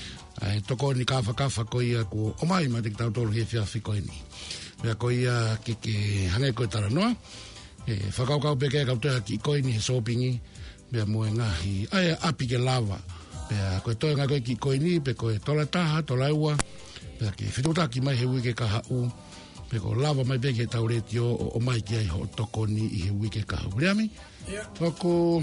e tokoni kafa ko ia ko omai ma te tau tolu he whiawhi koe ni mea ko ia ke hangai koe taranoa e whakaukau peke kautoa ki koe ni he sopingi mea moe ngahi ai api ke lava mea koe toi ngai koe ki koe ni pe koe tola taha tola eua mea ke whitutaki mai he wike kaha u pe ko lava mai peke tau reti o mai ki ai ho tokoni i he wike kaha u reami toko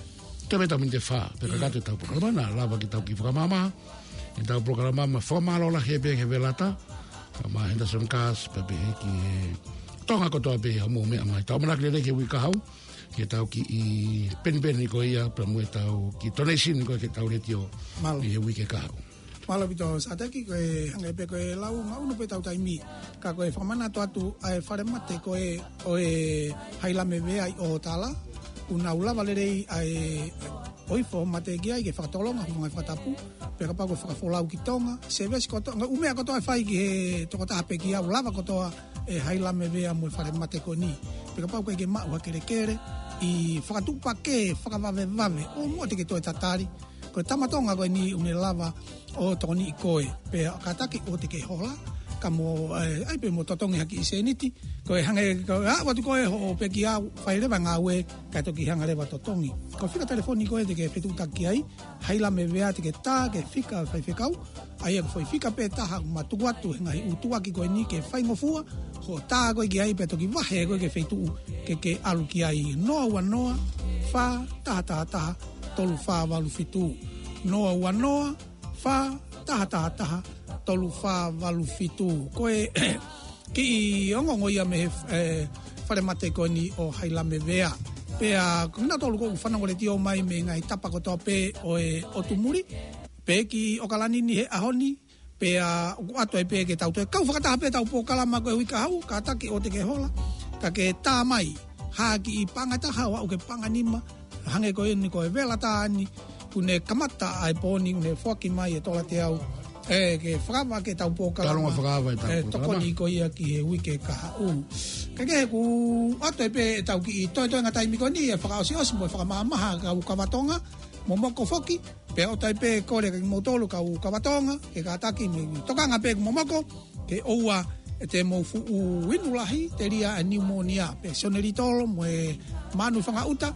te meta minte wha pe kakate tau programana lava ki tau ki whakamama e tau programama whamalola he peke velata ma Henderson Cars pe heki he tonga kotoa pe hamu mea mai tau manaki lele ke wika hau ke tau ki i peni ko ia pe mue tau ki tonesin ko ke tau retio i he wike ka hau Malo pito sa teki ko e hangai pe ko e lau ngau no pe tau taimi ka ko e whamana atu ai whare mate ko e o e hailame vea i o tala una ula valerei ai oifo mate ki ai ke whakatolonga hungai whakatapu pe kapa ko whakafolau ki tonga se vesi kotoa umea kotoa whai ki he toko taha pe ki au lava kotoa e hailame vea mui whare mate ko ni pe kapa ko ke mau hakere kere i whakatupa ke whakavave o mua te ke toi tatari ko tamatonga ko ni une lava o toni i koe pe kataki o te ke hola kamo ai pe mo totongi haki i seniti ko e hange ko watu ko e ho pe ki au whaire wanga ue ka toki hanga rewa totongi ko whika telefoni ko e te ke whetutaki ai haila me vea te ke tā ke whika whai whikau ai ako whai whika pe taha matuku atu hengahi utuaki ko e ni ke whaingofua ho tā ko e ki ai pe toki wahe ko e ke whaitu ke alu ki ai noa wanoa wha taha tolu wha walu whitu noa wanoa wha taha tolu wha walu whitu koe ki i ongongo ia me whare mate koe ni o hailame vea pea kuna tolu ko whanongo le tio mai me ngai tapa kotoa pe o e otumuri pe ki o kalani ni he ahoni pea ato e pe ke tau toe kau whakataha pe tau po kalama koe hui ka hau ka taki o te ke hola ka ke tā mai haki i pangataha wa o ke panganima hange koe ni koe vela tāni kune kamata ai poni une whaki mai e tola te au ke whakawa ke tau pōkalama tokoni ko ia ki he wike ka hau ke ku ato e pe tau ki i toi ngatai miko ni e whakaosi osi mo whakamamaha ka ukawatonga momoko whoki pe o tai pe kore ka motolu ka ukawatonga ke ka taki me tokanga pe momoko ke oua e te mo fu winulahi te ria a pneumonia pe soneri tolo mo e manu whanga uta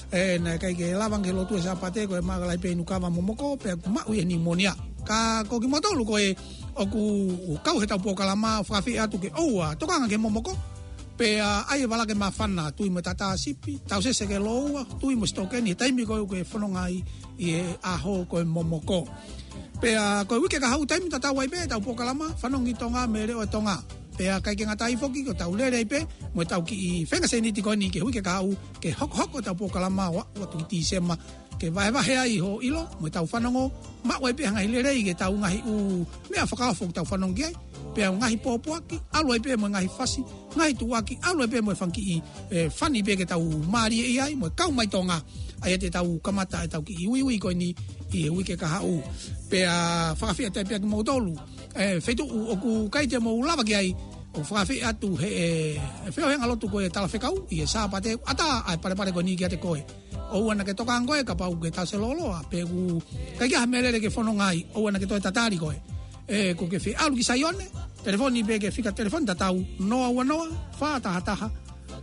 na kai ke lawang ke lotu e sa pate ko e magalai pe nukawa momoko pe mau e pneumonia ka ko ki motolu ko e o ku kau he tau pōkalama whakawhi atu ke oua tokanga ke momoko pe ai wala ke mawhana tui mo tata sipi tau sese ke loua tui mo stokeni taimi ko e whanongai i e aho ko e momoko pe ko wike ka hau taimi tata wai pe tau pōkalama whanongi tonga me reo e tonga pe kai ke ngatai foki ko tau lere pe mo tau ki i whenga seniti ko ni ke wike ka hau ke hoko tau pōkalama watu ki tisema ke vai ai ho ilo mo tau whanongo ma wai pe hangai lere i ke tau ngahi u mea whakawhok tau whanongi ai pe ngahi pōpuaki alo pe mo ngahi fasi ngahi tuaki alo pe mo whanki i whani pe ke tau maari e ai mo kau mai tonga ai te tau kamata e tau ki i ui ko ni i wike ka hau pe whakawhia te pe ki mautolu whetu o ku kai te mo lava ki ai o whakawhi atu he whio henga lotu koe tala whekau i e sāpate ata ai pare ko ni ki ate koe o wana ke toka koe ka pau ke tase loloa pe ku kai kia merere ke whanongai o wana ke toe tatari koe ko ke whi alu ki saione telefoni pe ke whika telefoni tatau noa wanoa wha taha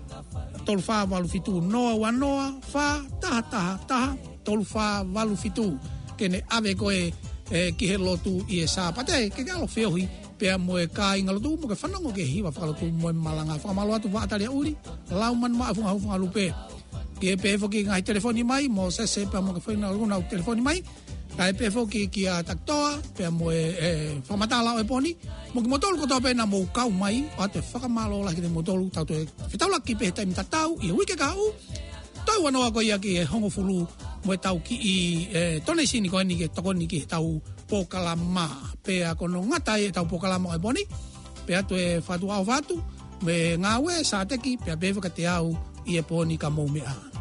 tolu wha walu fitu noa wanoa wha taha tolu wha walu fitu kene ave koe ki he lotu i e sāpate ke alo whiohi pea moe ka inga lotu mo ke whanongo ke hiwa whakalotu moe malanga whakamalo atu wa ataria uri lauman maa funga lupe ke pe foki ngai telefoni mai mo se pe mo ke foi na alguna telefoni mai kai pe foki ki a taktoa pe mo famatala e poni mo ki motolu ko to pe na mo kau mai ate whakamalo la ki te motolu tau te fitaula ki pe taimi tatau i wike ka u toi wanoa ko ia ki hongo fulu mo tau ki i tone sini ko ni ke tokoni ki tau pokalama pe a kono ngata e tau pokalama e poni pe atu e fatu au fatu me ngawe sa teki pe a bewe ka te au i e poni ka moumea